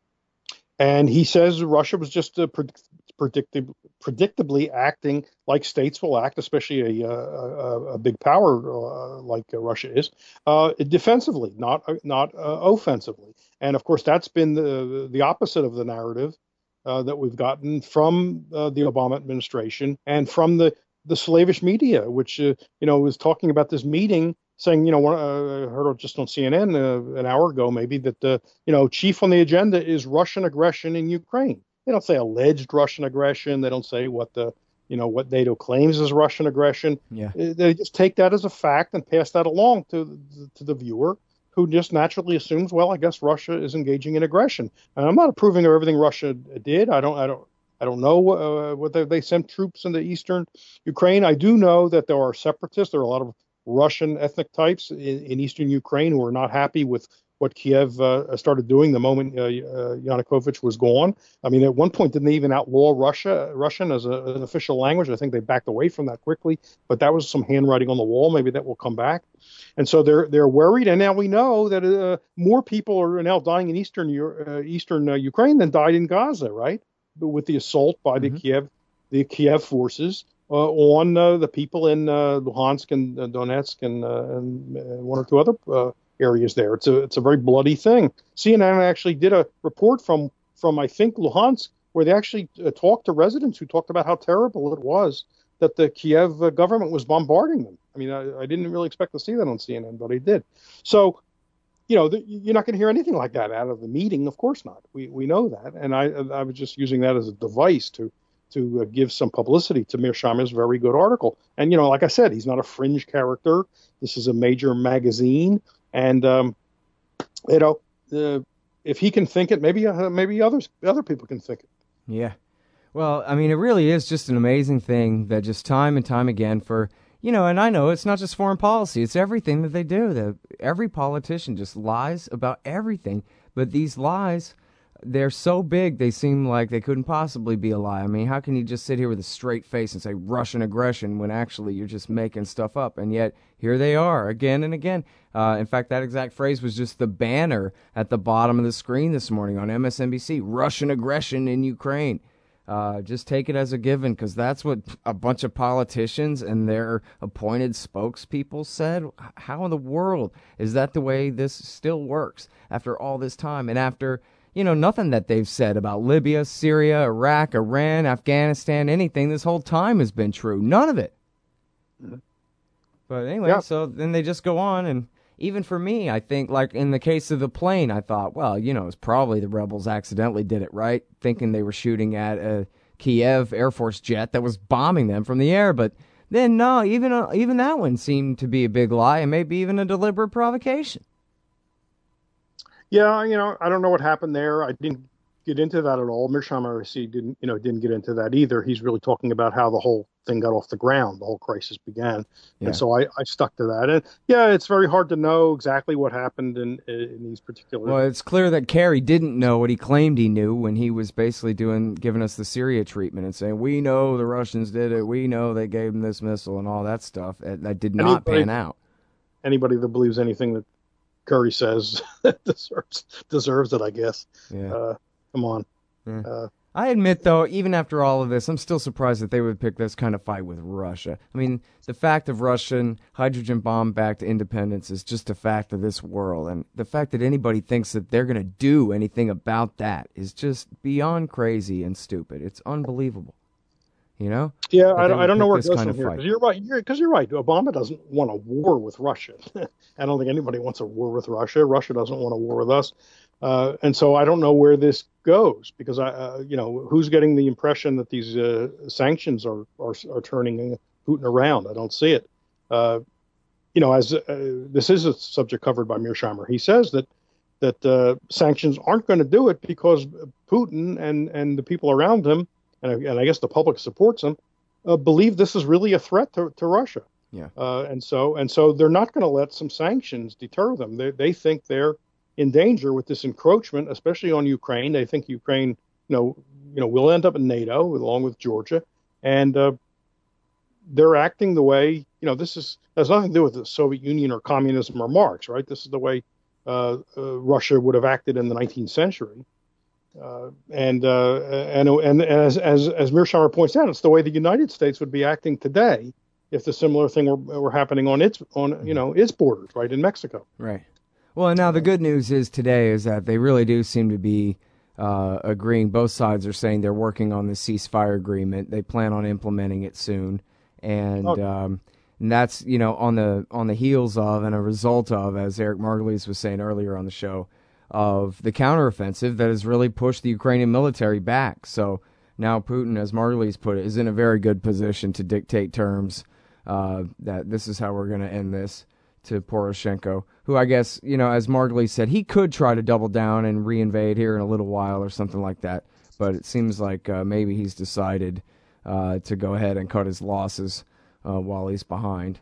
And he says Russia was just uh, predict- predictab- predictably acting like states will act, especially a, a, a big power uh, like uh, Russia is, uh, defensively, not uh, not uh, offensively. And of course, that's been the the opposite of the narrative uh, that we've gotten from uh, the Obama administration and from the the slavish media, which uh, you know was talking about this meeting, saying, you know, uh, I heard just on C N N uh, an hour ago maybe that uh, you know, chief on the agenda is Russian aggression in Ukraine. They don't say alleged Russian aggression. They don't say what the, you know, what NATO claims is Russian aggression. Yeah. They just take that as a fact and pass that along to to the viewer, who just naturally assumes, well, I guess Russia is engaging in aggression. And I'm not approving of everything Russia did. I don't, I don't, I don't know uh, whether they sent troops into eastern Ukraine. I do know that there are separatists. There are a lot of Russian ethnic types in, in eastern Ukraine who are not happy with what Kiev uh, started doing the moment uh, uh, Yanukovych was gone. I mean, at one point, didn't they even outlaw Russia, Russian as a, an official language? I think they backed away from that quickly, but that was some handwriting on the wall. Maybe that will come back. And so they're they're worried. And now we know that uh, more people are now dying in eastern uh, eastern uh, Ukraine than died in Gaza, right? With the assault by the Mm-hmm. Kiev the Kiev forces uh, on uh, the people in uh, Luhansk and uh, Donetsk and, uh, and one or two other uh, areas there. It's a it's a very bloody thing. C N N actually did a report from from I think Luhansk, where they actually uh, talked to residents who talked about how terrible it was that the Kiev uh, government was bombarding them. I mean, I, I didn't really expect to see that on C N N, but I did. So, you know, the, you're not going to hear anything like that out of the meeting. Of course not. We we know that, and I I was just using that as a device to to uh, give some publicity to Mearsheimer's very good article. And, you know, like I said, he's not a fringe character. This is a major magazine. And, um, you know, uh, if he can think it, maybe uh, maybe others other people can think it. Yeah. Well, I mean, it really is just an amazing thing that just time and time again for, you know, and I know it's not just foreign policy. It's everything that they do. The, every politician just lies about everything. But these lies, they're so big, they seem like they couldn't possibly be a lie. I mean, how can you just sit here with a straight face and say Russian aggression when actually you're just making stuff up? And yet, here they are again and again. Uh, in fact, that exact phrase was just the banner at the bottom of the screen this morning on M S N B C, Russian aggression in Ukraine. Uh, just take it as a given, because that's what a bunch of politicians and their appointed spokespeople said. How in the world is that the way this still works after all this time? And after, you know, nothing that they've said about Libya, Syria, Iraq, Iran, Afghanistan, anything this whole time has been true. None of it. Mm-hmm. But anyway, yeah. So then they just go on, and even for me, I think, like in the case of the plane, I thought, well, you know, it's probably the rebels accidentally did it, right? Thinking they were shooting at a Kiev Air Force jet that was bombing them from the air. But then, no, even uh, even that one seemed to be a big lie and maybe even a deliberate provocation. Yeah, you know, I don't know what happened there. I didn't get into that at all. Mearsheimer, I see, didn't, you know, didn't get into that either. He's really talking about how the whole thing got off the ground, the whole crisis began. Yeah. And so I, I stuck to that. And yeah, it's very hard to know exactly what happened in, in these particular... Well, it's clear that Kerry didn't know what he claimed he knew when he was basically doing, giving us the Syria treatment and saying, we know the Russians did it, we know they gave them this missile and all that stuff. That did not anybody, pan out. Anybody that believes anything that Kerry says deserves deserves it, I guess. Yeah. Uh, come on. Yeah. Uh, I admit, though, even after all of this, I'm still surprised that they would pick this kind of fight with Russia. I mean, the fact of Russian hydrogen bomb-backed independence is just a fact of this world. And the fact that anybody thinks that they're going to do anything about that is just beyond crazy and stupid. It's unbelievable. You know? Yeah, I don't, I don't know where it this goes kind from of here. fight. Because you're right. Because you're, you're right. Obama doesn't want a war with Russia. I don't think anybody wants a war with Russia. Russia doesn't want a war with us. Uh, and so I don't know where this goes, because I, uh, you know, who's getting the impression that these uh, sanctions are, are are turning Putin around? I don't see it. Uh, you know, as uh, this is a subject covered by Mearsheimer, he says that that uh, sanctions aren't going to do it because Putin and and the people around him, and, and I guess the public supports him, uh, believe this is really a threat to, to Russia. Yeah. Uh, and so and so they're not going to let some sanctions deter them. They they think they're in danger with this encroachment, especially on Ukraine. They think Ukraine, you know, you know, will end up in NATO along with Georgia, and uh, they're acting the way, you know, this is has nothing to do with the Soviet Union or communism or Marx, right? This is the way uh, uh, Russia would have acted in the nineteenth century, uh, and uh, and and as as as Mearsheimer points out, it's the way the United States would be acting today if the similar thing were, were happening on its on you know its borders, right, in Mexico. Right. Well, and now the good news is today is that they really do seem to be uh, agreeing. Both sides are saying they're working on the ceasefire agreement. They plan on implementing it soon, and Okay. um, and that's you know on the on the heels of and a result of, as Eric Margulies was saying earlier on the show, of the counteroffensive that has really pushed the Ukrainian military back. So now Putin, as Margulies put it, is in a very good position to dictate terms. Uh, that this is how we're going to end this. To Poroshenko, who I guess, you know, as Margulies said, he could try to double down and reinvade here in a little while or something like that. But it seems like uh, maybe he's decided uh, to go ahead and cut his losses uh, while he's behind.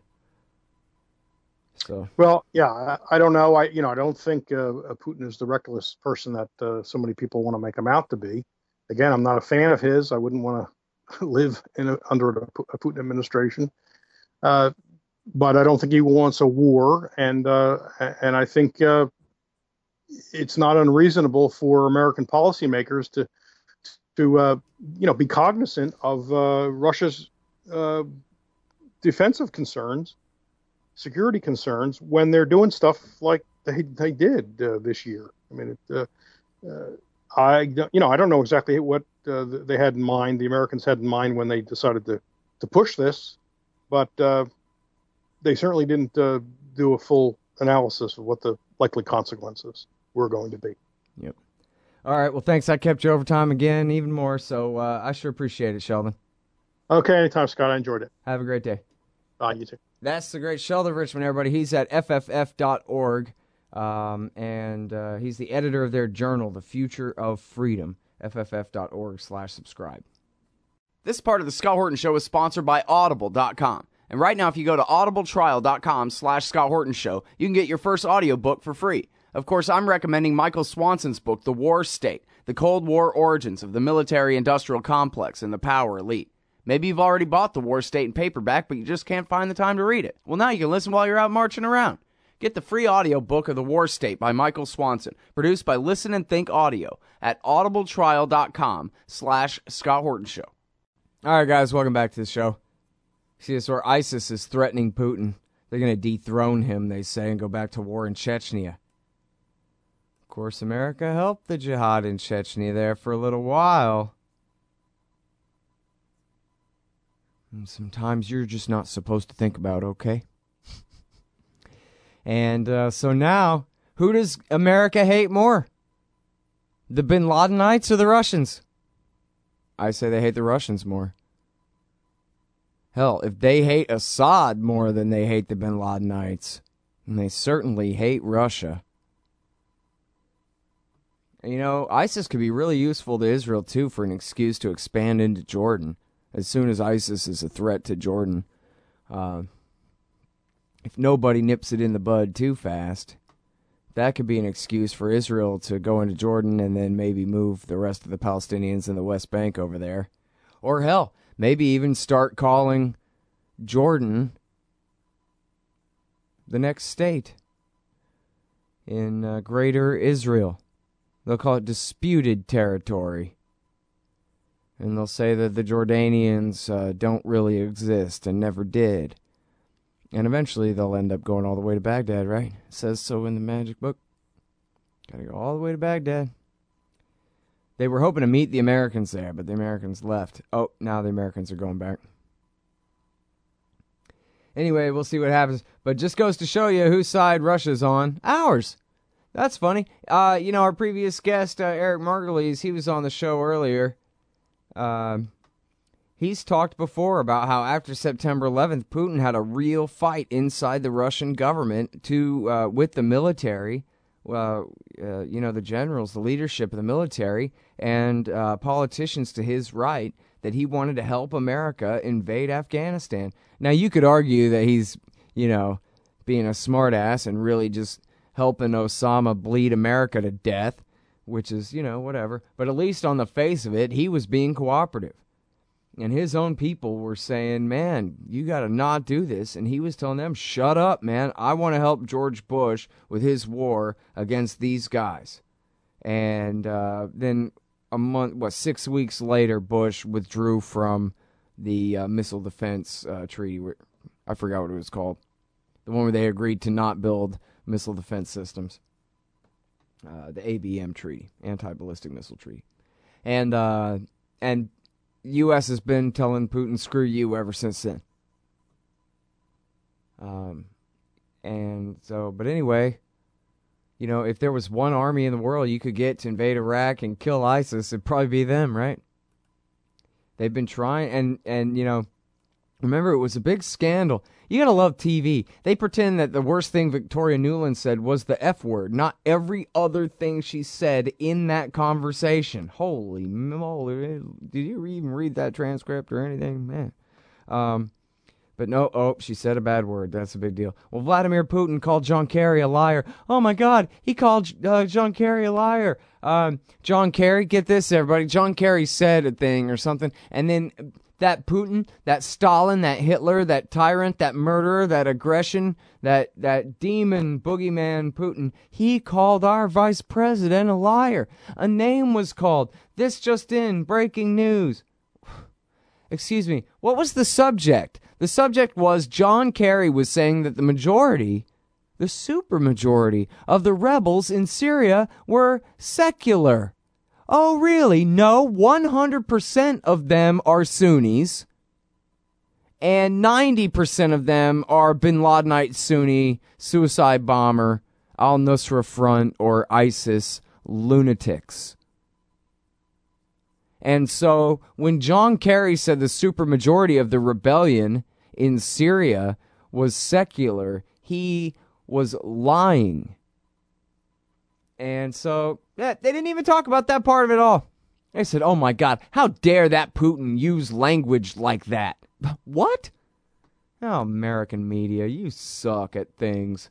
So, well, yeah, I, I don't know. I, you know, I don't think uh, Putin is the reckless person that uh, so many people want to make him out to be. Again, I'm not a fan of his. I wouldn't want to live in a, under a, a Putin administration. Uh, But I don't think he wants a war, and uh, and I think uh, it's not unreasonable for American policymakers to to uh, you know be cognizant of uh, Russia's uh, defensive concerns, security concerns, when they're doing stuff like they they did uh, this year. I mean, it, uh, uh, I you know I don't know exactly what uh, they had in mind, the Americans had in mind when they decided to to push this, but. Uh, They certainly didn't uh, do a full analysis of what the likely consequences were going to be. Yep. All right. Well, thanks. I kept you over time again, even more. So uh, I sure appreciate it, Sheldon. Okay. Anytime, Scott. I enjoyed it. Have a great day. Bye. You too. That's the great Sheldon Richman, everybody. He's at F F F dot org, um, and uh, he's the editor of their journal, The Future of Freedom, F F F dot org slash subscribe. This part of the Scott Horton Show is sponsored by Audible dot com. And right now, if you go to audibletrial.com slash Scott Horton Show, you can get your first audiobook for free. Of course, I'm recommending Michael Swanson's book, The War State, The Cold War Origins of the Military-Industrial Complex and the Power Elite. Maybe you've already bought The War State in paperback, but you just can't find the time to read it. Well, now you can listen while you're out marching around. Get the free audiobook of The War State by Michael Swanson, produced by Listen and Think Audio at audibletrial.com slash Scott Horton Show. All right, guys, welcome back to the show. See, this where ISIS is threatening Putin. They're going to dethrone him, they say, and go back to war in Chechnya. Of course, America helped the jihad in Chechnya there for a little while. And sometimes you're just not supposed to think about, okay? And uh, so now, who does America hate more? The Bin Ladenites or the Russians? I say they hate the Russians more. Hell, if they hate Assad more than they hate the Bin Ladenites, then they certainly hate Russia. You know, ISIS could be really useful to Israel, too, for an excuse to expand into Jordan, as soon as ISIS is a threat to Jordan. Uh, if nobody nips it in the bud too fast, that could be an excuse for Israel to go into Jordan and then maybe move the rest of the Palestinians in the West Bank over there. Or hell, maybe even start calling Jordan the next state in uh, Greater Israel. They'll call it disputed territory. And they'll say that the Jordanians uh, don't really exist and never did. And eventually they'll end up going all the way to Baghdad, right? It says so in the magic book. Gotta go all the way to Baghdad. They were hoping to meet the Americans there, but the Americans left. Oh, now the Americans are going back. Anyway, we'll see what happens. But just goes to show you whose side Russia's on. Ours. That's funny. Uh, you know, our previous guest, uh, Eric Margulies, he was on the show earlier. Uh, he's talked before about how after September eleventh, Putin had a real fight inside the Russian government to uh, with the military, uh, uh, you know, the generals, the leadership of the military, and uh, politicians to his right, that he wanted to help America invade Afghanistan. Now, you could argue that he's, you know, being a smartass and really just helping Osama bleed America to death, which is, you know, whatever. But at least on the face of it, he was being cooperative. And his own people were saying, man, you got to not do this. And he was telling them, shut up, man. I want to help George Bush with his war against these guys. And uh, then a month, what, six weeks later, Bush withdrew from the uh, Missile Defense uh, Treaty. I forgot what it was called. The one where they agreed to not build missile defense systems. Uh, the A B M Treaty, Anti-Ballistic Missile Treaty. And uh, and U S has been telling Putin, screw you, ever since then. Um, and so, but anyway, you know, if there was one army in the world you could get to invade Iraq and kill ISIS, it'd probably be them, right? They've been trying, and, and you know, remember, it was a big scandal. You gotta love T V. They pretend that the worst thing Victoria Nuland said was the F word, not every other thing she said in that conversation. Holy moly. Did you even read that transcript or anything? Man. Um, but no, oh, she said a bad word. That's a big deal. Well, Vladimir Putin called John Kerry a liar. Oh, my God. He called uh, John Kerry a liar. Um, John Kerry, get this, everybody. John Kerry said a thing or something, and then that Putin, that Stalin, that Hitler, that tyrant, that murderer, that aggression, that that demon boogeyman Putin, he called our vice president a liar. A name was called. This just in, breaking news. Excuse me, what was the subject? The subject was John Kerry was saying that the majority, the supermajority of the rebels in Syria were secular. Oh, really? No, one hundred percent of them are Sunnis, and ninety percent of them are bin Ladenite Sunni, suicide bomber, al-Nusra Front, or ISIS lunatics. And so when John Kerry said the supermajority of the rebellion in Syria was secular, he was lying. And so yeah, they didn't even talk about that part of it all. They said, oh my God, how dare that Putin use language like that? What? Oh, American media, you suck at things.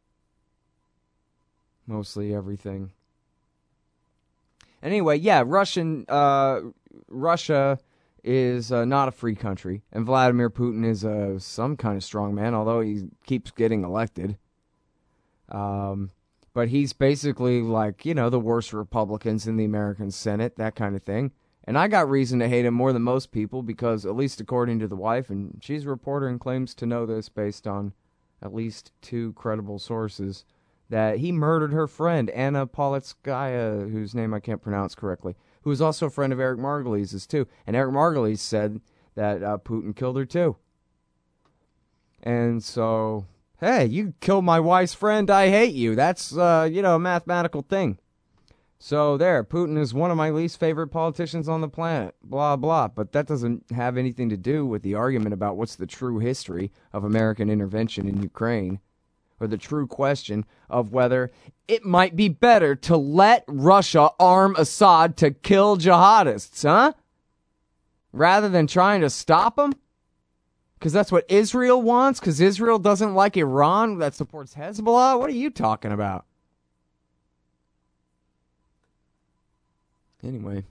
Mostly everything. Anyway, yeah, Russian, uh, Russia is uh, not a free country, and Vladimir Putin is uh, some kind of strong man, although he keeps getting elected. Um, but he's basically like, you know, the worst Republicans in the American Senate, that kind of thing. And I got reason to hate him more than most people because, at least according to the wife, and she's a reporter and claims to know this based on at least two credible sources, that he murdered her friend, Anna Politskaya, whose name I can't pronounce correctly, who is also a friend of Eric Margulies' too. And Eric Margulies said that uh, Putin killed her too. And so, hey, you killed my wife's friend, I hate you. That's, uh, you know, a mathematical thing. So there, Putin is one of my least favorite politicians on the planet, blah, blah. But that doesn't have anything to do with the argument about what's the true history of American intervention in Ukraine, or the true question of whether it might be better to let Russia arm Assad to kill jihadists, huh? Rather than trying to stop them? Because that's what Israel wants? Because Israel doesn't like Iran that supports Hezbollah? What are you talking about? Anyway.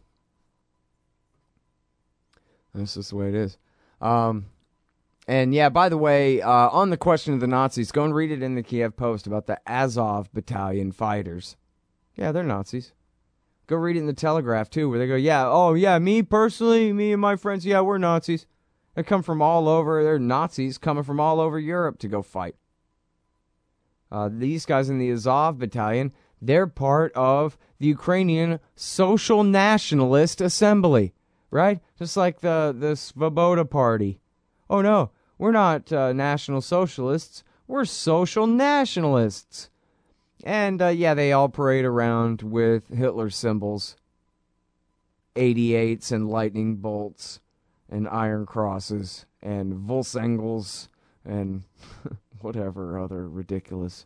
That's just the way it is. Um... And yeah, by the way, uh, on the question of the Nazis, go and read it in the Kiev Post about the Azov battalion fighters. Yeah, they're Nazis. Go read it in the Telegraph, too, where they go, yeah, oh, yeah, me personally, me and my friends, yeah, we're Nazis. They come from all over. They're Nazis coming from all over Europe to go fight. Uh, these guys in the Azov Battalion, they're part of the Ukrainian Social Nationalist Assembly, right? Just like the, the Svoboda Party. Oh, no, we're not uh, National Socialists. We're Social Nationalists. And, uh, yeah, they all parade around with Hitler symbols, eighty-eights and lightning bolts and iron crosses and Volksengels and whatever other ridiculous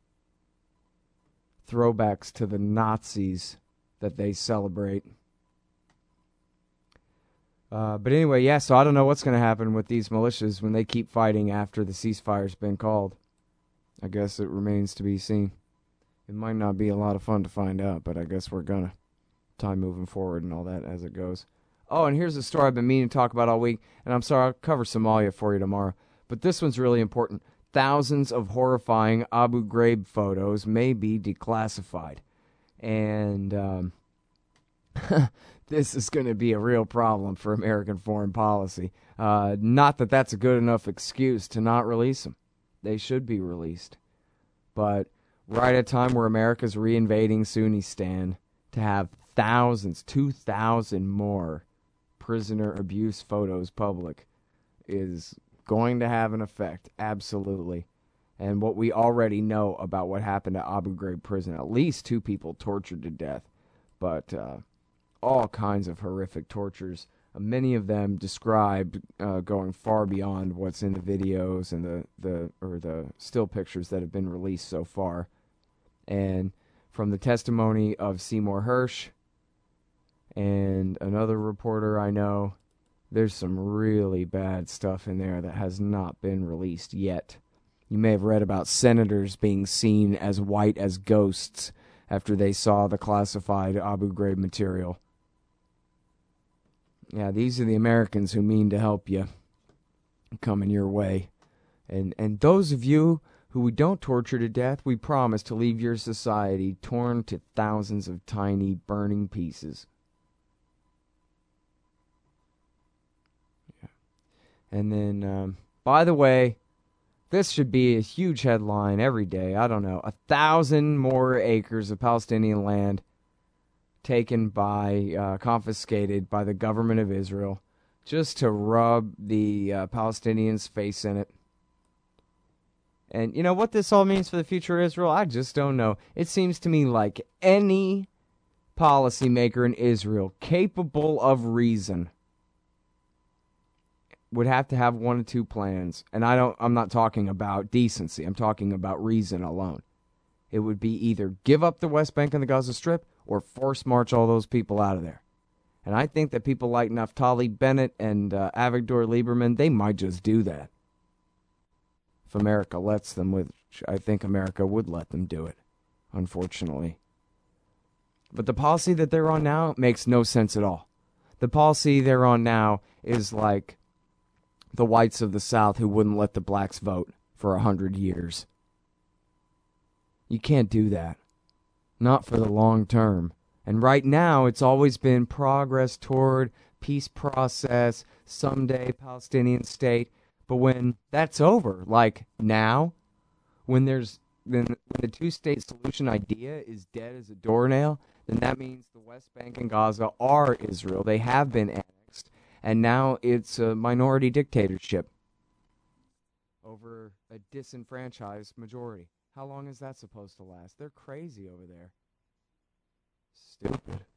throwbacks to the Nazis that they celebrate. Uh, but anyway, yeah, so I don't know what's going to happen with these militias when they keep fighting after the ceasefire's been called. I guess it remains to be seen. It might not be a lot of fun to find out, but I guess we're going to. Time moving forward and all that as it goes. Oh, and here's a story I've been meaning to talk about all week, and I'm sorry, I'll cover Somalia for you tomorrow. But this one's really important. Thousands of horrifying Abu Ghraib photos may be declassified. And um, this is going to be a real problem for American foreign policy. Uh, not that that's a good enough excuse to not release them. They should be released. But right at a time where America's reinvading Sunnistan, to have thousands, two thousand more prisoner abuse photos public is going to have an effect, absolutely. And what we already know about what happened at Abu Ghraib prison, at least two people tortured to death, but uh, all kinds of horrific tortures. Uh, many of them described uh, going far beyond what's in the videos and the, the or the still pictures that have been released so far. And from the testimony of Seymour Hersh and another reporter I know, there's some really bad stuff in there that has not been released yet. You may have read about senators being seen as white as ghosts after they saw the classified Abu Ghraib material. Yeah, these are the Americans who mean to help you, coming your way. And and those of you who we don't torture to death, we promise to leave your society torn to thousands of tiny burning pieces. Yeah. And then, um, by the way, this should be a huge headline every day. I don't know. A thousand more acres of Palestinian land taken by, uh, confiscated by the government of Israel just to rub the uh, Palestinians' face in it. And you know what this all means for the future of Israel? I just don't know. It seems to me like any policymaker in Israel capable of reason would have to have one or two plans. And I don't I'm not talking about decency. I'm talking about reason alone. It would be either give up the West Bank and the Gaza Strip or force march all those people out of there. And I think that people like Naftali Bennett and uh, Avigdor Lieberman, they might just do that. If America lets them, which I think America would let them do it, unfortunately. But the policy that they're on now makes no sense at all. The policy they're on now is like the whites of the South who wouldn't let the blacks vote for a hundred years. You can't do that. Not for the long term. And right now, it's always been progress toward peace process, someday Palestinian state. But when that's over, like now, when there's when, when the two-state solution idea is dead as a doornail, then that means the West Bank and Gaza are Israel. They have been annexed, and now it's a minority dictatorship over a disenfranchised majority. How long is that supposed to last? They're crazy over there. Stupid.